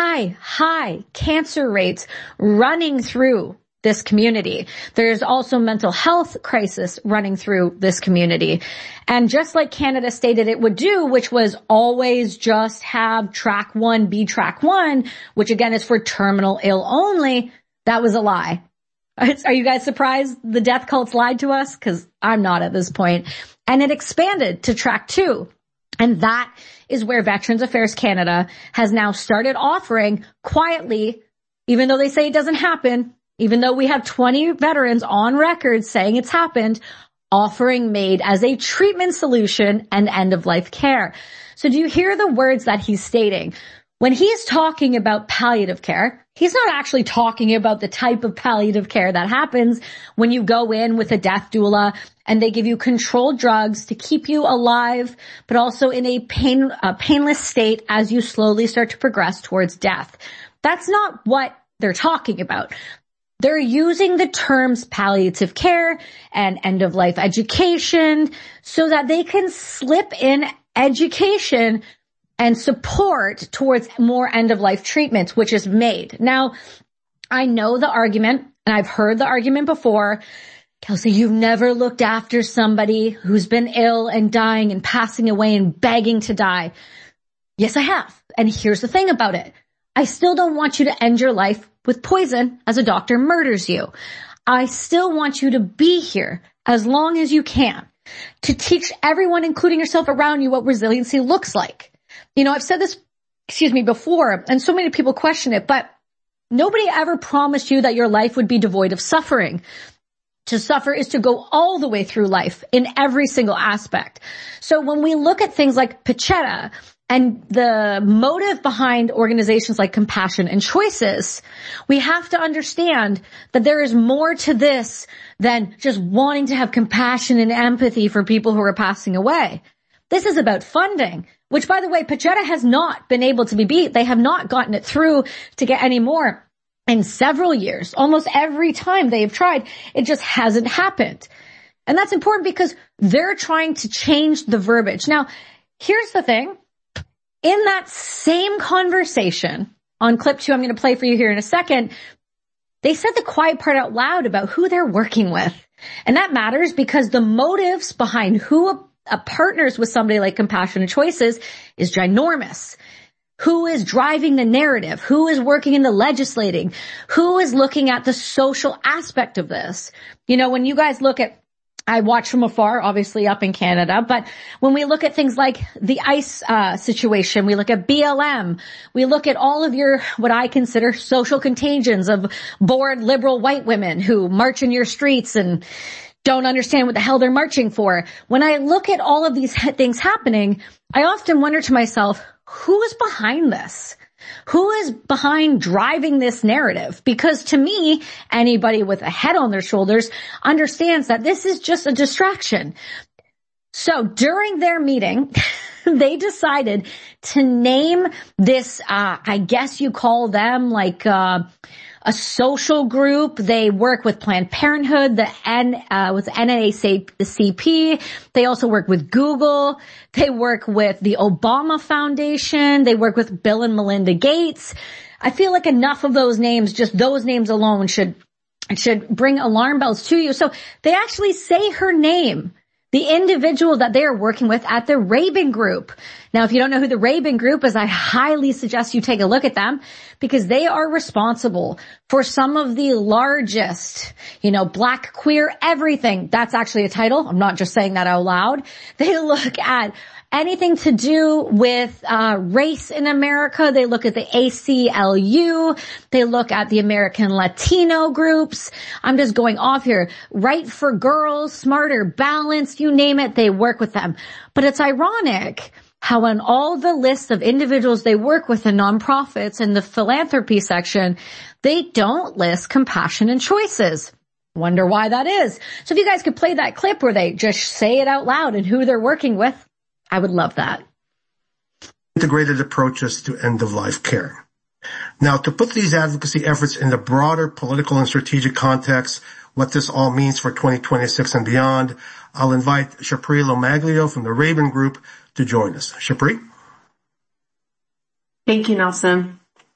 sky-high cancer rates running through this community. There's also mental health crisis running through this community. And just like Canada stated it would do, which was always just have track 1 be track 1, which again is for terminal ill only, that was a lie. Are you guys surprised the death cults lied to us? Because I'm not at this point. And it expanded to track 2. And that is where Veterans Affairs Canada has now started offering quietly, even though they say it doesn't happen, even though we have 20 veterans on record saying it's happened, offering MAID as a treatment solution and end-of-life care. So do you hear the words that he's stating? When he's talking about palliative care, he's not actually talking about the type of palliative care that happens when you go in with a death doula and they give you controlled drugs to keep you alive, but also in a painless state as you slowly start to progress towards death. That's not what they're talking about. They're using the terms palliative care and end-of-life education so that they can slip in education and support towards more end-of-life treatments, which is MAID. Now, I know the argument, and I've heard the argument before. Kelsey, you've never looked after somebody who's been ill and dying and passing away and begging to die. Yes, I have. And here's the thing about it. I still don't want you to end your life with poison as a doctor murders you. I still want you to be here as long as you can to teach everyone, including yourself around you, what resiliency looks like. You know, I've said this, before, and so many people question it, but nobody ever promised you that your life would be devoid of suffering. To suffer is to go all the way through life in every single aspect. So when we look at things like PCHETA, and the motive behind organizations like Compassion and Choices, we have to understand that there is more to this than just wanting to have compassion and empathy for people who are passing away. This is about funding, which, by the way, PCHETA has not been able to be beat. They have not gotten it through to get any more in several years. Almost every time they have tried, it just hasn't happened. And that's important because they're trying to change the verbiage. Now, here's the thing. In that same conversation, on clip 2, I'm going to play for you here in a second, they said the quiet part out loud about who they're working with. And that matters because the motives behind who partners with somebody like Compassion and Choices is ginormous. Who is driving the narrative? Who is working in the legislating? Who is looking at the social aspect of this? You know, when you guys look at, I watch from afar, obviously up in Canada, but when we look at things like the ICE situation, we look at BLM, we look at all of your, what I consider social contagions of bored liberal white women who march in your streets and don't understand what the hell they're marching for. When I look at all of these things happening, I often wonder to myself, who is behind this? Who is behind driving this narrative? Because to me, anybody with a head on their shoulders understands that this is just a distraction. So during their meeting, they decided to name this, I guess you call them like, a social group. They work with Planned Parenthood, with NAACP. They also work with Google. They work with the Obama Foundation. They work with Bill and Melinda Gates. I feel like enough of those names, just those names alone should bring alarm bells to you. So they actually say her name, the individual that they are working with at the Rabin Group. Now, if you don't know who the Rabin Group is, I highly suggest you take a look at them because they are responsible for some of the largest, black, queer, everything. That's actually a title. I'm not just saying that out loud. They look at anything to do with race in America. They look at the ACLU. They look at the American Latino groups. I'm just going off here. Right for Girls, Smarter, Balanced, you name it, they work with them. But it's ironic how on all the lists of individuals they work with in nonprofits in the philanthropy section, they don't list Compassion and Choices. Wonder why that is. So if you guys could play that clip where they just say it out loud and who they're working with, I would love that. Integrated approaches to end-of-life care. Now, to put these advocacy efforts in the broader political and strategic context, what this all means for 2026 and beyond, I'll invite Shapri Lomaglio from the Rabin Group to join us. Shapri? Thank you, Nelson.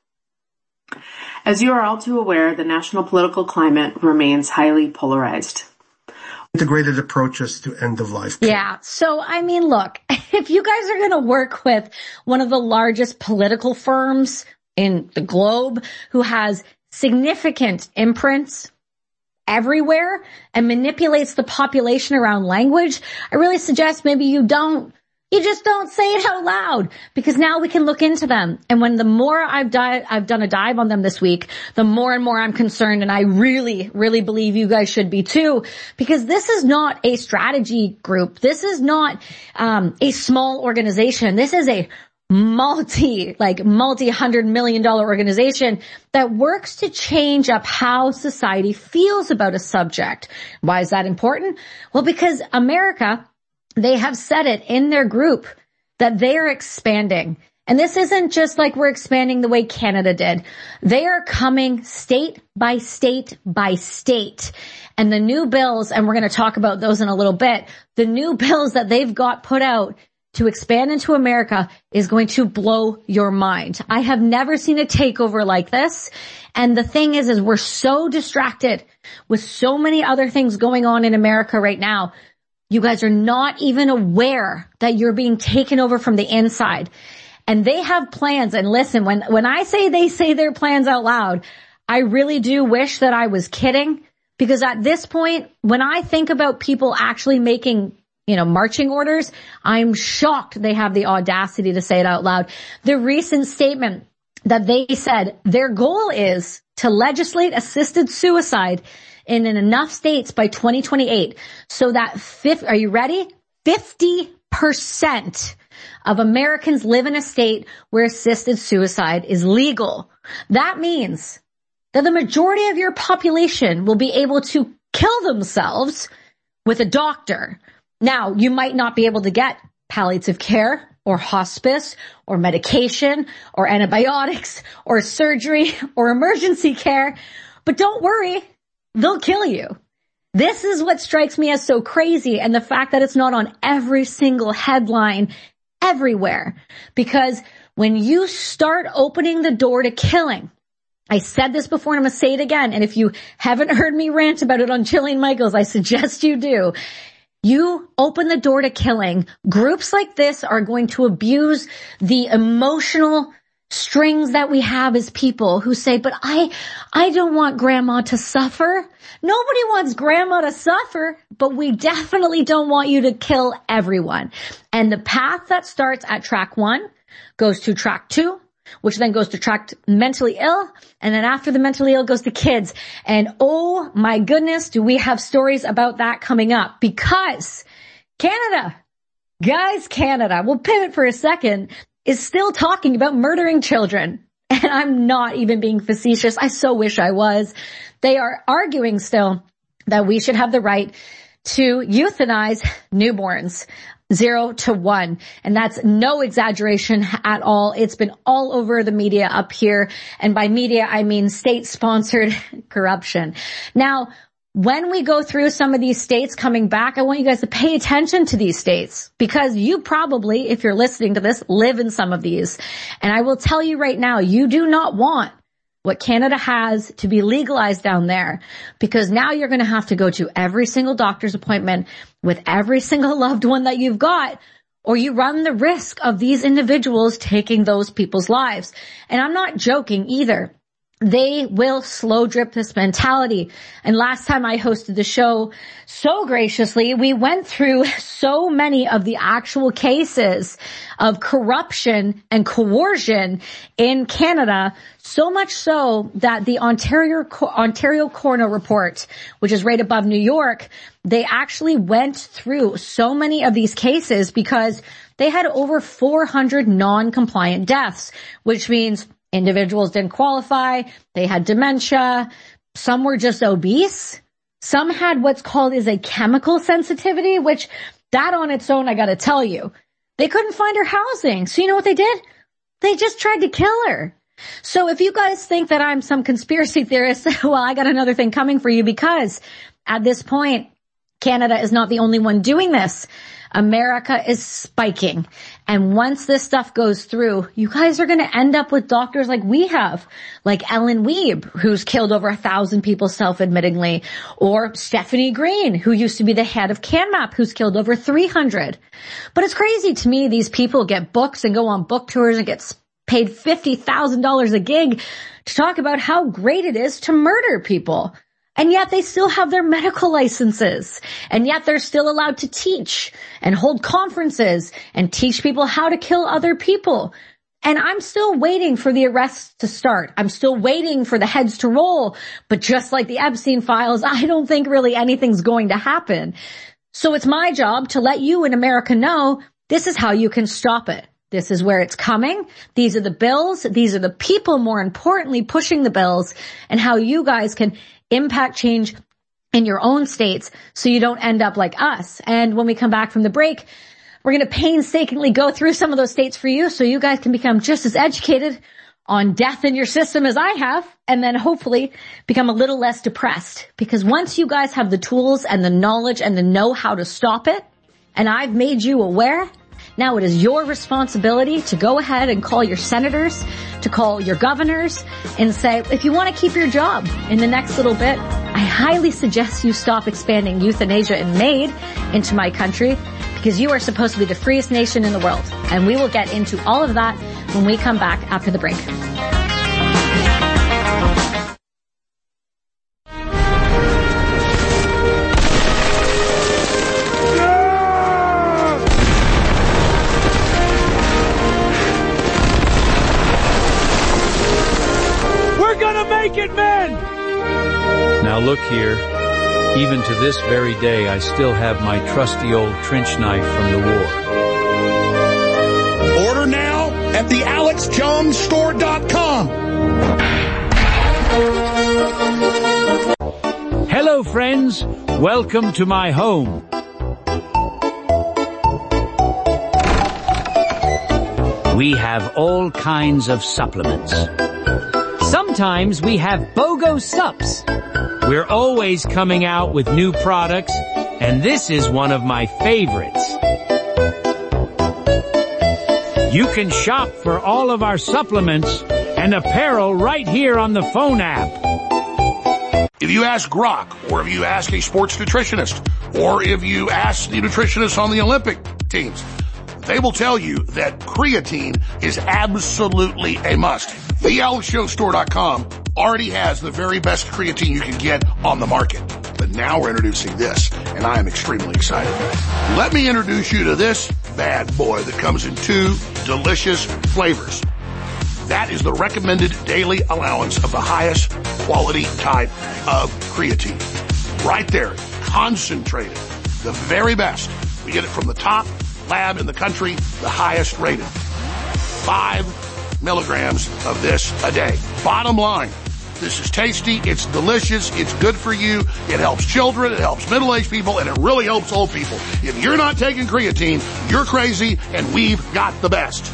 As you are all too aware, the national political climate remains highly polarized. Integrated approaches to end-of-life care. Yeah. So, look, if you guys are going to work with one of the largest political firms in the globe who has significant imprints everywhere and manipulates the population around language, I really suggest maybe you just don't say it out loud because now we can look into them. And when the more I've done a dive on them this week, the more and more I'm concerned. And I really, really believe you guys should be too, because this is not a strategy group. This is not, a small organization. This is a multi-$100 million organization that works to change up how society feels about a subject. Why is that important? Well, because America, they have said it in their group that they are expanding. And this isn't just like we're expanding the way Canada did. They are coming state by state by state. And the new bills, and we're going to talk about those in a little bit, the new bills that they've got put out to expand into America is going to blow your mind. I have never seen a takeover like this. And the thing is we're so distracted with so many other things going on in America right now. You guys are not even aware that you're being taken over from the inside. And they have plans. And listen, when I say they say their plans out loud, I really do wish that I was kidding. Because at this point, when I think about people actually making, marching orders, I'm shocked they have the audacity to say it out loud. The recent statement that they said their goal is to legislate assisted suicide in enough states by 2028 so that are you ready? 50% of Americans live in a state where assisted suicide is legal. That means that the majority of your population will be able to kill themselves with a doctor. Now, you might not be able to get palliative care or hospice or medication or antibiotics or surgery or emergency care, but don't worry. They'll kill you. This is what strikes me as so crazy, and the fact that it's not on every single headline everywhere. Because when you start opening the door to killing, I said this before and I'm going to say it again, and if you haven't heard me rant about it on Jillian Michaels, I suggest you do. You open the door to killing, groups like this are going to abuse the emotional strings that we have as people who say, but I don't want grandma to suffer. Nobody wants grandma to suffer, but we definitely don't want you to kill everyone. And the path that starts at track 1 goes to track 2, which then goes to track mentally ill. And then after the mentally ill goes to kids. And oh my goodness, do we have stories about that coming up, because Canada, we'll pivot for a second, is still talking about murdering children. And I'm not even being facetious. I so wish I was. They are arguing still that we should have the right to euthanize newborns 0 to 1. And that's no exaggeration at all. It's been all over the media up here. And by media, I mean state-sponsored corruption. Now, when we go through some of these states coming back, I want you guys to pay attention to these states because you probably, if you're listening to this, live in some of these. And I will tell you right now, you do not want what Canada has to be legalized down there because now you're going to have to go to every single doctor's appointment with every single loved one that you've got, or you run the risk of these individuals taking those people's lives. And I'm not joking either. They will slow drip this mentality. And last time I hosted the show, so graciously, we went through so many of the actual cases of corruption and coercion in Canada, so much so that the Ontario Coroner Report, which is right above New York, they actually went through so many of these cases because they had over 400 non-compliant deaths, which means individuals didn't qualify, they had dementia, some were just obese, some had what's called is a chemical sensitivity, which that on its own, I gotta tell you, they couldn't find her housing. So you know what they did? They just tried to kill her. So if you guys think that I'm some conspiracy theorist, well, I got another thing coming for you because at this point, Canada is not the only one doing this. America is spiking. And once this stuff goes through, you guys are going to end up with doctors like we have, like Ellen Wiebe, who's killed over 1,000 people self-admittingly, or Stephanie Green, who used to be the head of CanMap, who's killed over 300. But it's crazy to me, these people get books and go on book tours and get paid $50,000 a gig to talk about how great it is to murder people. And yet they still have their medical licenses. And yet they're still allowed to teach and hold conferences and teach people how to kill other people. And I'm still waiting for the arrests to start. I'm still waiting for the heads to roll. But just like the Epstein files, I don't think really anything's going to happen. So it's my job to let you in America know this is how you can stop it. This is where it's coming. These are the bills. These are the people, more importantly, pushing the bills, and how you guys can impact change in your own states so you don't end up like us. And when we come back from the break, we're going to painstakingly go through some of those states for you so you guys can become just as educated on death in your system as I have, and then hopefully become a little less depressed. Because once you guys have the tools and the knowledge and the know-how to stop it, and I've made you aware, now it is your responsibility to go ahead and call your senators, to call your governors, and say, if you want to keep your job in the next little bit, I highly suggest you stop expanding euthanasia and MAID into my country, because you are supposed to be the freest nation in the world. And we will get into all of that when we come back after the break. Now look here, even to this very day, I still have my trusty old trench knife from the war. Order now at the AlexJonesStore.com. Hello, friends. Welcome to my home. We have all kinds of supplements. Sometimes we have BOGO Sups. We're always coming out with new products, and this is one of my favorites. You can shop for all of our supplements and apparel right here on the phone app. If you ask Grok, or if you ask a sports nutritionist, or if you ask the nutritionist on the Olympic teams, they will tell you that creatine is absolutely a must. TheAlexJonesStore.com already has the very best creatine you can get on the market. But now we're introducing this, and I am extremely excited. Let me introduce you to this bad boy that comes in 2 delicious flavors. That is the recommended daily allowance of the highest quality type of creatine. Right there, concentrated, the very best. We get it from the top lab in the country, the highest rated. 5 milligrams of this a day. Bottom line, this is tasty, it's delicious, it's good for you, it helps children, it helps middle-aged people, and it really helps old people. If you're not taking creatine, you're crazy, and we've got the best.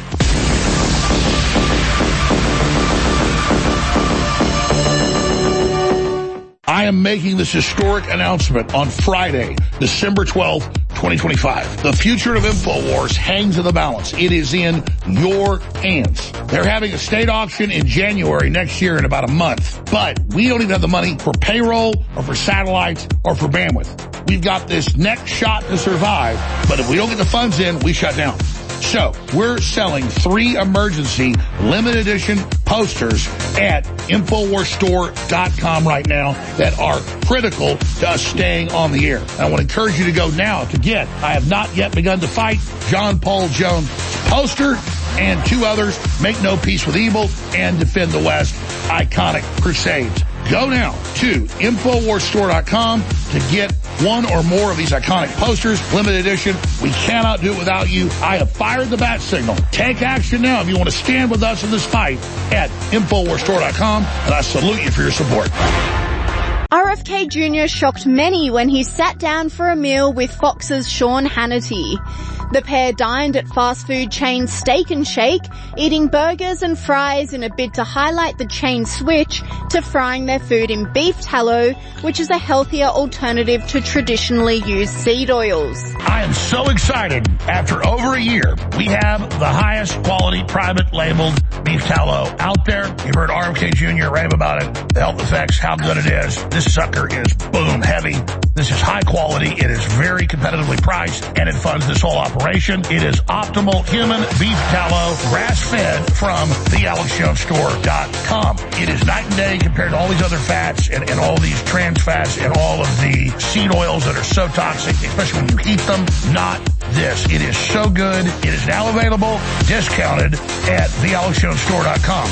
I am making this historic announcement on Friday, December 12th, 2025. The future of InfoWars hangs in the balance. It is in your hands. They're having a state auction in January next year in about a month. But we don't even have the money for payroll or for satellites or for bandwidth. We've got this next shot to survive, but if we don't get the funds in, we shut down. So we're selling 3 emergency limited edition posters at InfoWarsStore.com right now that are critical to us staying on the air. And I want to encourage you to go now to get I Have Not Yet Begun to Fight, John Paul Jones poster, and 2 others, Make No Peace with Evil and Defend the West, Iconic Crusades. Go now to InfoWarsStore.com to get 1 or more of these iconic posters, limited edition. We cannot do it without you. I have fired the bat signal. Take action now if you want to stand with us in this fight at InfoWarsStore.com, and I salute you for your support. RFK Jr. shocked many when he sat down for a meal with Fox's Sean Hannity. The pair dined at fast food chain Steak and Shake, eating burgers and fries in a bid to highlight the chain's switch to frying their food in beef tallow, which is a healthier alternative to traditionally used seed oils. I am so excited. After over a year, we have the highest quality private labeled beef tallow out there. You've heard RFK Jr. rave about it, the health effects, how good it is. This sucker is boom heavy. This is high quality. It is very competitively priced, and it funds this whole operation. It is optimal human beef tallow, grass-fed from thealexjonesstore.com. It is night and day compared to all these other fats and all these trans fats and all of the seed oils that are so toxic, especially when you heat them. Not this. It is so good. It is now available, discounted at thealexjonesstore.com.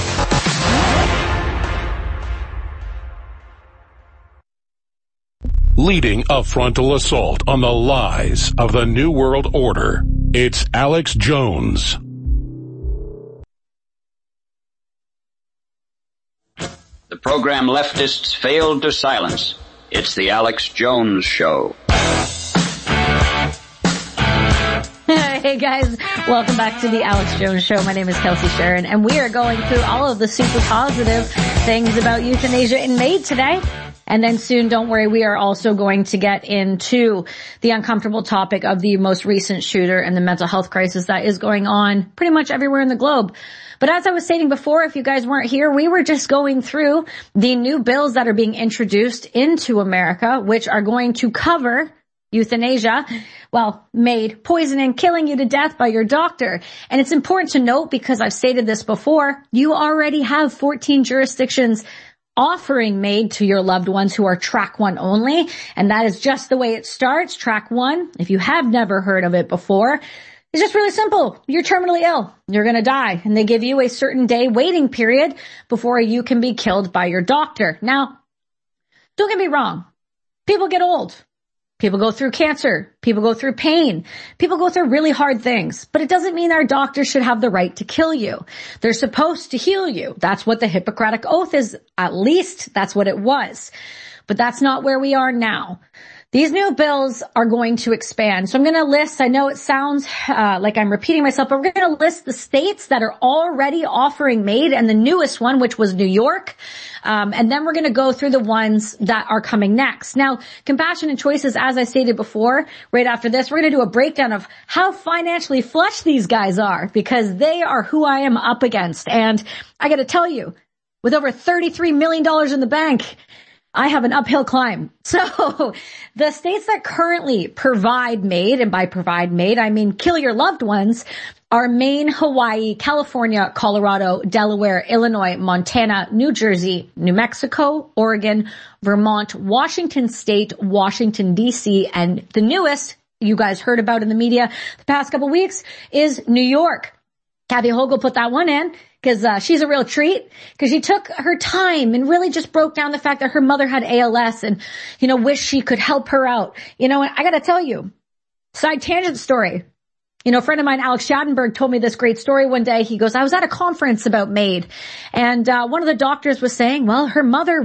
Leading a frontal assault on the lies of the New World Order, it's Alex Jones. The program leftists failed to silence. It's the Alex Jones Show. Hey guys, welcome back to the Alex Jones Show. My name is Kelsey Sharon, and we are going through all of the super positive things about euthanasia in MAID today. And then soon, don't worry, we are also going to get into the uncomfortable topic of the most recent shooter and the mental health crisis that is going on pretty much everywhere in the globe. But as I was stating before, if you guys weren't here, we were just going through the new bills that are being introduced into America, which are going to cover euthanasia, well, MAID, poisoning, killing you to death by your doctor. And it's important to note, because I've stated this before, you already have 14 jurisdictions offering MAID to your loved ones who are track 1 only. And that is just the way it starts. Track 1, if you have never heard of it before, it's just really simple. You're terminally ill. You're going to die. And they give you a certain day waiting period before you can be killed by your doctor. Now, don't get me wrong. People get old. People go through cancer. People go through pain. People go through really hard things. But it doesn't mean our doctors should have the right to kill you. They're supposed to heal you. That's what the Hippocratic Oath is. At least that's what it was. But that's not where we are now. These new bills are going to expand. So I'm going to list, I know it sounds like I'm repeating myself, but we're going to list the states that are already offering MAID, and the newest one, which was New York. And then we're going to go through the ones that are coming next. Now, Compassionate Choices, as I stated before, right after this, we're going to do a breakdown of how financially flush these guys are, because they are who I am up against. And I got to tell you, with over $33 million in the bank, I have an uphill climb. So the states that currently provide MAID, and by provide MAID, I mean kill your loved ones, are Maine, Hawaii, California, Colorado, Delaware, Illinois, Montana, New Jersey, New Mexico, Oregon, Vermont, Washington State, Washington, D.C., and the newest you guys heard about in the media the past couple weeks is New York. Kathy Hochul put that one in, because she's a real treat, because she took her time and really just broke down the fact that her mother had ALS and, wish she could help her out. And I got to tell you, side tangent story. A friend of mine, Alex Schadenberg, told me this great story one day. He goes, I was at a conference about MAID, and one of the doctors was saying, well, her mother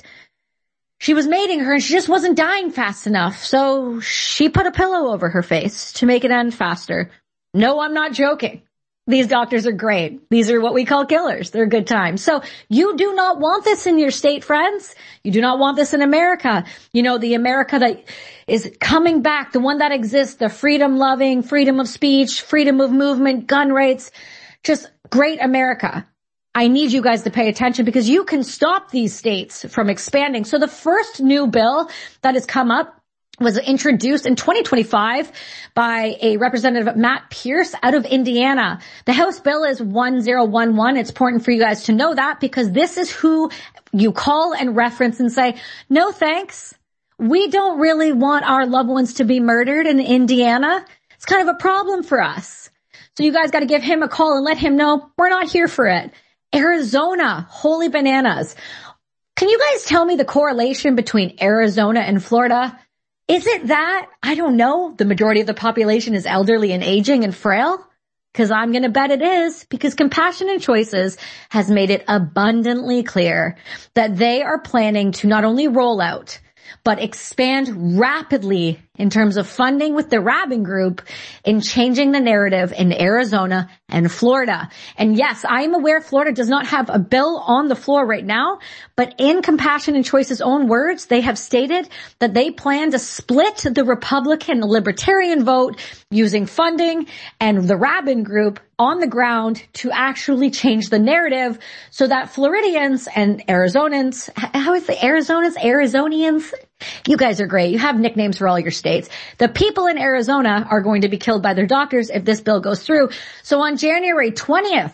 she was maiding her and she just wasn't dying fast enough. So she put a pillow over her face to make it end faster. No, I'm not joking. These doctors are great. These are what we call killers. They're good times. So you do not want this in your state, friends. You do not want this in America. You know, the America that is coming back, the one that exists, the freedom-loving, freedom of speech, freedom of movement, gun rights, just great America. I need you guys to pay attention because you can stop these states from expanding. So the first new bill that has come up was introduced in 2025 by a representative, Matt Pierce, out of Indiana. The House bill is 1011. It's important for you guys to know that because this is who you call and reference and say, no thanks. We don't really want our loved ones to be murdered in Indiana. It's kind of a problem for us. So you guys got to give him a call and let him know we're not here for it. Arizona, holy bananas. Can you guys tell me the correlation between Arizona and Florida? Is it that, I don't know, the majority of the population is elderly and aging and frail? Because I'm going to bet it is, because Compassion and Choices has made it abundantly clear that they are planning to not only roll out, but expand rapidly in terms of funding with the Rabin Group in changing the narrative in Arizona and Florida. And yes, I am aware Florida does not have a bill on the floor right now, but in Compassion and Choice's own words, they have stated that they plan to split the Republican Libertarian vote using funding and the Rabin Group on the ground to actually change the narrative so that Floridians and Arizonans, how is the Arizonians? You guys are great. You have nicknames for all your states. The people in Arizona are going to be killed by their doctors if this bill goes through. So on January 20th,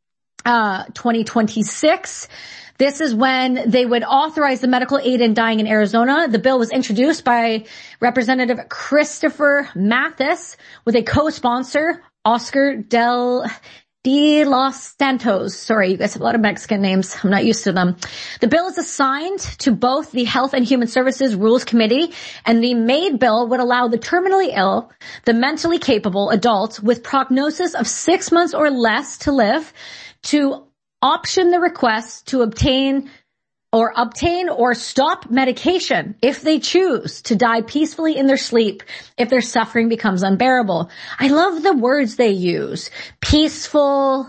2026, this is when they would authorize the medical aid in dying in Arizona. The bill was introduced by Representative Christopher Mathis with a co-sponsor, Oscar De Los Santos. Sorry, you guys have a lot of Mexican names. I'm not used to them. The bill is assigned to both the Health and Human Services Rules Committee, and the MAID bill would allow the terminally ill, the mentally capable adults with prognosis of 6 months or less to live to option the request to obtain or stop medication if they choose to die peacefully in their sleep if their suffering becomes unbearable. I love the words they use. Peaceful,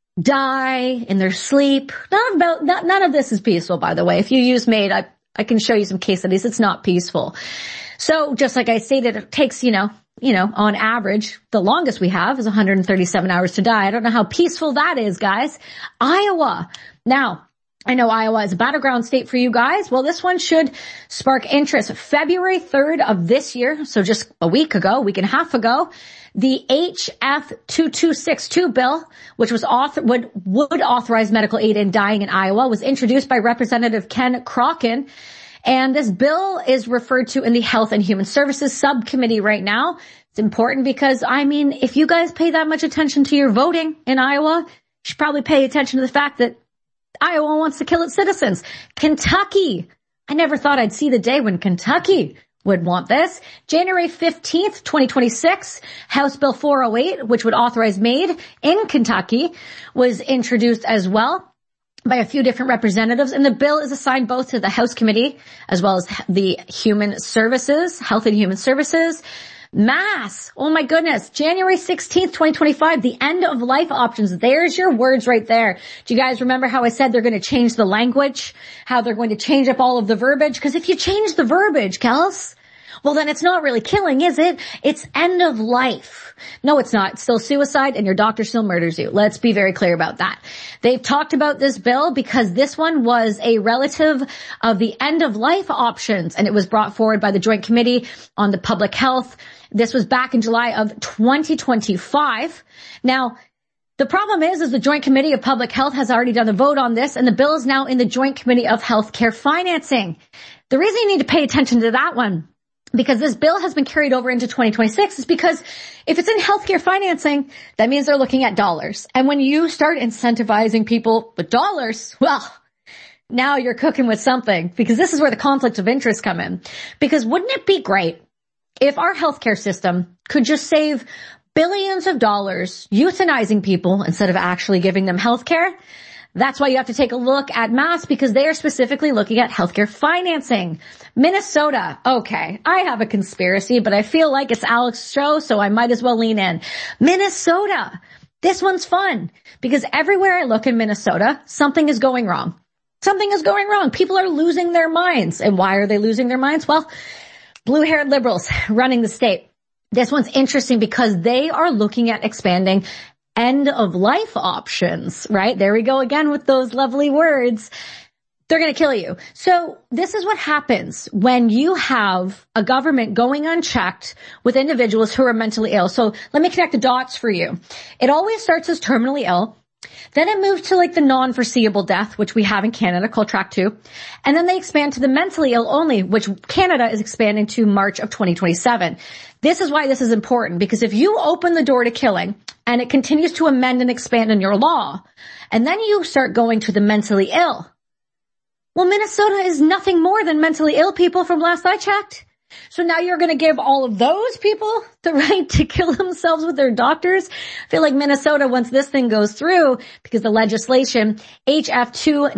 die in their sleep. None of this is peaceful, by the way. If you use MAID, I can show you some case studies. It's not peaceful. So just like I stated, it takes, on average, the longest we have is 137 hours to die. I don't know how peaceful that is, guys. Iowa. Now, I know Iowa is a battleground state for you guys. Well, this one should spark interest. February 3rd of this year, so just a week and a half ago, the HF 2262 bill, which was would authorize medical aid in dying in Iowa, was introduced by Representative Ken Crokin. And this bill is referred to in the Health and Human Services Subcommittee right now. It's important because, if you guys pay that much attention to your voting in Iowa, you should probably pay attention to the fact that Iowa wants to kill its citizens. Kentucky. I never thought I'd see the day when Kentucky would want this. January 15th, 2026, House Bill 408, which would authorize MAID in Kentucky, was introduced as well by a few different representatives. And the bill is assigned both to the House Committee as well as the Human Services, Health and Human Services. Mass. Oh my goodness. January 16th, 2025, the end of life options. There's your words right there. Do you guys remember how I said they're going to change the language? How they're going to change up all of the verbiage? Because if you change the verbiage, Kels, well then it's not really killing, is it? It's end of life. No, it's not. It's still suicide and your doctor still murders you. Let's be very clear about that. They've talked about this bill because this one was a relative of the end of life options, and it was brought forward by the Joint Committee on the Public Health. This was back in July of 2025. Now, the problem is the Joint Committee of Public Health has already done a vote on this, and the bill is now in the Joint Committee of Healthcare Financing. The reason you need to pay attention to that one, because this bill has been carried over into 2026, is because if it's in healthcare financing, that means they're looking at dollars. And when you start incentivizing people with dollars, well, now you're cooking with something, because this is where the conflicts of interest come in. Because wouldn't it be great if our healthcare system could just save billions of dollars euthanizing people instead of actually giving them healthcare? That's why you have to take a look at Mass, because they are specifically looking at healthcare financing. Minnesota. Okay, I have a conspiracy, but I feel like it's Alex's show, so I might as well lean in. Minnesota. This one's fun because everywhere I look in Minnesota, something is going wrong. Something is going wrong. People are losing their minds. And why are they losing their minds? Well, blue-haired liberals running the state. This one's interesting because they are looking at expanding end-of-life options, right? There we go again with those lovely words. They're going to kill you. So this is what happens when you have a government going unchecked with individuals who are mentally ill. So let me connect the dots for you. It always starts as terminally ill. Then it moves to like the non-foreseeable death, which we have in Canada called Track 2. And then they expand to the mentally ill only, which Canada is expanding to March of 2027. This is why this is important, because if you open the door to killing and it continues to amend and expand in your law, and then you start going to the mentally ill, well, Minnesota is nothing more than mentally ill people from last I checked. So now you're going to give all of those people the right to kill themselves with their doctors? I feel like Minnesota, once this thing goes through, because the legislation HF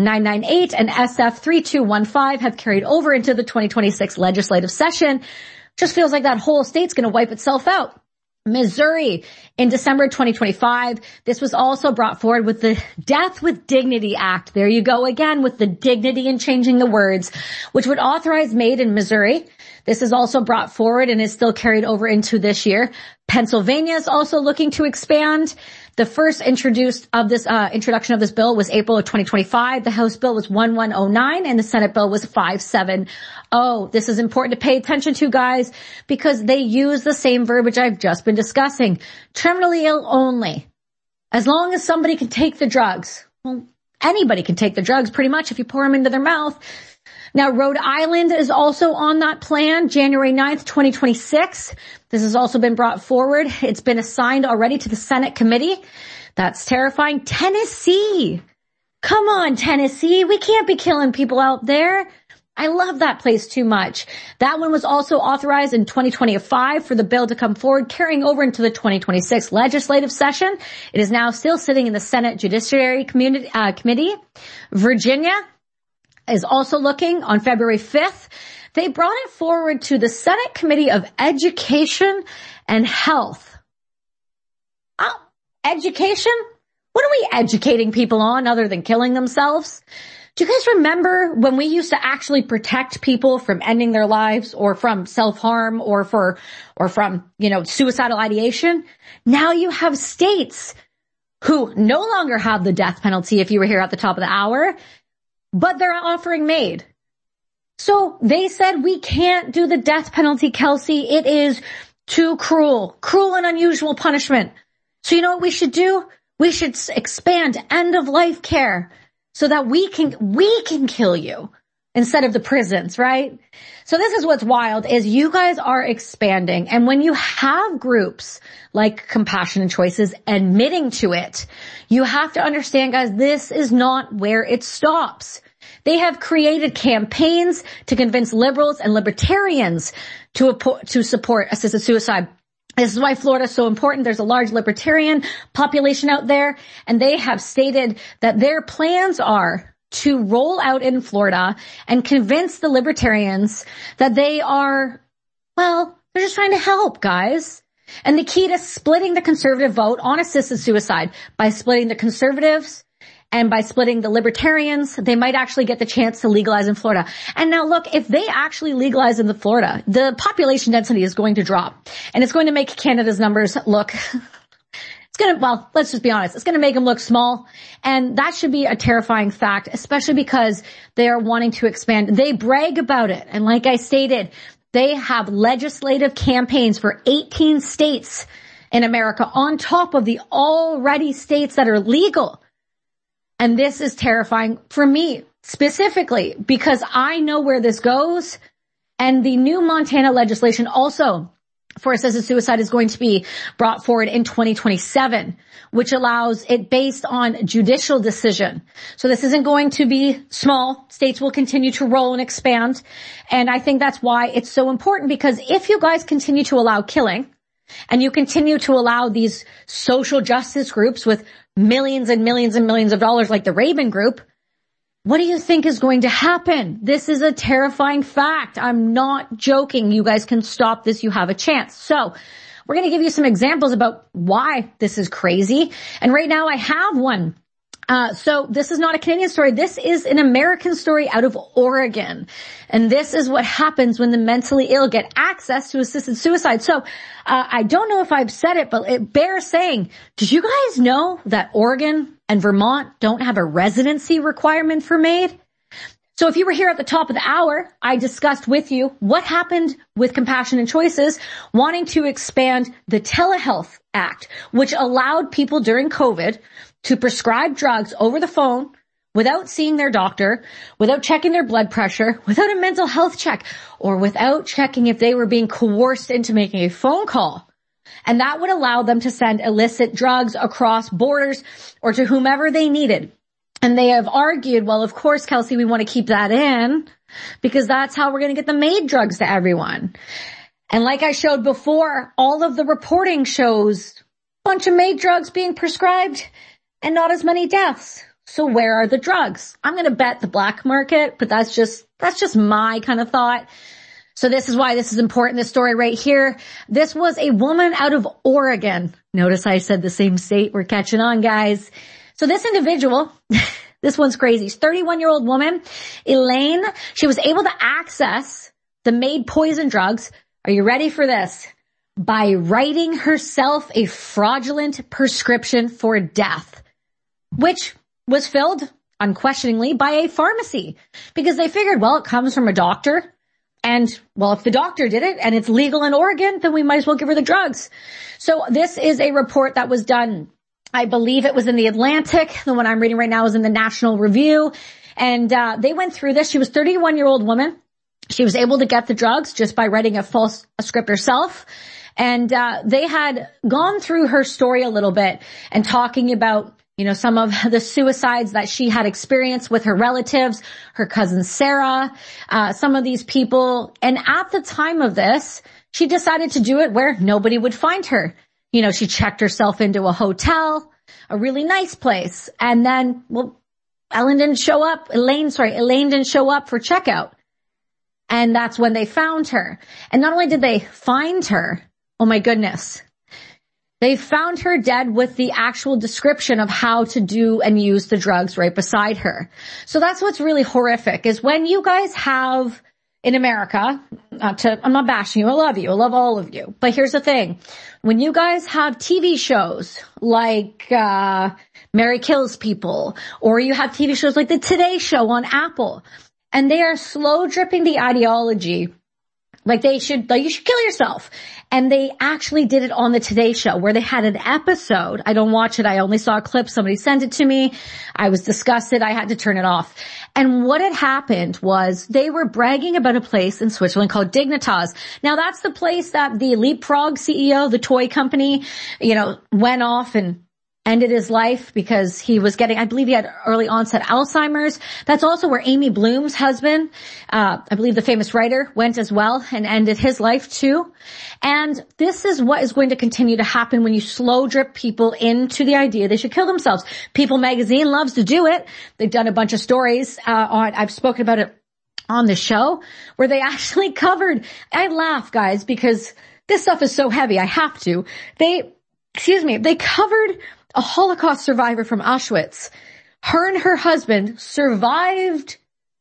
2998 and SF 3215 have carried over into the 2026 legislative session, just feels like that whole state's going to wipe itself out. Missouri, in December 2025, this was also brought forward with the Death with Dignity Act. There you go again with the dignity and changing the words, which would authorize MAID in Missouri. This is also brought forward and is still carried over into this year. Pennsylvania is also looking to expand. The first introduction of this bill was April of 2025. The House bill was 1109 and the Senate bill was 570. This is important to pay attention to, guys, because they use the same verbiage I've just been discussing. Terminally ill only. As long as somebody can take the drugs. Well, anybody can take the drugs pretty much if you pour them into their mouth. Now, Rhode Island is also on that plan, January 9th, 2026. This has also been brought forward. It's been assigned already to the Senate committee. That's terrifying. Tennessee. Come on, Tennessee. We can't be killing people out there. I love that place too much. That one was also authorized in 2025 for the bill to come forward, carrying over into the 2026 legislative session. It is now still sitting in the Senate Judiciary Committee. Virginia is also looking on February 5th. They brought it forward to the Senate Committee of Education and Health. Education? What are we educating people on other than killing themselves? Do you guys remember when we used to actually protect people from ending their lives or from self-harm or from, suicidal ideation? Now you have states who no longer have the death penalty if you were here at the top of the hour, but they're offering MAID. So they said we can't do the death penalty, Kelsey. It is too cruel and unusual punishment. So you know what we should do? We should expand end-of-life care so that we can kill you instead of the prisons, right? So this is what's wild is you guys are expanding. And when you have groups like Compassion and Choices admitting to it, you have to understand, guys, this is not where it stops. They have created campaigns to convince liberals and libertarians to support assisted suicide. This is why Florida is so important. There's a large libertarian population out there, and they have stated that their plans are to roll out in Florida and convince the libertarians that they are, they're just trying to help, guys. And the key to splitting the conservative vote on assisted suicide, by splitting the conservatives and by splitting the libertarians, they might actually get the chance to legalize in Florida. And now look, if they actually legalize in the Florida, the population density is going to drop. And it's going to make Canada's numbers look, let's just be honest, it's going to make them look small. And that should be a terrifying fact, especially because they are wanting to expand. They brag about it. And like I stated, they have legislative campaigns for 18 states in America on top of the already states that are legal. And this is terrifying for me specifically because I know where this goes. And the new Montana legislation also for assisted suicide is going to be brought forward in 2027, which allows it based on judicial decision. So this isn't going to be small. States will continue to roll and expand. And I think that's why it's so important, because if you guys continue to allow killing and you continue to allow these social justice groups with millions and millions and millions of dollars like the Rabin Group, what do you think is going to happen? This is a terrifying fact. I'm not joking. You guys can stop this. You have a chance. So we're going to give you some examples about why this is crazy. And right now I have one. So this is not a Canadian story. This is an American story out of Oregon. And this is what happens when the mentally ill get access to assisted suicide. So, I don't know if I've said it, but it bears saying, did you guys know that Oregon and Vermont don't have a residency requirement for MAID? So if you were here at the top of the hour, I discussed with you what happened with Compassionate Choices wanting to expand the Telehealth Act, which allowed people during COVID to prescribe drugs over the phone without seeing their doctor, without checking their blood pressure, without a mental health check, or without checking if they were being coerced into making a phone call. And that would allow them to send illicit drugs across borders or to whomever they needed. And they have argued, well, of course, Kelsey, we want to keep that in because that's how we're going to get the MAID drugs to everyone. And like I showed before, all of the reporting shows a bunch of MAID drugs being prescribed and not as many deaths. So where are the drugs? I'm going to bet the black market, but that's just my kind of thought. So this is why this is important, this story right here. This was a woman out of Oregon. Notice I said the same state. We're catching on, guys. So this individual, this one's crazy. 31-year-old woman, Elaine, she was able to access the MAID poison drugs. Are you ready for this? By writing herself a fraudulent prescription for death, which was filled unquestioningly by a pharmacy because they figured, well, it comes from a doctor. And, well, if the doctor did it and it's legal in Oregon, then we might as well give her the drugs. So this is a report that was done. I believe it was in the Atlantic. The one I'm reading right now is in the National Review. And they went through this. She was a 31-year-old woman. She was able to get the drugs just by writing a script herself. And they had gone through her story a little bit and talking about, you know, some of the suicides that she had experienced with her relatives, her cousin Sarah, some of these people. And at the time of this, she decided to do it where nobody would find her. You know, she checked herself into a hotel, a really nice place. And then, well, Elaine didn't show up for checkout. And that's when they found her. And not only did they find her, oh my goodness, they found her dead with the actual description of how to do and use the drugs right beside her. So that's what's really horrific is when you guys have in America, I'm not bashing you. I love you. I love all of you. But here's the thing. When you guys have TV shows like, Mary Kills People, or you have TV shows like the Today Show on Apple, and they are slow dripping the ideology like you should kill yourself. And they actually did it on the Today Show where they had an episode. I don't watch it. I only saw a clip. Somebody sent it to me. I was disgusted. I had to turn it off. And what had happened was they were bragging about a place in Switzerland called Dignitas. Now that's the place that the Leapfrog CEO, the toy company, you know, went off and ended his life because he was getting, I believe he had early onset Alzheimer's. That's also where Amy Bloom's husband, I believe the famous writer, went as well and ended his life too. And this is what is going to continue to happen when you slow drip people into the idea they should kill themselves. People magazine loves to do it. They've done a bunch of stories I've spoken about it on the show where they actually covered, I laugh guys because this stuff is so heavy. I have to. They covered a Holocaust survivor from Auschwitz. Her and her husband survived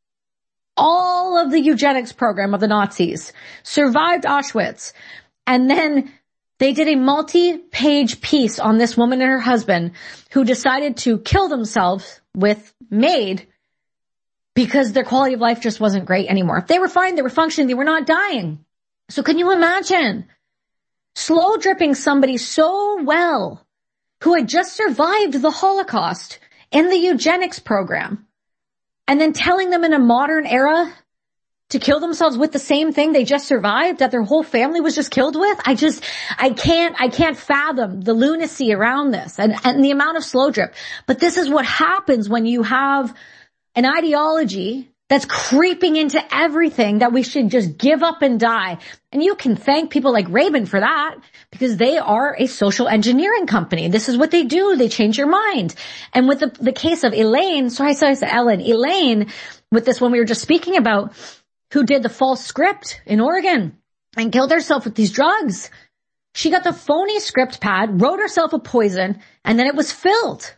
all of the eugenics program of the Nazis, survived Auschwitz. And then they did a multi-page piece on this woman and her husband who decided to kill themselves with MAID because their quality of life just wasn't great anymore. They were fine. They were functioning. They were not dying. So can you imagine slow dripping somebody so well who had just survived the Holocaust in the eugenics program and then telling them in a modern era to kill themselves with the same thing they just survived that their whole family was just killed with? I can't fathom the lunacy around this and the amount of slow drip. But this is what happens when you have an ideology that's creeping into everything that we should just give up and die. And you can thank people like Raven for that because they are a social engineering company. This is what they do. They change your mind. And with the case of Elaine, Elaine, with this one we were just speaking about, who did the false script in Oregon and killed herself with these drugs. She got the phony script pad, wrote herself a poison, and then it was filled.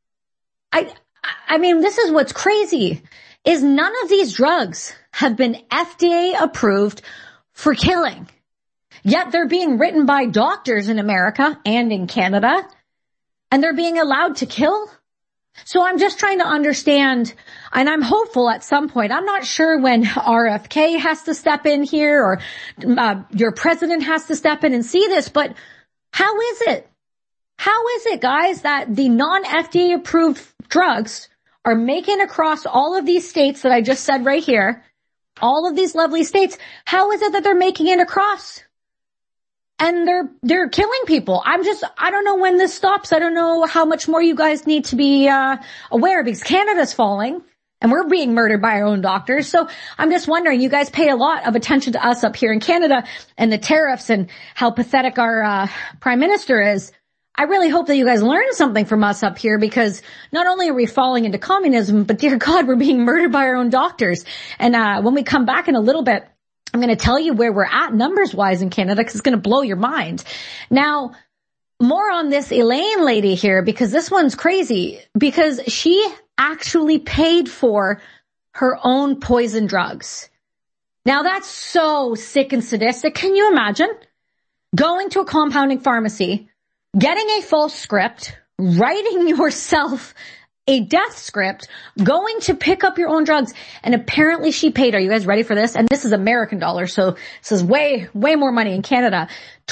I mean, this is what's crazy, is none of these drugs have been FDA approved for killing. Yet they're being written by doctors in America and in Canada, and they're being allowed to kill. So I'm just trying to understand, and I'm hopeful at some point. I'm not sure when RFK has to step in here or your president has to step in and see this, but how is it? How is it, guys, that the non-FDA approved drugs are making across all of these states that I just said right here, all of these lovely states? How is it that they're making it across? And they're killing people. I don't know when this stops. I don't know how much more you guys need to be aware, because Canada's falling and we're being murdered by our own doctors. So I'm just wondering, you guys pay a lot of attention to us up here in Canada and the tariffs and how pathetic our prime minister is. I really hope that you guys learn something from us up here, because not only are we falling into communism, but dear God, we're being murdered by our own doctors. And when we come back in a little bit, I'm going to tell you where we're at numbers-wise in Canada, because it's going to blow your mind. Now, more on this Elaine lady here, because this one's crazy, because she actually paid for her own poison drugs. Now, that's so sick and sadistic. Can you imagine going to a compounding pharmacy, getting a false script, writing yourself a death script, going to pick up your own drugs, and apparently she paid, are you guys ready for this? And this is American dollars, so this is way more money in Canada,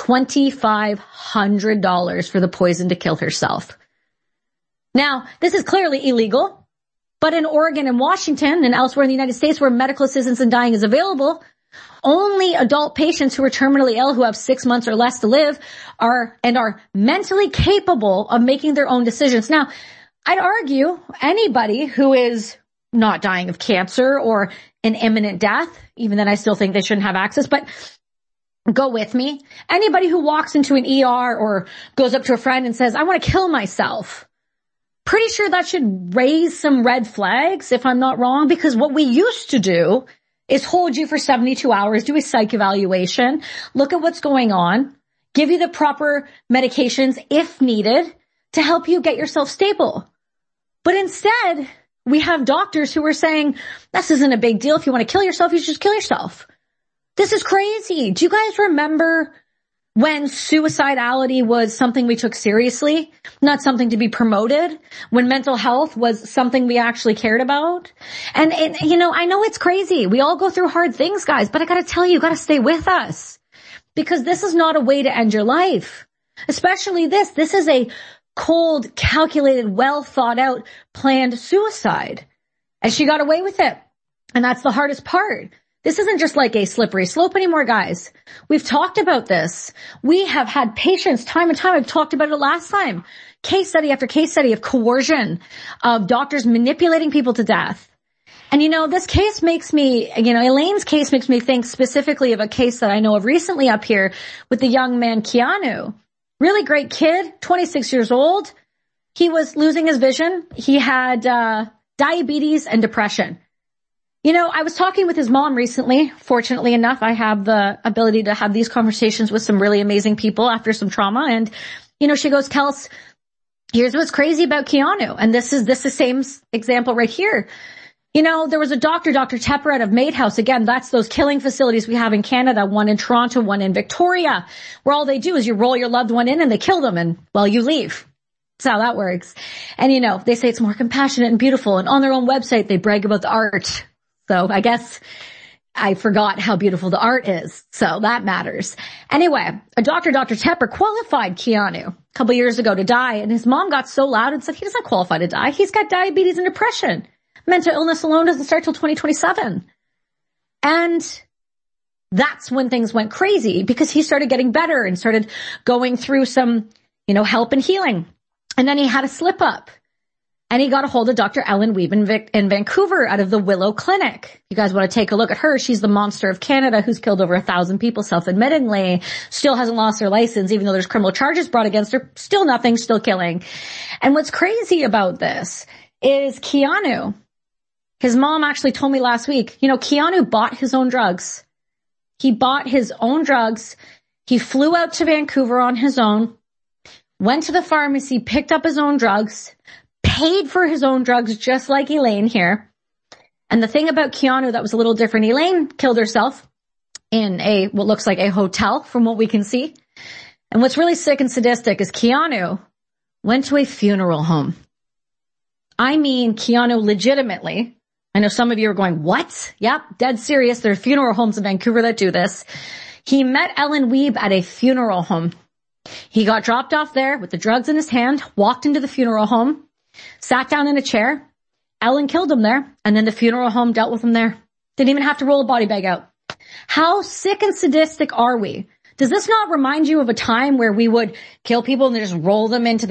$2,500 for the poison to kill herself. Now, this is clearly illegal, but in Oregon and Washington and elsewhere in the United States where medical assistance in dying is available, only adult patients who are terminally ill, who have 6 months or less to live, are mentally capable of making their own decisions. Now, I'd argue anybody who is not dying of cancer or an imminent death, even then I still think they shouldn't have access, but go with me. Anybody who walks into an ER or goes up to a friend and says, I want to kill myself, pretty sure that should raise some red flags, if I'm not wrong, because what we used to do is hold you for 72 hours, do a psych evaluation, look at what's going on, give you the proper medications if needed to help you get yourself stable. But instead, we have doctors who are saying, this isn't a big deal. If you want to kill yourself, you should just kill yourself. This is crazy. Do you guys remember when suicidality was something we took seriously, not something to be promoted, when mental health was something we actually cared about? And you know, I know it's crazy. We all go through hard things, guys, but I gotta tell you, you gotta stay with us, because this is not a way to end your life. Especially this. This is a cold, calculated, well thought out, planned suicide. And she got away with it. And that's the hardest part. This isn't just like a slippery slope anymore, guys. We've talked about this. We have had patients time and time. I've talked about it last time. Case study after case study of coercion, of doctors manipulating people to death. And you know, this case makes me, Elaine's case makes me think specifically of a case that I know of recently up here with the young man Keanu. Really great kid, 26 years old. He was losing his vision. He had diabetes and depression. You know, I was talking with his mom recently. Fortunately enough, I have the ability to have these conversations with some really amazing people after some trauma. And, you know, she goes, Kels, here's what's crazy about Keanu. And this is the same example right here. You know, there was a Dr. Tepper out of Maid House. Again, that's those killing facilities we have in Canada, one in Toronto, one in Victoria, where all they do is you roll your loved one in and they kill them and, well, you leave. That's how that works. And, you know, they say it's more compassionate and beautiful. And on their own website, they brag about the art. So I guess I forgot how beautiful the art is. So that matters. Anyway, a Dr. Tepper qualified Keanu a couple years ago to die. And his mom got so loud and said, he doesn't qualify to die. He's got diabetes and depression. Mental illness alone doesn't start till 2027. And that's when things went crazy, because he started getting better and started going through some, help and healing. And then he had a slip up and he got a hold of Dr. Ellen Wiebe in Vancouver out of the Willow Clinic. You guys want to take a look at her. She's the monster of Canada who's killed over 1,000 people self-admittingly, still hasn't lost her license, even though there's criminal charges brought against her. Still nothing, still killing. And what's crazy about this is Keanu. His mom actually told me last week, Keanu bought his own drugs. He bought his own drugs. He flew out to Vancouver on his own, went to the pharmacy, picked up his own drugs, paid for his own drugs just like Elaine here. And the thing about Keanu that was a little different, Elaine killed herself in what looks like a hotel from what we can see. And what's really sick and sadistic is Keanu went to a funeral home. I mean, Keanu legitimately, I know some of you are going, what? Yep, dead serious. There are funeral homes in Vancouver that do this. He met Ellen Wiebe at a funeral home. He got dropped off there with the drugs in his hand, walked into the funeral home, sat down in a chair. Ellen killed him there, and then the funeral home dealt with him there. Didn't even have to roll a body bag out. How sick and sadistic are we? Does this not remind you of a time where we would kill people and just roll them into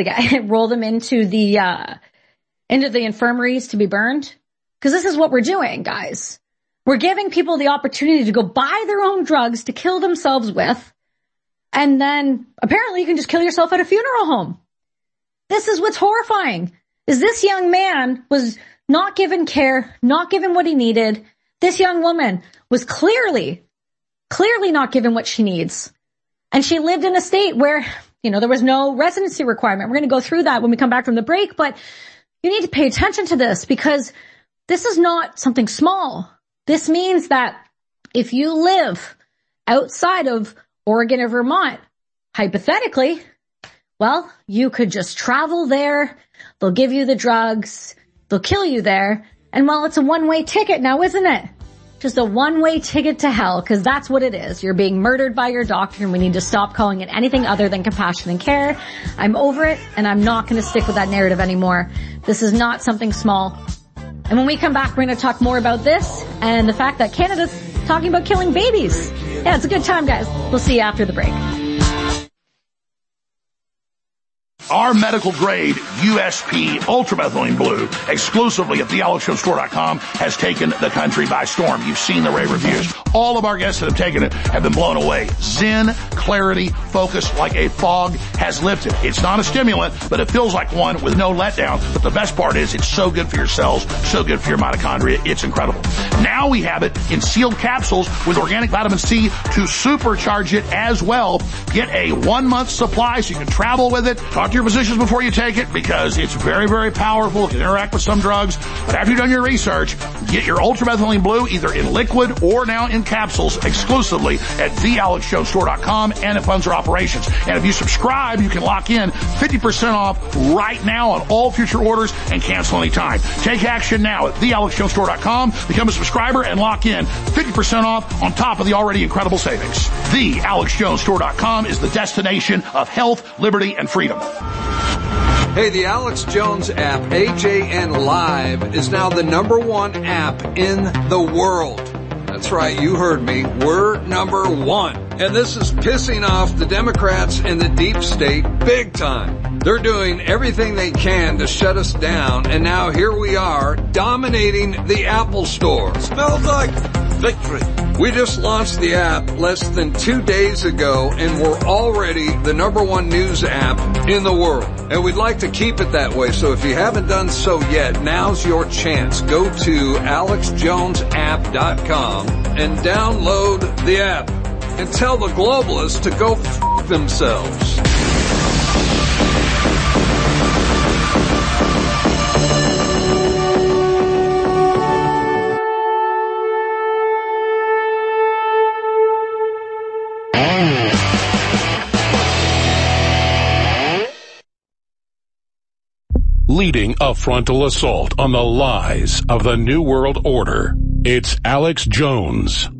the infirmaries to be burned? Because this is what we're doing, guys. We're giving people the opportunity to go buy their own drugs to kill themselves with, and then apparently you can just kill yourself at a funeral home. This is what's horrifying, is this young man was not given care, not given what he needed. This young woman was clearly not given what she needs. And she lived in a state where, there was no residency requirement. We're going to go through that when we come back from the break, but you need to pay attention to this because this is not something small. This means that if you live outside of Oregon or Vermont, hypothetically, well, you could just travel there. They'll give you the drugs. They'll kill you there. And well, it's a one-way ticket now, isn't it? Just a one-way ticket to hell, because that's what it is. You're being murdered by your doctor, and we need to stop calling it anything other than compassion and care. I'm over it, and I'm not going to stick with that narrative anymore. This is not something small. And when we come back, we're going to talk more about this and the fact that Canada's talking about killing babies. Yeah, it's a good time, guys. We'll see you after the break. Our medical grade USP ultramethylene blue exclusively at thealexshowstore.com has taken the country by storm. You've seen the rave reviews. All of our guests that have taken it have been blown away. Zen, clarity, focus like a fog has lifted. It's not a stimulant, but it feels like one with no letdown. But the best part is it's so good for your cells, so good for your mitochondria. It's incredible. Now we have it in sealed capsules with organic vitamin C to supercharge it as well. Get a 1 month supply so you can travel with it. Talk to your physicians before you take it because it's very, very powerful. It can interact with some drugs. But after you've done your research, get your ultramethylene blue either in liquid or now in capsules exclusively at thealexshowstore.com and it funds our operations. And if you subscribe, you can lock in 50% off right now on all future orders and cancel anytime. Take action now at thealexshowstore.com. Become a subscriber and lock in 50% off on top of the already incredible savings. Thealexshowstore.com is the destination of health, liberty, and freedom. Hey, the Alex Jones app, AJN Live, is now the #1 app in the world. That's right, you heard me. We're #1. And this is pissing off the Democrats and the deep state big time. They're doing everything they can to shut us down, and now here we are, dominating the Apple Store. Smells like victory. We just launched the app less than 2 days ago, and we're already the #1 news app in the world. And we'd like to keep it that way, so if you haven't done so yet, now's your chance. Go to alexjonesapp.com and download the app. And tell the globalists to go f*** themselves. Leading a frontal assault on the lies of the New World Order, it's Alex Jones.